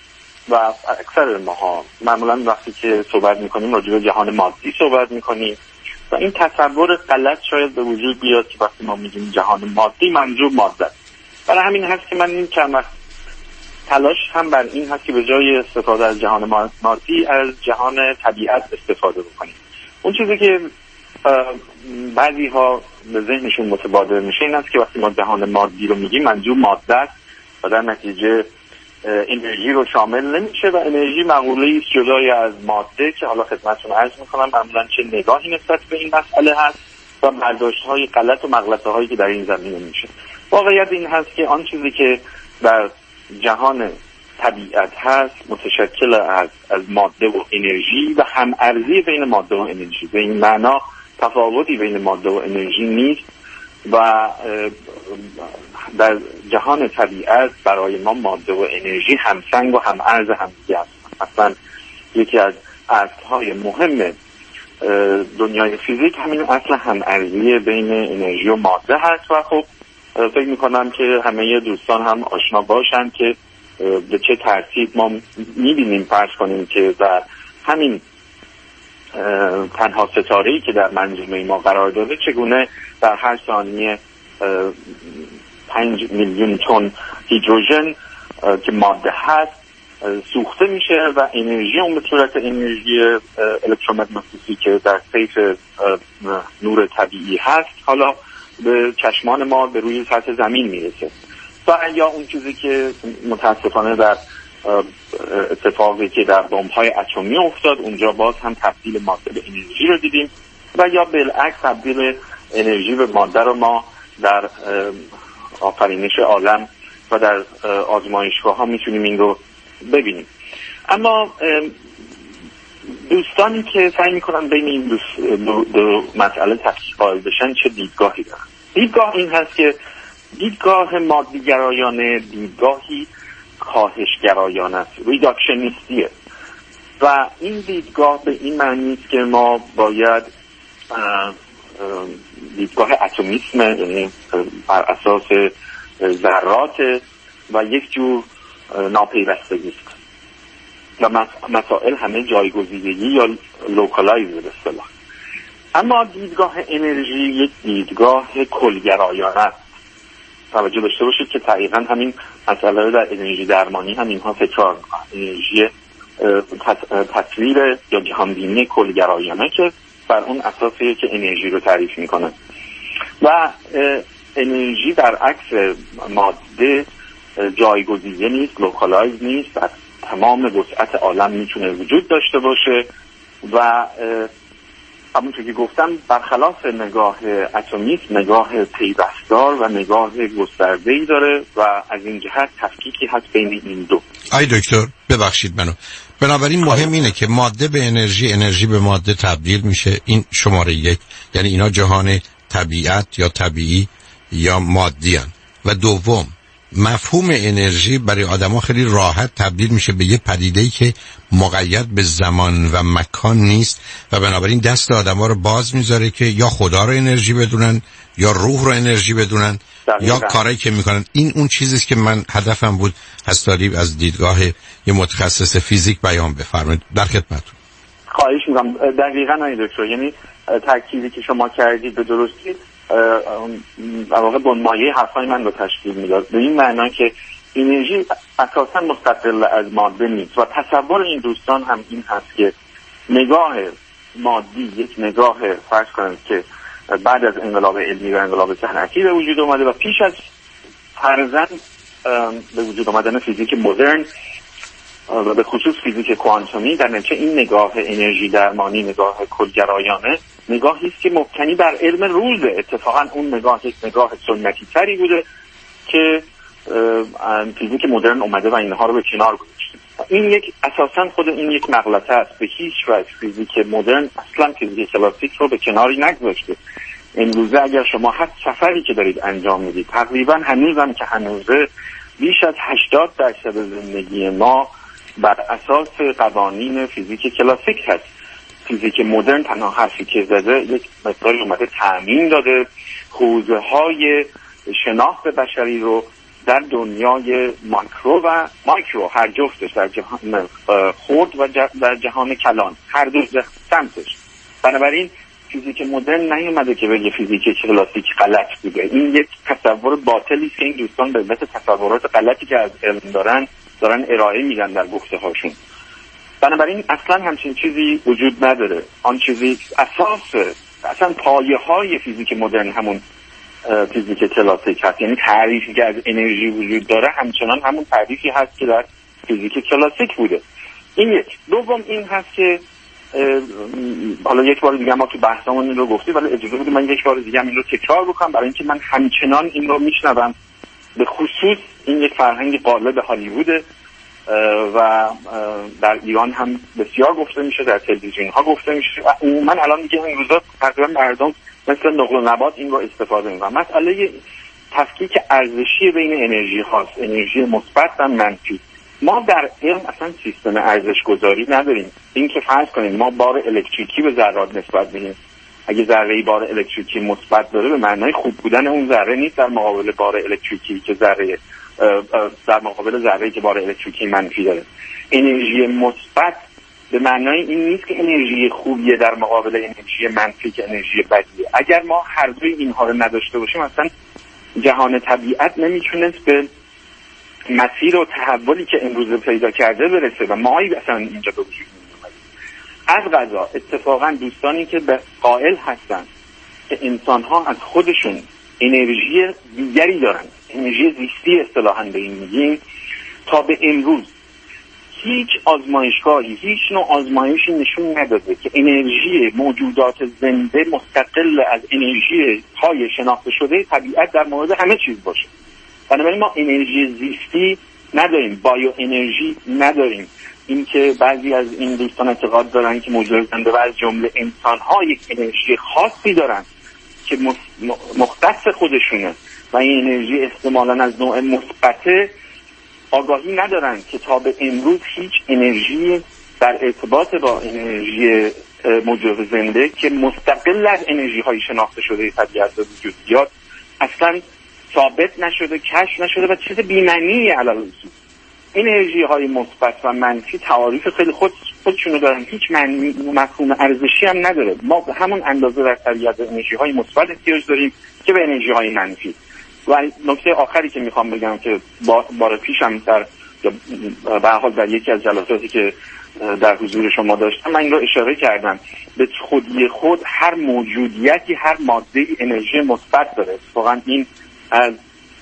و اکثر ماها معمولا وقتی که صحبت میکنیم راجع به جهان مادی صحبت میکنیم و این تصور غلط شاید به وجود بیاد که وقتی ما میگیم جهان مادی منظور ماده است. برای همین هست که من این چند وقت تلاش هم بر این هست که به جای استفاده از جهان مادی از جهان طبیعت استفاده بکنیم. اون چیزی که بعضی ها به ذهنشون متبادر میشه این است که وقتی ما جهان مادی رو میگیم منظور ماده است و در نتیجه انرژی رو شامل نمیشه و انرژی مقوله‌ای است جدای از ماده که حالا خدمتتون عرض میکنم معمولا چه نگاهی نسبت به این مسئله هست و برداشت‌های غلط و مغلطه‌هایی که در این زمینه میشه. واقعیت این هست که آن چیزی که در جهان طبیعت هست متشکل از از ماده و انرژی و هم ارزی بین ماده و انرژی. به این معنا تفاوتی بین ماده و انرژی نیست و در جهان طبیعت برای ما ماده و انرژی همسنگ و هم ارز هم دیگه هستند. مثلا یکی از اصل‌های مهم دنیای فیزیک همین اصل هم ارزی بین انرژی و ماده هست و خب فکر میکنم که همه دوستان هم آشنا باشن که به چه ترتیب ما میبینیم فرض کنیم که در همین تنها ستاره‌ای که در منظومه ما قرار داره چگونه در هر ثانیه پنج میلیون تن هیدروژن که ماده هست سوخته میشه و انرژی اون به صورت انرژی الکترومغناطیسی که در طیف نور طبیعی هست حالا به چشمان ما به روی سطح زمین میرسه. و یا اون چیزی که متاسفانه در اتفاقی که در بمب‌های اتمی افتاد اونجا باز هم تبدیل ماده به انرژی رو دیدیم و یا بالعکس تبدیل انرژی به ماده رو ما در آفرینش عالم و در آزمایشگاه ها میتونیم این رو ببینیم. اما دوستانی که سعی میکنن بین این دو, دو, دو مسئله تفکیک قائل بشن چه دیدگاهی دارن؟ دیدگاه این هست که دیدگاه مادیگرایانه دیدگاهی کاهشگرایانه است، ریداکشنیستیه و این دیدگاه به این معنی است که ما باید دیدگاه اتمیسم یعنی بر اساس ذرات و یک جور ناپیوستگی است و مسائل همه جایگزینگی یا لوکالایز به اصطلاح. اما دیدگاه انرژی یک دیدگاه کلگرایانه است. توجه داشته باشید که دقیقاً همین مسئله در انرژی درمانی هم اینها تکرار می‌کنن. انرژی تصویر یا جهانبینی کلگرایانه که بر اون اساسیه که انرژی رو تعریف میکنه و انرژی در عکس ماده جایگزینی نیست، لوکالایز نیست، از تمام وسعت عالم میتونه وجود داشته باشه و همونطور که گفتم برخلاف نگاه اتمیست نگاه پیوستار و نگاه گسترده‌ای داره و از این جهت تفکیکی هست بین این دو. آی دکتر ببخشید منو، بنابراین مهم اینه که ماده به انرژی، انرژی به ماده تبدیل میشه، این شماره یک، یعنی اینا جهان طبیعت یا طبیعی یا مادی هن. و دوم مفهوم انرژی برای آدما خیلی راحت تبدیل میشه به یه پدیده‌ای که مقید به زمان و مکان نیست و بنابراین دست آدما رو باز میذاره که یا خدا رو انرژی بدونن یا روح رو انرژی بدونن یا کارایی که میکنن. این اون چیزیست که من هدفم بود هستاری از دیدگاه یه متخصص فیزیک بیان بفرمایید. در خدمتتون. خواهش میکنم. دقیقاً آقای دکتر، یعنی تأکیدی که شما کردید به درستی در واقع بنمایه حرفای من رو تشکیل میداد، به این معنا که انرژی اساساً مستقل از ماده نیست و تصور این دوستان هم این هست که نگاه مادی یک نگاه فرض کنید که بعد از انقلاب علمی و انقلاب صنعتی به وجود اومده و پیش از فرضاً به وجود آمدن فیزیک مدرن و به خصوص فیزیک کوانتومی، در نتیجه این نگاه انرژی درمانی، نگاه کلگرایانه، نگاهی است که مبتنی بر علم روزه. اتفاقا اون نگاه یک نگاه سنتی تری بوده که فیزیک مدرن اومده و اینها رو به کنار گذاشته. این یک اساسا خود این یک مغلطه است. به هیچ وجه فیزیک مدرن اصلا فیزیک کلاسیک رو به کناری نگذاشته. امروزه اگر شما هر سفری که دارید انجام میدید، تقریبا هنوزم که هنوزه بیش از هشتاد درصد زندگی ما بر اساس قوانین فیزیک کلاسیک هست. فیزیک مدرن تنها حرفی که زده یک مقداری اومده تأمین داده حوزه های شناخت بشری رو در دنیای ماکرو و مایکرو، هر جفتش، در جهان خرد و در جهان کلان، هر دو سمتش. بنابراین فیزیک مدرن نیومده که بگه فیزیک کلاسیک غلط بوده. این یک تصور باطلی که این دوستان به علت تصورات غلطی که از علم دارن دارن ارائه میدن در گفته هاشون. بنابراین اصلا همچین چیزی وجود نداره. آن چیزی اساس اصلا پایه های فیزیک مدرن همون فیزیک کلاسیک هست. یعنی تعریفی که از انرژی وجود داره همچنان همون تعریفی هست که در فیزیک کلاسیک بوده. این یک. دوم این هست که حالا یک بار دیگه ما تو بحثمون این رو گفتیم، ولی اجازه بدید من یک بار دیگه هم این رو تکرار بکنم برای اینکه من همچنان این رو میشنوم. به خصوص این یک فرهنگ غالب هالیووده و در ایران هم بسیار گفته میشه، در تلویزیون ها گفته میشه و من الان دیگه این روزا تقریبا مردم مثل نقل و نبات این رو استفاده میکنن. مسئله تفکیک ارزشی بین انرژی هاست، انرژی مثبت و منفی. ما در علم اصلا سیستم ارزش گذاری نداریم. این که فرض کنیم ما بار الکتریکی به ذرات نسبت میدیم، اگه ذره‌ای بار الکتریکی مثبت داره به معنای خوب بودن اون ذره نیست در مقابل بار الکتریکی که ذره در مقابل ذره‌ای که بار الکتریکی منفی داره. انرژی مثبت به معنای این نیست که انرژی خوبیه در مقابل انرژی منفی که انرژی بدیه. اگر ما هر دوی اینها رو نداشته باشیم اصلا جهان طبیعت نمیتونست به مسیر و تحولی که امروز پیدا کرده برسه و مایی اصلا اینجا به وجود نمی‌آمد. از قضا اتفاقا دوستانی که به قائل هستن که انسان‌ها از خودشون انرژی دیگری دارن، انرژی زیستی اصطلاحاً به این میگیم، تا به امروز هیچ آزمایشگاهی، هیچ نوع آزمایشی نشون نداده که انرژی موجودات زنده مستقل از انرژی های شناخته شده طبیعت در مورد همه چیز باشه. بنابراین ما انرژی زیستی نداریم، بایو انرژی نداریم. این که بعضی از این دوستان اعتقاد دارن که موجودات زنده و از جمله انسان ها یک انرژی خاصی دارن که مختص خودشونه و این انرژی احتمالاً از نوع مثبته، آگاهی ندارن که تا به امروز هیچ انرژی در ارتباط با انرژی موجود زنده که مستقل از انرژی های شناخته شده طبیعت به وجود بیاد اصلا ثابت نشده، کشف نشده و چیز بی‌معنی علی الاصول. انرژی های مثبت و منفی تعاریف خیلی خود خودشونو دارن، هیچ معنی مفهوم ارزشی هم نداره. ما به همون اندازه در طبیعت انرژی های مثبت احتیاج داریم که به انرژی های منفی. و نکته آخری که میخوام بگم که بار پیشم در به حال در یکی از جلساتی که در حضور شما داشتم من این رو اشاره کردم، به خودی خود هر موجودیتی، هر ماده انرژی مثبت داره. واقعا این از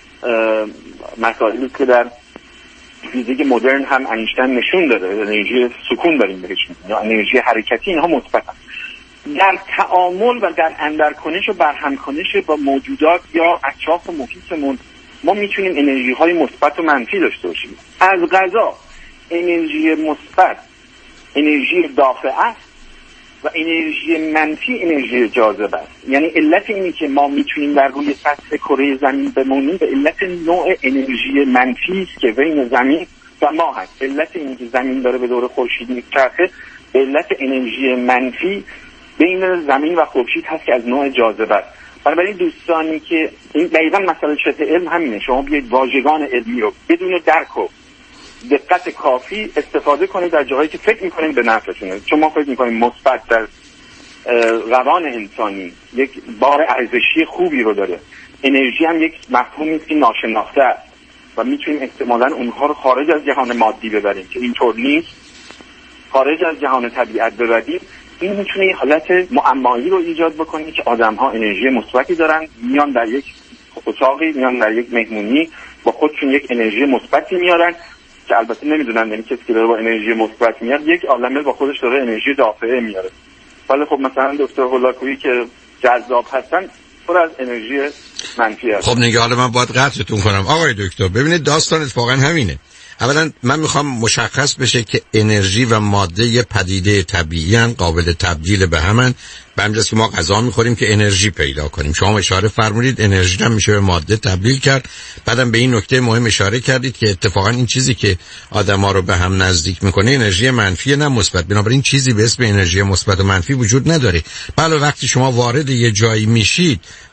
مسائلی که در فیزیک مدرن هم اینشتین نشون داده، انرژی سکون داریم بهش میگیم یا انرژی حرکتی، اینها مثبتن. در تعامل و در اندرکنش و برهمکنش با موجودات یا اطراف و محیطمون ما میتونیم انرژی های مثبت و منفی داشته باشیم. از قضا انرژی مثبت انرژی دافعه است و انرژی منفی انرژی جاذبه است. یعنی علت اینی که ما میتونیم در روی سطح کره زمین بمونیم به علت نوع انرژی منفی است که بین زمین و ما هست. علت اینی که زمین داره به دور خورشید میچرخه به علت انرژی منفی بین زمین و خورشید هست که از نوع جاذبه است. بنابراین دوستانی که این دقیقاً مسئله شبه علم همینه، شما بیاید واژگان علمی رو بدون درک و دقت کافی استفاده کنید در جاهایی که فکر می‌کنید به نفعتونه. چون ما فکر می‌کنیم مثبت در روان انسانی یک بار ارزشی خوبی رو داره، انرژی هم یک مفهومی است که ناشناخته است و میتونیم احتمالاً اونها رو خارج از جهان مادی ببریم که اینطور نیست، خارج از جهان طبیعت ببریم. این میتونه یه حالت معمایی رو ایجاد بکنه که آدم‌ها انرژی مثبتی دارن، میان در یک اتاقی، میان در یک مهمونی با خودشون یک انرژی مثبتی میارن که البته نمیدونن، یعنی کسی که داره با انرژی مثبت میاد یک عالمه با خودش داره انرژی دافعه میاره. ولی خب مثلا دکتر هولاکویی که جذاب هستن پر از انرژی منفی هستن. خب نگاه حالا من باید قطعتون کنم آقای دکتر. ببینید داستان اتفاقا همینه. اولا من میخوام مشخص بشه که انرژی و ماده یه پدیده طبیعی هن، قابل تبدیل به همن. به همجاست که ما غذا میخوریم که انرژی پیدا کنیم. شما اشاره فرمودید انرژی هم میشه به ماده تبدیل کرد. بعدم به این نکته مهم اشاره کردید که اتفاقا این چیزی که آدما رو به هم نزدیک میکنه انرژی منفی نه مثبت. بنابراین چیزی به اسم انرژی مثبت و منفی وجود نداره. بله وقتی شما وارد یه جایی میشید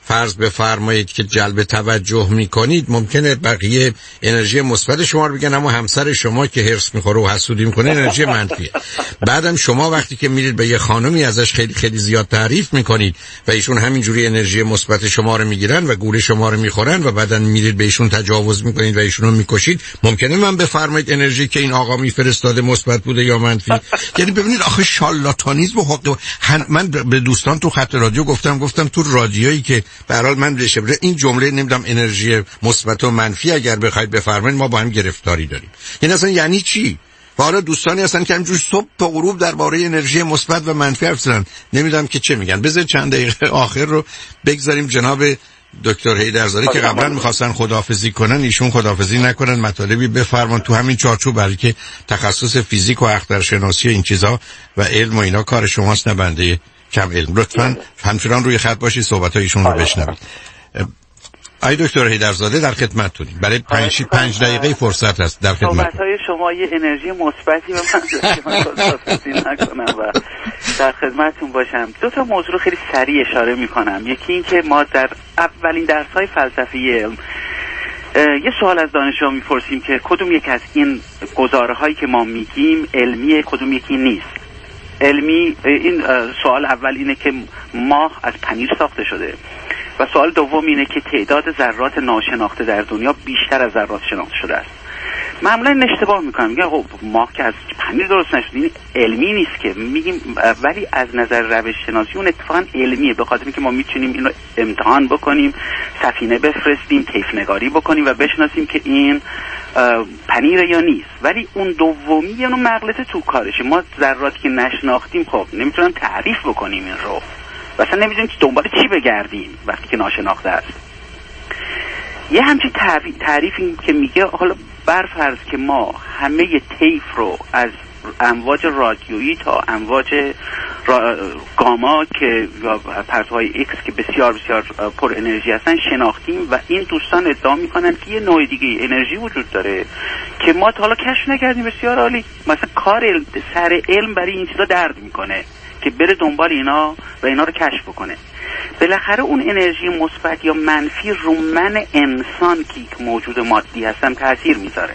فرض بفرمایید که جلب توجه میکنید، ممکنه بقیه انرژی مثبت شما رو بگن، اما همسر شما که هرس میخوره و حسودی میکنه انرژی منفیه. بعدم شما وقتی که میرید به یه خانمی ازش خیلی خیلی زیاد تعریف میکنید و ایشون همینجوری انرژی مثبت شما رو میگیرن و گول شما رو میخورن و بعدن میرید به ایشون تجاوز میکنید و ایشون رو میکشید، ممکنه من بفرمایید انرژی که این آقا میفرستاده مثبت بوده یا منفی؟ یعنی ببینید آخه شارلاتانیسم و حق من به دوستان تو خط رادیو گفتم گفتم تو رادیویی که به هر حال من بشه این جمله نمیدونم انرژی مثبت و منفی اگر بخواید بفرمایید ما با هم گرفتاری داریم. یعنی اصلا یعنی چی؟ حالا دوستانی هستن که همینجوری صبح تا غروب درباره انرژی مثبت و منفی حرف زدن، نمیدونم که چه میگن. بذار چند دقیقه آخر رو بگذاریم جناب دکتر حیدرزاده که قبلا می‌خواستن خداحافظی کنن، ایشون خداحافظی نکنن، مطالبی بفرمان تو همین چارچوب، برای که تخصص فیزیک و اخترشناسی این چیزا و علم و اینا کار شماست، نه بنده کم علم. لطفاً همچنان روی خط باشید صحبت‌های ایشون رو بشنوید. آی دکتر حیدرزاده در خدمتتونیم، برای پنج پنج دقیقه فرصت هست، در خدمت. صحبت‌های شما یه انرژی مثبتی به من خداحافظی نکنم و در خدمتتون باشم. دو تا موضوع رو خیلی سریع اشاره می‌کنم. یکی این که ما در اولین درس‌های فلسفی علم یه سوال از دانشجوها می‌پرسیم که کدوم یک از این گزاره‌هایی که ما میگیم علمیه، کدوم یکی نیست. علمی این سوال اول اینه که ماه از پنیر ساخته شده و سوال دوم اینه که تعداد ذرات ناشناخته در دنیا بیشتر از ذرات شناخته شده است. معمولا این اشتباه میکنم، میگن خب ماه که از پنیر درست نشده، این علمی نیست که میگیم، ولی از نظر روش شناسی اون اتفاقا علمیه، به خاطر اینکه ما میتونیم اینو امتحان بکنیم، سفینه بفرستیم، طیف نگاری بکنیم و بشناسیم که این پنیر یا نیست. ولی اون دومی یعنی مغلطه تو کارشه. ما ذراتی که نشناختیم خب نمیتونیم تعریف بکنیم این رو، مثلا نمیدونیم دنبال چی بگردیم وقتی که ناشناخته است. یه همچین تعریفی که میگه حالا برفرض که ما همه طیف رو از امواج رادیویی تا امواج را... گاما که یا پرتوهای ایکس که بسیار بسیار پر انرژی هستن شناختیم و این دوستان ادعا میکنن که یه نوع دیگه انرژی وجود داره که ما تا حالا کشف نکردیم. بسیار عالی. مثلا کار سر علم برای این چیزا درد میکنه که بره دنبال اینا و اینا رو کشف بکنه. بالاخره اون انرژی مثبت یا منفی رو من انسان که موجود مادی هستم تاثیر میذاره،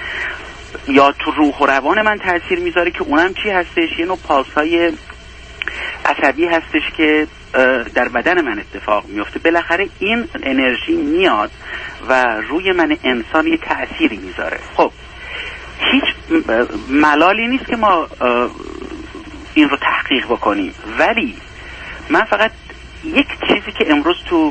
یا تو روح و روان من تاثیر میذاره که اونم چی هستش؟ یه نوع پالس‌های عصبی هستش که در بدن من اتفاق میفته. بالاخره این انرژی میاد و روی من انسان یه تأثیری میذاره. خب هیچ ملالی نیست که ما این رو تحقیق بکنیم، ولی من فقط یک چیزی که امروز تو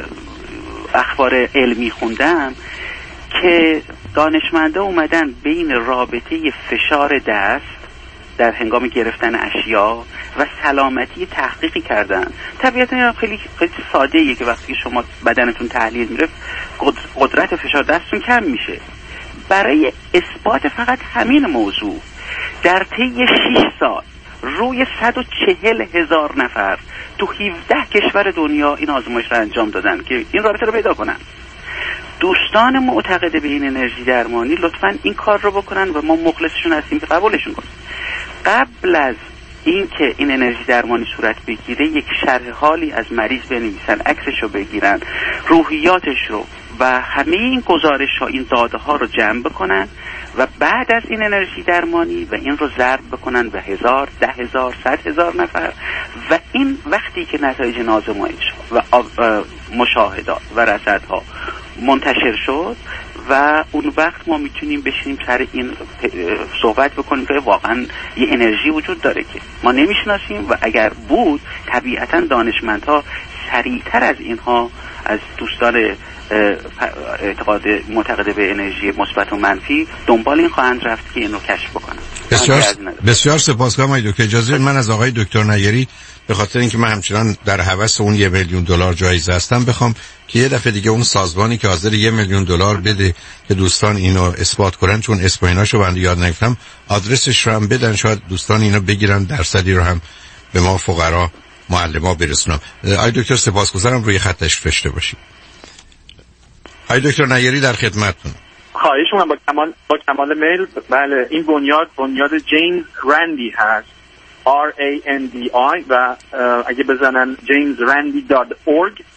اخبار علمی خوندم که دانشمندا اومدن بین رابطه فشار دست در هنگام گرفتن اشیا و سلامتی تحقیقی کردن. طبیعتا خیلی خیلی ساده‌ایه که وقتی شما بدنتون تحلیل میره قدرت فشار دستتون کم میشه. برای اثبات فقط همین موضوع در طی شش سال روی صد و چهل هزار نفر تو هفده کشور دنیا این آزمایش رو انجام دادن که این رابطه رو پیدا کنن. دوستان معتقد به این انرژی درمانی لطفاً این کار رو بکنن و ما مخلصشون هستیم که قبولشون کنیم. قبل از اینکه این انرژی درمانی صورت بگیره یک شرح حالی از مریض بنویسن، عکسش رو بگیرن، روحیاتش رو و همه این گزارش ها، این داده ها رو جمع بکنن و بعد از این انرژی درمانی و این رو ضرب بکنن به هزار، ده هزار، صد هزار نفر و این وقتی که نتایج آزمایش و مشاهدات و رصدها منتشر شد و اون وقت ما میتونیم بشینیم سر این صحبت بکنیم که واقعا یه انرژی وجود داره که ما نمیشناسیم و اگر بود طبیعتا دانشمندها سریعتر از اینها، از دوستان اعتقاد معتقد به انرژی مثبت و منفی دنبال این خواهند رفت که اینو کشف بکنن. بسیار بسیار سپاسگزارم آقای دکتر. اجازه من از آقای دکتر نیری به خاطر اینکه من همچنان در هوس اون یه میلیون دلار جایزه هستم بخوام که یه دفعه دیگه اون سازمانی که حاضر یه میلیون دلار بده که دوستان اینو اثبات کنن، چون اسم ایناشو بنده یاد نگرفتم، آدرسش رو هم بدن، شاید دوستان اینو بگیرن درصدی رو هم به ما فقرا معلما برسونم. آقای دکتر سپاسگزارم، روی خط تشریف داشته باشید. آقای دکتر نیری در خدمتتون. خواهش می‌کنم با کمال با کمال میل. بله این بنیاد بنیاد جیمز رندی هست، R A N D I و اگه بزنن جیمز رندی دات اورگ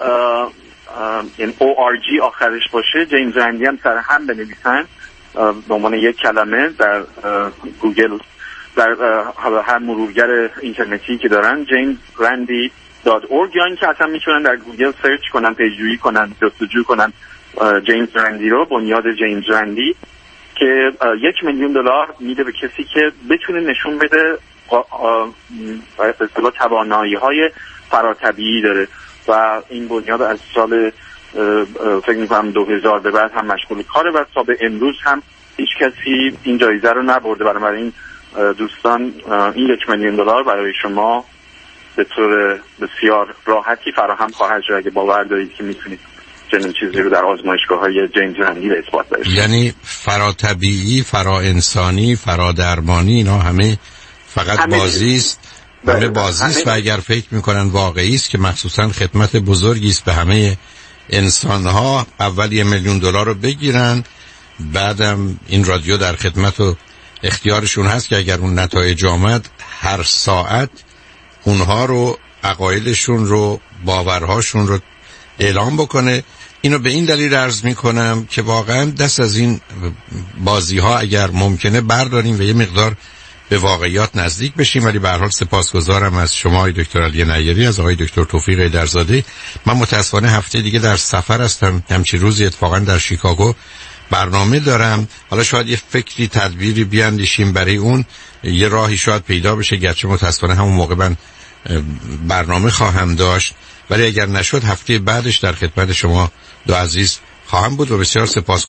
این او آر جی آخرش باشه، جیمز رندی هم سر هم بنویسن به عنوان یک کلمه در گوگل، در هر مرورگر اینترنتی که دارن جیمز رندی دات اورگ، یا اینکه اصلا میتونن در گوگل سرچ کنن، پیجویی کنن، جستجو کنن جیمز رندی رو، بنیاد جیمز رندی، که یک میلیون دلار میده به کسی که بتونه نشون بده به اصطلاح توانایی‌های فراتبیعی داره. و این بنیاد از سال فکر می‌کنم دو هزار به بعد هم مشغول کاره و تا به امروز هم هیچ کسی این جایزه رو نبرده. بنابراین دوستان این یک میلیون دلار برای شما به طور بسیار راحتی فراهم خواهد شد اگه باور دارید که میتونید چنین چیزی رو در آزمایشگاه‌های جیمز رندی به اثبات برسونید. یعنی فراتبیعی، فرا انسانی، فرا درمانی، اینا همه فقط بازی است، همه بازی است. و اگر فکر میکنن واقعی است که مخصوصا خدمت بزرگی است به همه انسان‌ها، اول یه میلیون دلار رو بگیرن، بعدم این رادیو در خدمت و اختیارشون هست که اگر اون نتایج آمد هر ساعت اونها رو، عقایدشون رو، باورهاشون رو اعلام بکنه. اینو به این دلیل عرض میکنم که واقعا دست از این بازی ها اگر ممکنه برداریم و یه مقدار به واقعیات نزدیک بشیم. ولی به هر حال سپاسگزارم از شما آقای دکتر علی نیری، از آقای دکتر توفیق ایدرزاده. من متاسفانه هفته دیگه در سفر هستم، همچین روزی اتفاقا در شیکاگو برنامه دارم. حالا شاید یه فکری تدبیری بیاندیشیم برای اون، یه راهی شاید پیدا بشه، گرچه متاسفانه همون موقع من برنامه خواهم داشت، ولی اگر نشد هفته بعدش در خدمت شما دو عزیز خواهم بود. و بسیار سپاس